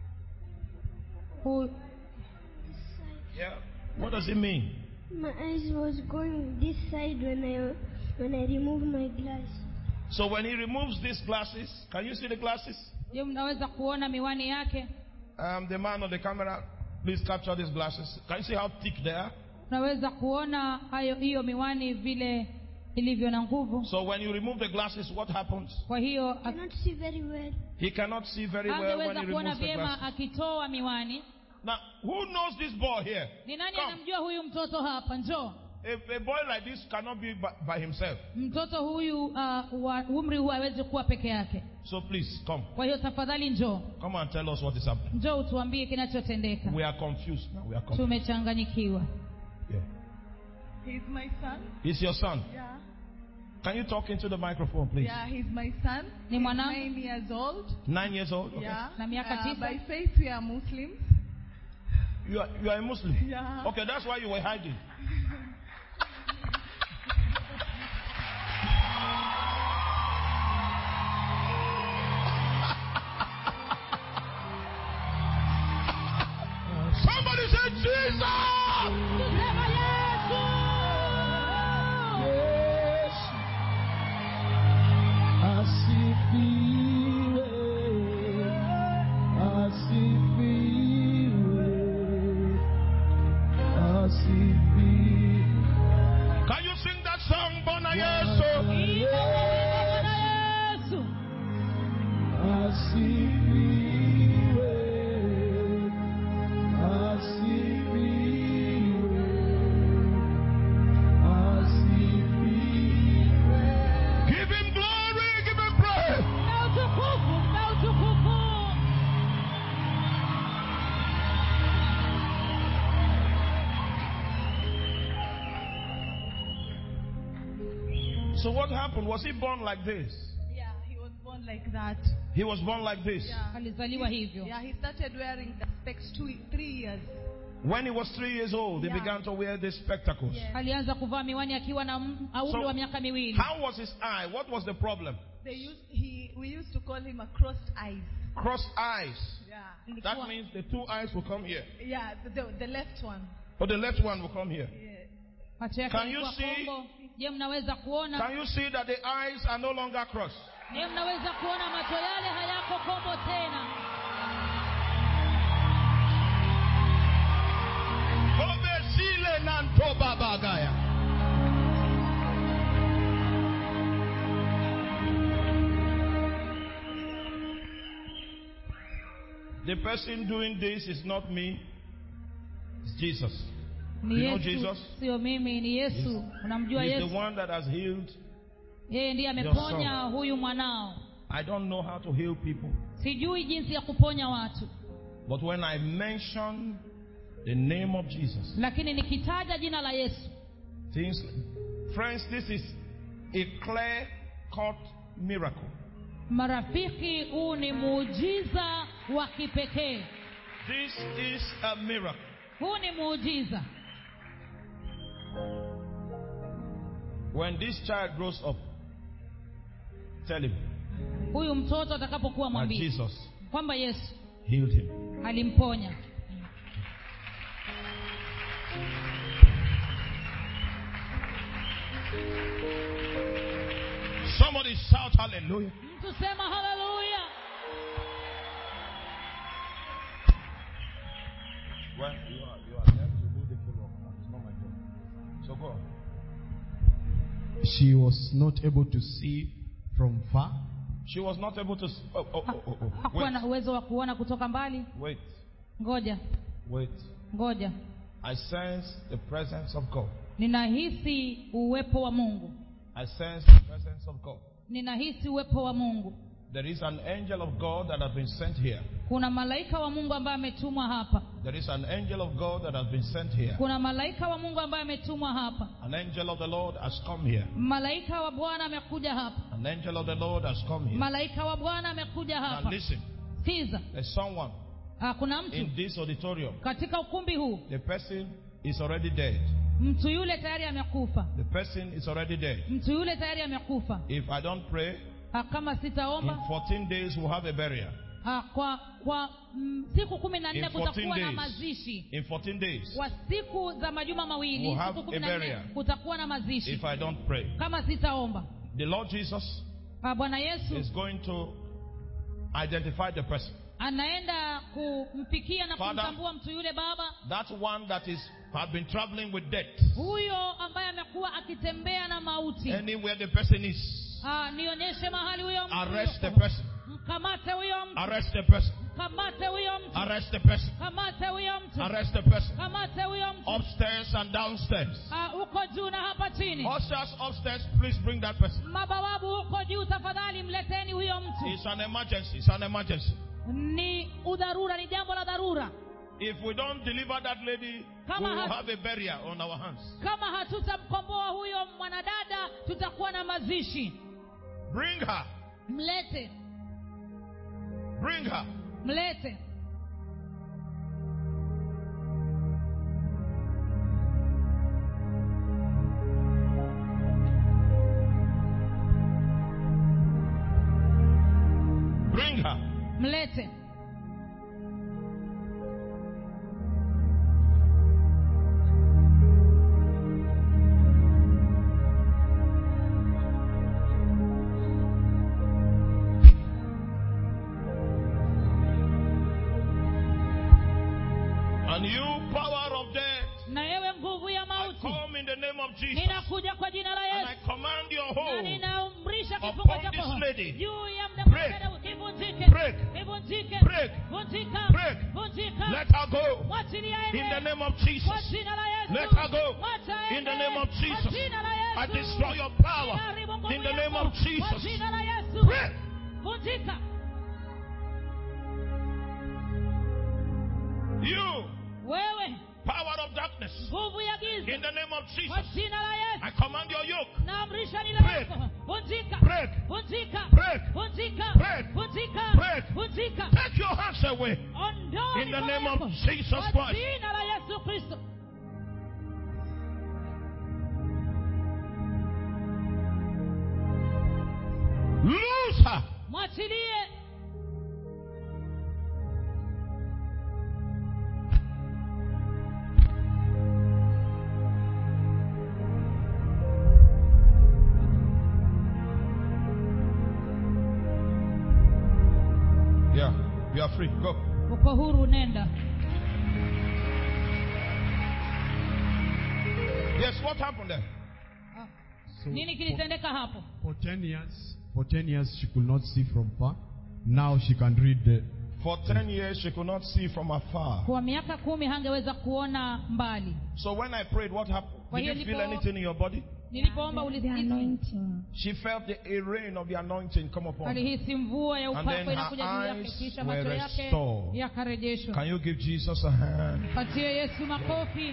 Speaker 2: Who?
Speaker 1: Yeah. What does it mean?
Speaker 5: My eyes was going this side when I when I removed my glass.
Speaker 1: So when he removes these glasses, can you see the glasses?
Speaker 2: Je, mnaweza kuona miwani yake?
Speaker 1: Um, the man on the camera, please capture these glasses. Can you see how thick they are?
Speaker 2: Unaweza kuona hayo hiyo miwani vile ilivyo na nguvu.
Speaker 1: So when you remove the glasses, what happens?
Speaker 2: Kwa hiyo
Speaker 5: I cannot see very well.
Speaker 1: He cannot see very well when he removes the glasses.
Speaker 2: Akitoa miwani.
Speaker 1: Now, who knows this boy here?
Speaker 2: Ni nani anamjua huyu mtoto hapa? Njoo.
Speaker 1: A, a boy like this cannot be by, by himself.
Speaker 2: Mtoto huyu uh, wa umri huu hawezi kuwa peke yake.
Speaker 1: So please come.
Speaker 2: Kwa hiyo tafadhali njoo.
Speaker 1: Come and tell us what is happening.
Speaker 2: Njoo utuambie kinachotendeka.
Speaker 1: We are confused now. We are confused.
Speaker 2: Tumechanganyikiwa.
Speaker 1: Yeah.
Speaker 6: He's my son.
Speaker 1: He's your son?
Speaker 6: Yeah.
Speaker 1: Can you talk into the microphone, please?
Speaker 6: Yeah, he's my son.
Speaker 2: Ni mwanangu.
Speaker 6: Nine years old.
Speaker 1: Nine years old? Okay.
Speaker 6: Yeah.
Speaker 2: Na miaka tisa.
Speaker 6: Uh, by faith we are Muslims.
Speaker 1: You are, you are a Muslim?
Speaker 6: Yeah.
Speaker 1: Okay, that's why you were hiding. Somebody say Jesus!
Speaker 3: Yes. Asifiwe. Asifiwe. Asifiwe.
Speaker 1: Can you sing that song, Bona Yesu?
Speaker 3: Asifiwe. Asifiwe. Asifiwe.
Speaker 1: Give him glory, give him praise. So what happened? Was he born like this?
Speaker 6: Yeah, he was born like that.
Speaker 1: He was born like this.
Speaker 6: Yeah.
Speaker 2: Alizaliwa hivyo.
Speaker 6: Yeah, he started wearing the specs two, three years.
Speaker 1: When he was three years old, he
Speaker 6: Yeah.
Speaker 1: began to wear these spectacles.
Speaker 6: Yes.
Speaker 2: Alianza kuvaa miwani akiwa na umri wa miaka miwili.
Speaker 1: How was his eye? What was the problem?
Speaker 6: They used he we used to call him a crossed eyes.
Speaker 1: Crossed eyes.
Speaker 6: Yeah.
Speaker 1: That means the two eyes will come here.
Speaker 6: Yeah, the, the, the left one.
Speaker 1: But the left one will come here.
Speaker 6: Yeah.
Speaker 2: Macho yake
Speaker 1: Can you
Speaker 2: yalikuwa
Speaker 1: see-
Speaker 2: kombo. Je, mnaweza kuona?
Speaker 1: Can you see that the eyes are no longer crossed?
Speaker 2: Je, mnaweza kuona macho yale hayako kombo tena?
Speaker 1: Obesile nantoba bagaya. The person doing this is not me, it's Jesus.
Speaker 2: Ni
Speaker 1: You know
Speaker 2: Yesu,
Speaker 1: Jesus?
Speaker 2: sio mimi, ni Yesu. Unamjua
Speaker 1: He's the
Speaker 2: Yesu?
Speaker 1: one that has healed.
Speaker 2: Yeye ndiye ameponya huyu mwanao.
Speaker 1: I don't know how to heal people.
Speaker 2: Sijui jinsi ya kuponya watu.
Speaker 1: But when I mention the name of Jesus,
Speaker 2: Lakini nikitaja jina la Yesu,
Speaker 1: things, friends, this is a clear-cut miracle.
Speaker 2: marafiki, huu ni muujiza wa kipekee.
Speaker 1: This is a miracle.
Speaker 2: Huu ni muujiza.
Speaker 1: When this child grows up, tell him
Speaker 2: Huyu mtoto atakapokuwa
Speaker 1: that
Speaker 2: mwambie
Speaker 1: Jesus
Speaker 2: kwamba Yesu
Speaker 1: healed him.
Speaker 2: alimponya.
Speaker 1: Somebody shout hallelujah.
Speaker 2: Mtu sema haleluya.
Speaker 1: Well, you are, you are there to do the follow-up. It's not my job. So go on.
Speaker 4: She was not able to see from far.
Speaker 1: She was not able to. s- Oh, oh, oh, oh, oh.
Speaker 2: Hakuwa na
Speaker 1: Wait.
Speaker 2: uwezo wa kuona kutoka mbali.
Speaker 1: Wait.
Speaker 2: Ngoja.
Speaker 1: Wait.
Speaker 2: Ngoja.
Speaker 1: I sense the presence of God.
Speaker 2: Ninahisi uwepo wa Mungu.
Speaker 1: I sense the presence of God.
Speaker 2: Ninahisi uwepo wa Mungu.
Speaker 1: There is an angel of God that has been sent here.
Speaker 2: Kuna malaika wa Mungu ambaye ametumwa hapa.
Speaker 1: There is an angel of God that has been sent here.
Speaker 2: Kuna malaika wa Mungu ambaye ametumwa hapa.
Speaker 1: An angel of the Lord has come here.
Speaker 2: Malaika wa Bwana amekuja hapa.
Speaker 1: An angel of the Lord has come here.
Speaker 2: Malaika wa Bwana amekuja
Speaker 1: Now
Speaker 2: hapa.
Speaker 1: listen.
Speaker 2: Sikiza.
Speaker 1: There's someone
Speaker 2: Ah, kuna mtu
Speaker 1: in this auditorium.
Speaker 2: katika ukumbi huu.
Speaker 1: The person is already dead.
Speaker 2: Mtu yule tayari amekufa.
Speaker 1: The person is already dead.
Speaker 2: Mtu yule tayari amekufa.
Speaker 1: If I don't pray,
Speaker 2: Ah, kama
Speaker 1: in
Speaker 2: sitaomba
Speaker 1: fourteen days we'll have a burial.
Speaker 2: ah, kwa kwa mm, siku kumi na nne
Speaker 1: In fourteen
Speaker 2: kutakuwa na
Speaker 1: days.
Speaker 2: mazishi.
Speaker 1: In fourteen days,
Speaker 2: Kwa siku za majuma mawili,
Speaker 1: We'll have
Speaker 2: siku kumi
Speaker 1: a
Speaker 2: na nne
Speaker 1: burial.
Speaker 2: kutakuwa na mazishi.
Speaker 1: if I don't pray.
Speaker 2: Kama sitaomba.
Speaker 1: The Lord Jesus
Speaker 2: Ah, Bwana Yesu
Speaker 1: is going to identify the person.
Speaker 2: anaenda kumfikia na
Speaker 1: Father,
Speaker 2: kumtambua mtu yule baba.
Speaker 1: That one that is have been traveling with death.
Speaker 2: Huyo ambaye amekuwa akitembea na mauti.
Speaker 1: Anywhere the person is,
Speaker 2: Ah, nionyeshe mahali huyo mtu.
Speaker 1: arrest the
Speaker 2: yuko.
Speaker 1: person.
Speaker 2: Mkamate huyo mtu.
Speaker 1: Arrest the person.
Speaker 2: Kamate huyo mtu.
Speaker 1: Arrest the person.
Speaker 2: Kamate huyo mtu.
Speaker 1: Arrest the person.
Speaker 2: Kamate huyo mtu.
Speaker 1: Upstairs and downstairs.
Speaker 2: Ah, uko juu na hapa chini.
Speaker 1: Upstairs, upstairs, please bring that person.
Speaker 2: Mabawabu huko juu, tafadhali mleteni huyo mtu.
Speaker 1: It's an emergency. It's an emergency.
Speaker 2: Ni udharura, ni jambo la dharura.
Speaker 1: If we don't deliver that lady, we
Speaker 2: Kama
Speaker 1: will
Speaker 2: ha-
Speaker 1: have a burial on our hands.
Speaker 2: Kama hatutamkomboa huyo mwanadada, tutakuwa na mazishi.
Speaker 1: Bring her.
Speaker 2: Mlete.
Speaker 1: Bring her.
Speaker 2: Mlete.
Speaker 1: Bring her.
Speaker 2: Mlete.
Speaker 1: And you, power of death,
Speaker 2: Na yewe nguvu ya
Speaker 1: I
Speaker 2: mauti,
Speaker 1: come in the name of Jesus.
Speaker 2: ninakuja kwa jina la
Speaker 1: And I
Speaker 2: Yesu.
Speaker 1: command your
Speaker 2: Na
Speaker 1: hold
Speaker 2: ninaamrisha kifungo
Speaker 1: upon
Speaker 2: chako
Speaker 1: this lady.
Speaker 2: juu ya
Speaker 1: Break.
Speaker 2: mdada, kivunjike.
Speaker 1: Break.
Speaker 2: Kivunjike.
Speaker 1: Break.
Speaker 2: Vunjika.
Speaker 1: Break.
Speaker 2: Vunjika.
Speaker 1: Let her go.
Speaker 2: Mwachilia
Speaker 1: In the
Speaker 2: yeye.
Speaker 1: name of
Speaker 2: Kwa
Speaker 1: Jesus.
Speaker 2: jina la Yesu.
Speaker 1: Let her go.
Speaker 2: Mwacha
Speaker 1: In the
Speaker 2: yeye.
Speaker 1: name of
Speaker 2: Kwa
Speaker 1: Jesus.
Speaker 2: jina la Yesu.
Speaker 1: I destroy your power.
Speaker 2: Ninaharibu nguvu
Speaker 1: In the
Speaker 2: yako.
Speaker 1: name of
Speaker 2: Kwa
Speaker 1: Jesus.
Speaker 2: jina la Yesu.
Speaker 1: Break.
Speaker 2: Vunjika.
Speaker 1: You,
Speaker 2: Wewe,
Speaker 1: power of darkness.
Speaker 2: nguvu ya giza.
Speaker 1: In the name of
Speaker 2: Kwa
Speaker 1: Jesus.
Speaker 2: jina la Yesu.
Speaker 1: I command your yoke.
Speaker 2: Naamrisha nila
Speaker 1: Break.
Speaker 2: yako. Vunjika.
Speaker 1: Break.
Speaker 2: Vunjika.
Speaker 1: Break.
Speaker 2: Vunjika.
Speaker 1: Break.
Speaker 2: Vunjika.
Speaker 1: Break.
Speaker 2: Vunjika.
Speaker 1: Take your hands away.
Speaker 2: Ondoa
Speaker 1: In the
Speaker 2: mikono
Speaker 1: name of
Speaker 2: yako.
Speaker 1: Jesus
Speaker 2: Kwa
Speaker 1: Christ.
Speaker 2: jina la Yesu Kristo.
Speaker 1: Loose her.
Speaker 2: Mwachilie.
Speaker 1: Yeah, you are free. Go.
Speaker 2: Uko huru, nenda.
Speaker 1: Yes, what happened there?
Speaker 2: Ah,
Speaker 4: So
Speaker 2: Nini
Speaker 4: for,
Speaker 2: kilitendeka hapo?
Speaker 4: for ten years, for ten years she could not see from far. Now she can read the.
Speaker 1: For ten years, she could not see from afar.
Speaker 2: Kwa miaka kumi hangeweza kuona mbali.
Speaker 1: So when I prayed, what happened?
Speaker 2: Kwa
Speaker 1: Did
Speaker 2: hiyo
Speaker 1: you feel
Speaker 2: lipo-
Speaker 1: anything in your body?
Speaker 2: Nilipoomba
Speaker 5: The
Speaker 2: ulisikia.
Speaker 5: anointing.
Speaker 1: She felt the a rain of the anointing come upon her.
Speaker 2: Alihisi mvua ya
Speaker 1: And
Speaker 2: upako
Speaker 1: then her
Speaker 2: inakuja juu yake,
Speaker 1: eyes
Speaker 2: kisha
Speaker 1: were
Speaker 2: macho yake
Speaker 1: restored.
Speaker 2: yakarejeshwa.
Speaker 1: Can you give Jesus a hand?
Speaker 2: Patie Yesu makofi.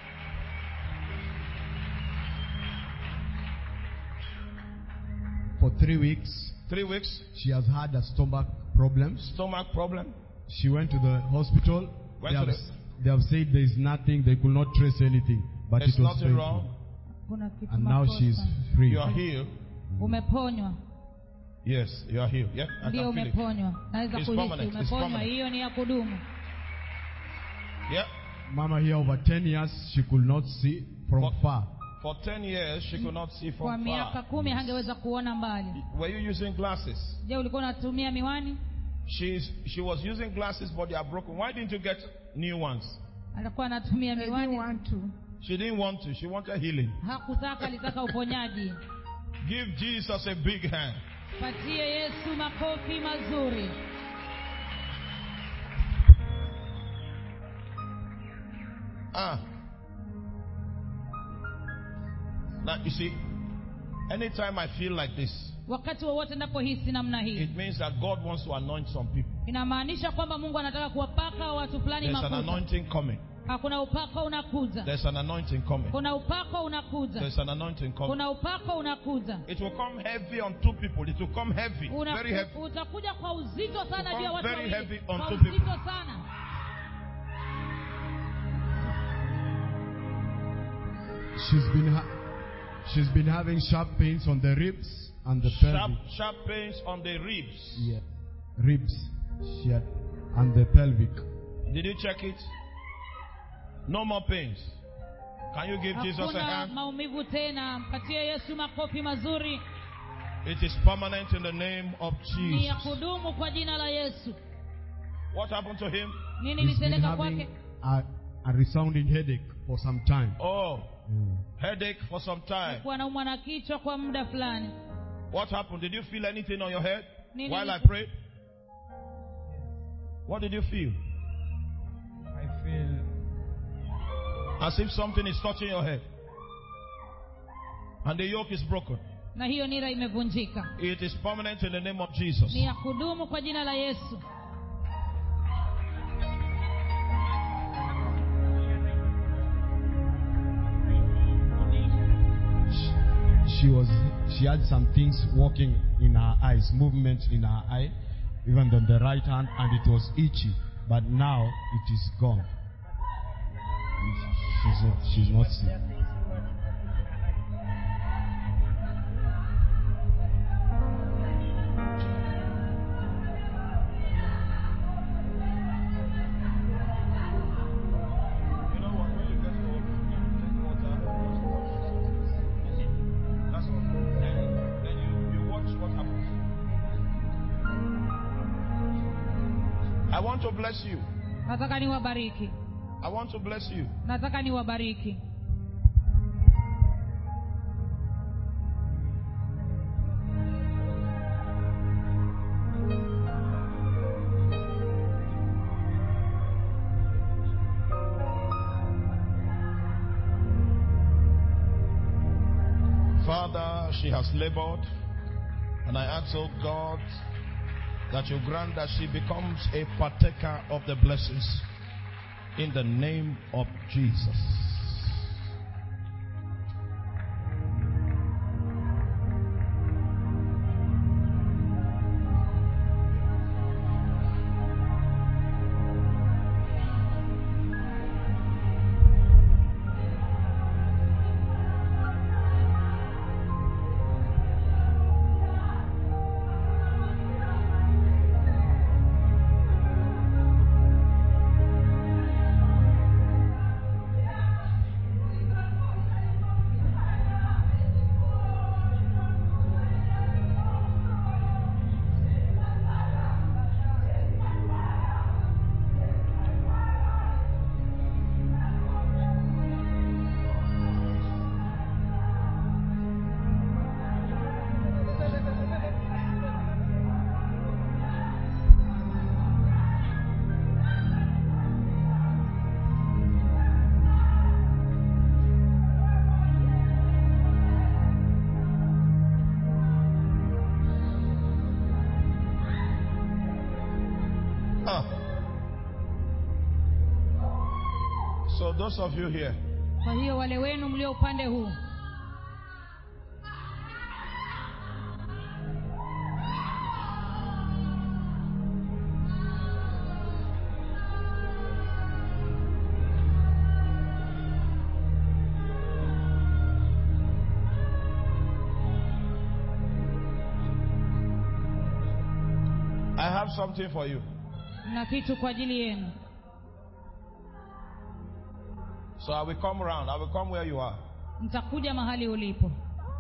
Speaker 4: For three weeks,
Speaker 1: Three weeks,
Speaker 4: she has had a stomach problems.
Speaker 1: stomach problem.
Speaker 4: She went to the hospital.
Speaker 1: Went
Speaker 4: They
Speaker 1: to
Speaker 4: have, they have said there is nothing. They could not trace anything. But
Speaker 1: There's
Speaker 4: it was
Speaker 1: nothing
Speaker 4: painful.
Speaker 1: wrong.
Speaker 2: Kuna kitu
Speaker 4: And now
Speaker 2: makosa.
Speaker 4: she's free.
Speaker 1: You are healed.
Speaker 2: Umeponywa.
Speaker 1: Yes, you are healed. Yeah, I
Speaker 2: Ndio
Speaker 1: can feel it.
Speaker 2: umeponywa. Naweza
Speaker 1: It's
Speaker 2: kuhisi
Speaker 1: permanent. It's
Speaker 2: umeponywa.
Speaker 1: permanent.
Speaker 2: Hiyo ni ya kudumu.
Speaker 1: Yeah.
Speaker 4: Mama here over ten years, she could not see from
Speaker 1: But-
Speaker 4: far.
Speaker 1: For ten years, she could not see
Speaker 2: Kwa
Speaker 1: from
Speaker 2: miaka
Speaker 1: far.
Speaker 2: kumi hangeweza kuona mbali.
Speaker 1: Were you using glasses?
Speaker 2: Je, ulikuwa unatumia miwani?
Speaker 1: She's, she was using glasses, but they are broken. Why didn't you get new ones?
Speaker 2: Alikuwa anatumia miwani.
Speaker 1: She didn't want to. She wanted healing.
Speaker 2: Hakutaka, alitaka uponyaji.
Speaker 1: Give Jesus a big hand.
Speaker 2: Patie Yesu makofi mazuri.
Speaker 1: Ah. Now you see, anytime I feel like this,
Speaker 2: wakati wowote ninapohisi namna hii,
Speaker 1: it means that God wants to anoint some people.
Speaker 2: inamaanisha kwamba Mungu anataka kuwapaka watu fulani
Speaker 1: There's an
Speaker 2: mafuta.
Speaker 1: anointing coming.
Speaker 2: Kuna upako unakuja.
Speaker 1: There's an anointing coming.
Speaker 2: Kuna upako unakuja.
Speaker 1: There's an anointing coming.
Speaker 2: Kuna upako unakuja.
Speaker 1: It will come heavy on two people. It will come heavy,
Speaker 2: Una,
Speaker 1: very heavy.
Speaker 2: Utakuja kwa uzito sana juu ya watu
Speaker 1: very heavy
Speaker 2: wawili.
Speaker 1: on
Speaker 2: Kwa
Speaker 1: two
Speaker 2: uzito
Speaker 1: people.
Speaker 2: sana.
Speaker 4: She's been ha- she's been having sharp pains on the ribs and the
Speaker 1: Sharp,
Speaker 4: pelvic.
Speaker 1: sharp pains on the ribs.
Speaker 4: Yeah, ribs. She had, and the pelvic.
Speaker 1: Did you check it? No more pains. Can you give Jesus a
Speaker 2: Hakuna
Speaker 1: hand?
Speaker 2: maumivu tena. Mpatie Yesu makofi mazuri.
Speaker 1: It is permanent in the name of
Speaker 2: Ni ya
Speaker 1: Jesus.
Speaker 2: kudumu kwa jina la Yesu.
Speaker 1: What happened to him?
Speaker 2: Nini
Speaker 4: He's been
Speaker 2: litendeka
Speaker 4: having
Speaker 2: kwake?
Speaker 4: a, a resounding headache for some time.
Speaker 1: Oh,
Speaker 4: Mm.
Speaker 1: headache for some time.
Speaker 2: Kuwa naumwa na kichwa kwa muda fulani.
Speaker 1: What happened? Did you feel anything on your head
Speaker 2: Nini
Speaker 1: while I
Speaker 2: lipo-
Speaker 1: prayed? What did you feel?
Speaker 3: I feel
Speaker 1: As if something is touching your head. And the yoke is broken.
Speaker 2: Na hiyo nira imevunjika.
Speaker 1: It is permanent in the name of Jesus.
Speaker 2: Ni ya kudumu kwa jina la Yesu.
Speaker 4: She was she had some things walking in her eyes, movement in her eye, even on the right hand, and it was itchy. But now it is gone. And she's not, she's not sick.
Speaker 1: You know what? When you get home, take water, just wash yourself. That's all. Then, then you, you watch what happens. I want to bless you.
Speaker 2: Nataka niwabariki.
Speaker 1: I want to bless you.
Speaker 2: Nataka niwabariki.
Speaker 1: Father, she has labored, and I ask, oh God, that you grant that she becomes a partaker of the blessings in the name of Jesus. Ah. So those of you here,
Speaker 2: Kwa hiyo wale wenu mlio upande huu,
Speaker 1: I have something for you.
Speaker 2: na kitu kwa ajili yenu.
Speaker 1: So I will come around. I will come where you are.
Speaker 2: Mtakuja mahali ulipo.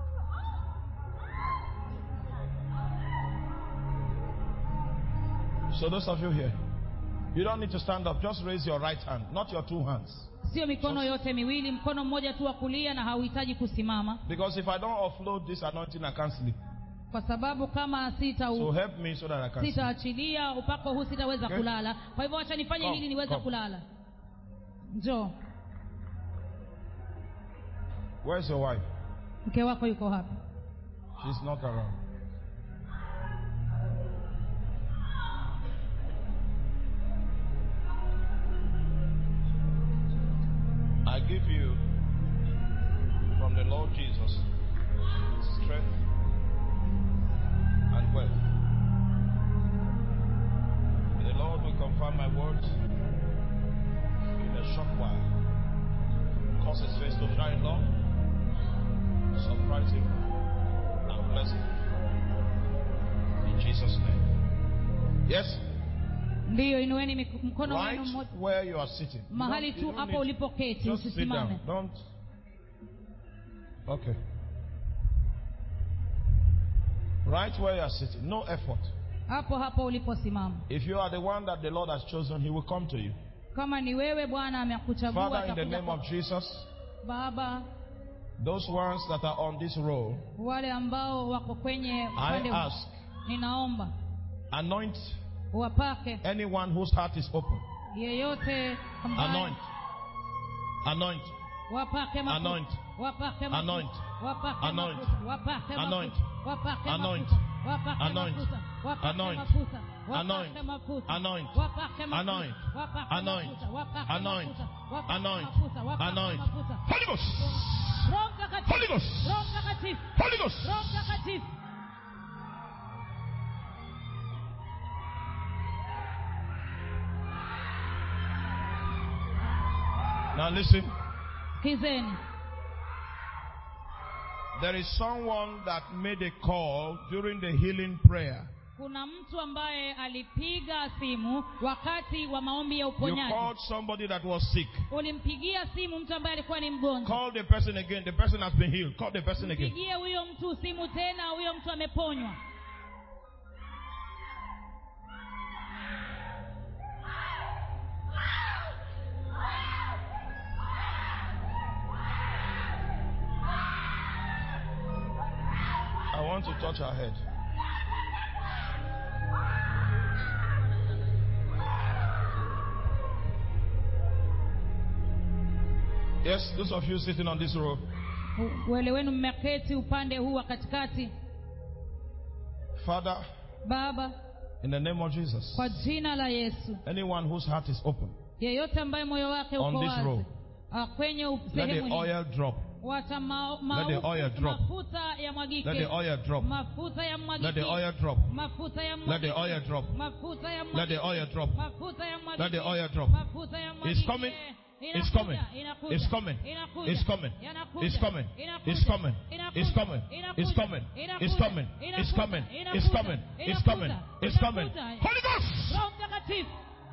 Speaker 1: So those of you here, you don't need to stand up. Just raise your right hand, not your two hands.
Speaker 2: Sio mikono yote miwili, mkono mmoja tu wa kulia, na hauhitaji kusimama.
Speaker 1: Because if I don't offload this anointing, I can't sleep.
Speaker 2: Kwa sababu kama sita
Speaker 1: So help me so that I can sleep.
Speaker 2: sitaachilia upako huu, sitaweza
Speaker 1: Okay.
Speaker 2: kulala. Kwa hivyo acha nifanye
Speaker 1: Come,
Speaker 2: hili niweze
Speaker 1: come.
Speaker 2: kulala. Njoo.
Speaker 1: Where's your wife?
Speaker 2: Mke wako yuko hapa.
Speaker 1: She's not around. I give you from the Lord Jesus strength and wealth. The Lord will confirm my words in a short while. Cause His face to shine long, surprise Him and bless Him. In Jesus' name. Yes?
Speaker 2: Ndiyo, inueni miku- mkono wenu
Speaker 1: Right
Speaker 2: mmoja
Speaker 1: where you are sitting. You
Speaker 2: mahali
Speaker 1: don't-
Speaker 2: tu
Speaker 1: you don't
Speaker 2: hapo
Speaker 1: need-
Speaker 2: ulipoketi,
Speaker 1: Just sit
Speaker 2: usisimame.
Speaker 1: down. Don't. Okay. Right where you are sitting. No effort.
Speaker 2: Hapo hapo uliposimama.
Speaker 1: If you are the one that the Lord has chosen, He will come to you.
Speaker 2: Kama ni wewe Bwana amekuchagua,
Speaker 1: Father, in the
Speaker 2: atakuja
Speaker 1: name of
Speaker 2: kwako.
Speaker 1: Jesus,
Speaker 2: Baba,
Speaker 1: those ones that are on this roll,
Speaker 2: wale ambao wako kwenye
Speaker 1: I
Speaker 2: upande huu,
Speaker 1: ask,
Speaker 2: ninaomba
Speaker 1: anoint
Speaker 2: wapake
Speaker 1: anyone whose heart is open.
Speaker 2: yeyote ambaye
Speaker 1: Anoint. Anoint.
Speaker 2: wapake mafuta,
Speaker 1: Anoint.
Speaker 2: wapake mafuta,
Speaker 1: Anoint.
Speaker 2: wapake
Speaker 1: Anoint.
Speaker 2: mafuta, wapake
Speaker 1: Anoint.
Speaker 2: mafuta, wapake
Speaker 1: Anoint.
Speaker 2: mafuta, wapake
Speaker 1: Anoint.
Speaker 2: mafuta, wapake
Speaker 1: Anoint.
Speaker 2: mafuta,
Speaker 1: Anoint.
Speaker 2: wapake mafuta,
Speaker 1: Anoint.
Speaker 2: wapake mafuta,
Speaker 1: Anoint.
Speaker 2: wapake
Speaker 1: Anoint.
Speaker 2: mafuta, wapake
Speaker 1: Anoint.
Speaker 2: mafuta, wapake
Speaker 1: Anoint.
Speaker 2: mafuta, wapake
Speaker 1: Anoint.
Speaker 2: mafuta.
Speaker 1: Holy Ghost.
Speaker 2: Roho Mtakatifu,
Speaker 1: Holy Ghost.
Speaker 2: Roho Mtakatifu,
Speaker 1: Holy Ghost.
Speaker 2: Roho Mtakatifu.
Speaker 1: Now listen.
Speaker 2: Kizeni,
Speaker 1: There is someone that made a call during the healing prayer.
Speaker 2: kuna mtu ambaye alipiga simu wakati wa maombi ya
Speaker 1: You
Speaker 2: uponyaji.
Speaker 1: called somebody that was sick.
Speaker 2: Ulimpigia simu mtu ambaye alikuwa ni mgonjwa.
Speaker 1: Call the person again. The person has been healed. Call the person again.
Speaker 2: Mpigie huyo mtu simu tena, huyo mtu ameponywa.
Speaker 1: I want to touch her head. Yes, those of you sitting on this row,
Speaker 2: U- Wale wenu mmeketi upande huu wa katikati.
Speaker 1: Father,
Speaker 2: Baba,
Speaker 1: in the name of Jesus,
Speaker 2: kwa jina la Yesu,
Speaker 1: anyone whose heart is open,
Speaker 2: yeyote ambaye moyo wake
Speaker 1: On
Speaker 2: uko
Speaker 1: this row,
Speaker 2: wazi, ah, kwenye u-
Speaker 1: let the
Speaker 2: sehemu hii,
Speaker 1: oil drop.
Speaker 2: wacha ma-
Speaker 1: Let the oil
Speaker 2: maufu-
Speaker 1: drop.
Speaker 2: mafuta ya mwagike.
Speaker 1: Let the oil drop.
Speaker 2: Mafuta ya
Speaker 1: Let the
Speaker 2: mwagike.
Speaker 1: oil drop.
Speaker 2: Mafuta ya
Speaker 1: Let the
Speaker 2: mwagike.
Speaker 1: oil drop.
Speaker 2: Mafuta ya
Speaker 1: Let the
Speaker 2: mwagike.
Speaker 1: oil drop.
Speaker 2: Mafuta ya mwagike.
Speaker 1: Let the oil drop.
Speaker 2: Mafuta ya mwagike.
Speaker 1: It's coming.
Speaker 2: Inakuja,
Speaker 1: It's coming.
Speaker 2: inakuja,
Speaker 1: It's coming.
Speaker 2: inakuja,
Speaker 1: It's coming.
Speaker 2: inakuja,
Speaker 1: It's coming.
Speaker 2: inakuja,
Speaker 1: It's coming.
Speaker 2: inakuja,
Speaker 1: It's coming.
Speaker 2: inakuja,
Speaker 1: It's coming.
Speaker 2: inakuja,
Speaker 1: It's coming.
Speaker 2: inakuja,
Speaker 1: It's coming.
Speaker 2: inakuja,
Speaker 1: It's coming. It's coming.
Speaker 2: inakuja,
Speaker 1: It's coming.
Speaker 2: inakuja.
Speaker 1: Holy Ghost.
Speaker 2: Roho Mtakatifu.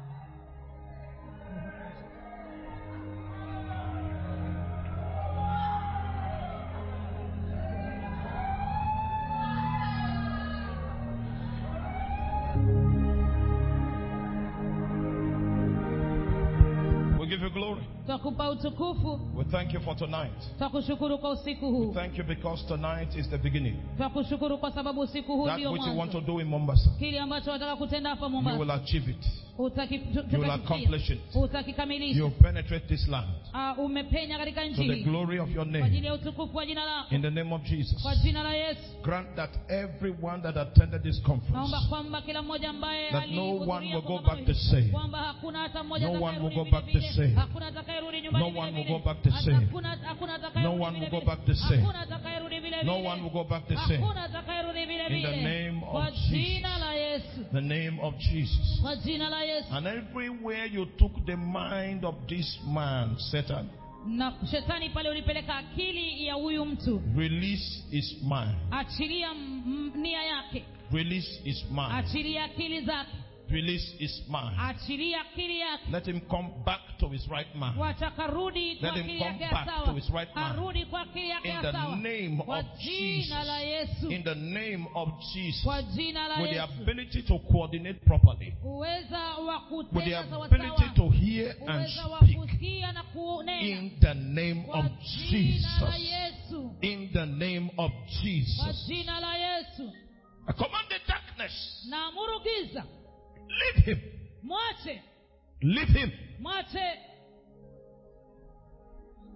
Speaker 1: We give you glory.
Speaker 2: Twakupa utukufu.
Speaker 1: We thank you for tonight.
Speaker 2: Twakushukuru kwa usiku
Speaker 1: We
Speaker 2: huu.
Speaker 1: thank you because tonight is the beginning.
Speaker 2: Twakushukuru kwa sababu usiku huu
Speaker 1: That
Speaker 2: ndio
Speaker 1: which you want to
Speaker 2: mwanzo.
Speaker 1: do in Mombasa,
Speaker 2: Kile ambacho wataka kutenda hapa
Speaker 1: you will
Speaker 2: Mombasa.
Speaker 1: achieve it.
Speaker 2: Utaki- tu-
Speaker 1: You will
Speaker 2: tutakifikia.
Speaker 1: accomplish it.
Speaker 2: Utakikamilisha.
Speaker 1: You penetrate this land
Speaker 2: Ah, umepenya katika nchi
Speaker 1: to the
Speaker 2: hii
Speaker 1: glory of your
Speaker 2: kwa ajili
Speaker 1: name.
Speaker 2: ya utukufu wa jina lako.
Speaker 1: In the name of Jesus.
Speaker 2: Kwa jina la Yesu.
Speaker 1: Grant that everyone that attended this
Speaker 2: Naomba
Speaker 1: conference,
Speaker 2: kwamba kila mmoja ambaye
Speaker 1: that no
Speaker 2: alihudhuria
Speaker 1: one will go
Speaker 2: kongamano
Speaker 1: back the
Speaker 2: hili,
Speaker 1: same.
Speaker 2: kwamba hakuna hata mmoja
Speaker 1: No one
Speaker 2: atakayerudi
Speaker 1: will go
Speaker 2: vile
Speaker 1: back the
Speaker 2: vile.
Speaker 1: same.
Speaker 2: Hakuna atakayerudi nyumbani
Speaker 1: No
Speaker 2: vile
Speaker 1: one will
Speaker 2: vile.
Speaker 1: go back the same.
Speaker 2: Hakuna hakuna atakayerudi
Speaker 1: No one
Speaker 2: vile
Speaker 1: will go
Speaker 2: vile.
Speaker 1: back the same.
Speaker 2: Hakuna atakayerudi vile
Speaker 1: No
Speaker 2: vile.
Speaker 1: one will go back the same.
Speaker 2: Hakuna atakayerudi vile
Speaker 1: In the
Speaker 2: vile.
Speaker 1: name of
Speaker 2: Kwa
Speaker 1: Jesus.
Speaker 2: jina la Yesu.
Speaker 1: The name of Jesus.
Speaker 2: Kwa jina la Yesu.
Speaker 1: And everywhere you took the mind of this man, Satan,
Speaker 2: Na shetani pale ulipeleka akili ya huyu mtu.
Speaker 1: release his mind.
Speaker 2: Achilia m- m- nia yake.
Speaker 1: Release his mind.
Speaker 2: Achilia akili zake.
Speaker 1: Release his mind.
Speaker 2: Achilia akili yake.
Speaker 1: Let him come back to his right mind.
Speaker 2: Wacha karudi kwa
Speaker 1: Let him
Speaker 2: akili
Speaker 1: come
Speaker 2: yake ya
Speaker 1: back
Speaker 2: sawa.
Speaker 1: to his right mind.
Speaker 2: Arudi kwa akili yake
Speaker 1: In
Speaker 2: ya
Speaker 1: the
Speaker 2: sawa.
Speaker 1: name
Speaker 2: Kwa
Speaker 1: of
Speaker 2: jina la Yesu.
Speaker 1: In the name of Jesus.
Speaker 2: Kwa jina la
Speaker 1: With the
Speaker 2: Yesu.
Speaker 1: ability to coordinate properly.
Speaker 2: Uweza wa
Speaker 1: With the
Speaker 2: kutenda
Speaker 1: ability
Speaker 2: sawasawa.
Speaker 1: to hear and
Speaker 2: Uweza wa
Speaker 1: speak.
Speaker 2: kusikia na kunena.
Speaker 1: In the name
Speaker 2: Kwa
Speaker 1: of
Speaker 2: jina la
Speaker 1: Jesus.
Speaker 2: Yesu.
Speaker 1: In the name of
Speaker 2: Kwa
Speaker 1: Jesus.
Speaker 2: jina la Yesu.
Speaker 1: I command the darkness.
Speaker 2: Na amuru giza.
Speaker 1: Leave him.
Speaker 2: Mwache.
Speaker 1: Leave him.
Speaker 2: Mwache.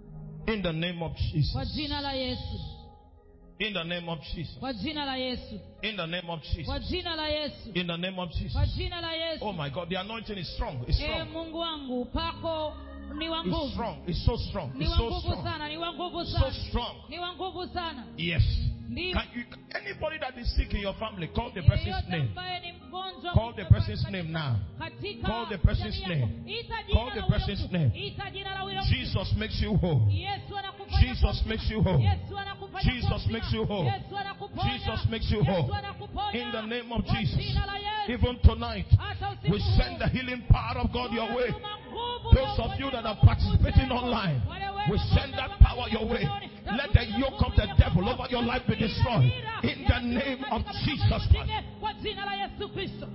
Speaker 1: In the name of Jesus.
Speaker 2: Kwa jina la Yesu.
Speaker 1: In the name of Jesus.
Speaker 2: Kwa jina la Yesu.
Speaker 1: In the name of Jesus.
Speaker 2: Kwa jina la Yesu.
Speaker 1: In the name of Jesus.
Speaker 2: Kwa jina la Yesu.
Speaker 1: Oh my God, the anointing is strong. It's
Speaker 2: Eh,
Speaker 1: strong.
Speaker 2: Mungu wangu, pako ni wa
Speaker 1: It's
Speaker 2: nguvu.
Speaker 1: strong. It's so strong.
Speaker 2: Ni
Speaker 1: It's
Speaker 2: wa
Speaker 1: so
Speaker 2: nguvu
Speaker 1: strong.
Speaker 2: sana, ni wa nguvu
Speaker 1: So
Speaker 2: sana.
Speaker 1: strong.
Speaker 2: Ni wa nguvu sana.
Speaker 1: Yes.
Speaker 2: Ndio.
Speaker 1: Can you, anybody that is sick in your family, call the person's
Speaker 2: Yeyote
Speaker 1: name.
Speaker 2: ambaye ni mgonjwa,
Speaker 1: Call the person's name now.
Speaker 2: katika
Speaker 1: Call the person's
Speaker 2: jamii yako,
Speaker 1: name.
Speaker 2: ita jina
Speaker 1: Call the
Speaker 2: la huyo
Speaker 1: person's
Speaker 2: mtu.
Speaker 1: name.
Speaker 2: Ita jina la huyo mtu.
Speaker 1: Jesus makes you whole.
Speaker 2: Yesu anakufanya
Speaker 1: Jesus
Speaker 2: kuwa mzima.
Speaker 1: makes you whole.
Speaker 2: Yesu anakufanya
Speaker 1: Jesus
Speaker 2: kuwa mzima.
Speaker 1: makes you whole.
Speaker 2: Yesu anakuponya.
Speaker 1: Jesus makes you
Speaker 2: Yesu
Speaker 1: whole.
Speaker 2: anakuponya.
Speaker 1: In the name of
Speaker 2: Kwa
Speaker 1: Jesus.
Speaker 2: jina la Yesu.
Speaker 1: Even tonight,
Speaker 2: Hata usiku
Speaker 1: we
Speaker 2: huu,
Speaker 1: send the healing power of God your way.
Speaker 2: tunatuma nguvu
Speaker 1: Those
Speaker 2: za
Speaker 1: of you that are
Speaker 2: uponyaji
Speaker 1: participating
Speaker 2: wako.
Speaker 1: online,
Speaker 2: Wale wewe
Speaker 1: we
Speaker 2: ambao
Speaker 1: send that
Speaker 2: mnaangalia
Speaker 1: power your way.
Speaker 2: mtandaoni,
Speaker 1: Let the
Speaker 2: tunatuma
Speaker 1: yoke of
Speaker 2: nguvu
Speaker 1: the
Speaker 2: ya
Speaker 1: devil
Speaker 2: Mungu.
Speaker 1: over your life be
Speaker 2: Kila
Speaker 1: destroyed.
Speaker 2: dira
Speaker 1: In
Speaker 2: ya
Speaker 1: the name
Speaker 2: katika
Speaker 1: of
Speaker 2: maisha
Speaker 1: Jesus
Speaker 2: yako
Speaker 1: Christ.
Speaker 2: kwa jina la Yesu Kristo.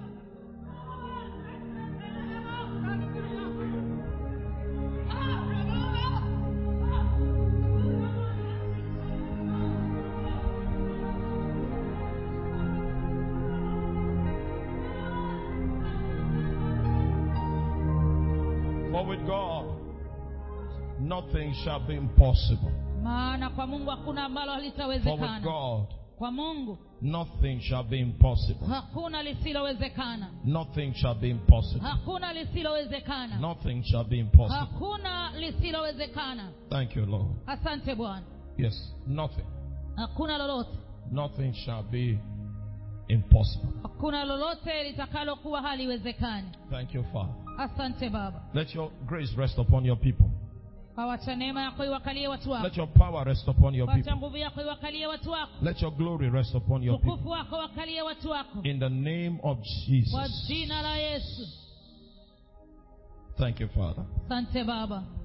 Speaker 1: For with God, nothing shall be impossible.
Speaker 2: Maana kwa Mungu hakuna ambalo
Speaker 1: For with
Speaker 2: halitawezekana.
Speaker 1: God,
Speaker 2: Kwa Mungu
Speaker 1: nothing shall be impossible.
Speaker 2: hakuna lisilowezekana.
Speaker 1: Nothing shall be impossible.
Speaker 2: Hakuna lisilowezekana.
Speaker 1: Nothing shall be impossible.
Speaker 2: Hakuna lisilowezekana.
Speaker 1: Thank you, Lord.
Speaker 2: Asante Bwana.
Speaker 1: Yes, nothing.
Speaker 2: Hakuna lolote.
Speaker 1: Nothing shall be impossible.
Speaker 2: Hakuna lolote litakalo kuwa haliwezekani.
Speaker 1: Thank you, Father.
Speaker 2: Asante Baba.
Speaker 1: Let your grace rest upon your people.
Speaker 2: Wacha neema yako iwakalie watu wako.
Speaker 1: Let your power rest upon your
Speaker 2: Wacha
Speaker 1: people.
Speaker 2: nguvu yako iwakalie watu wako.
Speaker 1: Let your glory rest upon your people.
Speaker 2: Tukufu wako wakalie watu wako.
Speaker 1: In the name of
Speaker 2: Kwa
Speaker 1: Jesus.
Speaker 2: jina la Yesu.
Speaker 1: Thank you, Father.
Speaker 2: Asante Baba.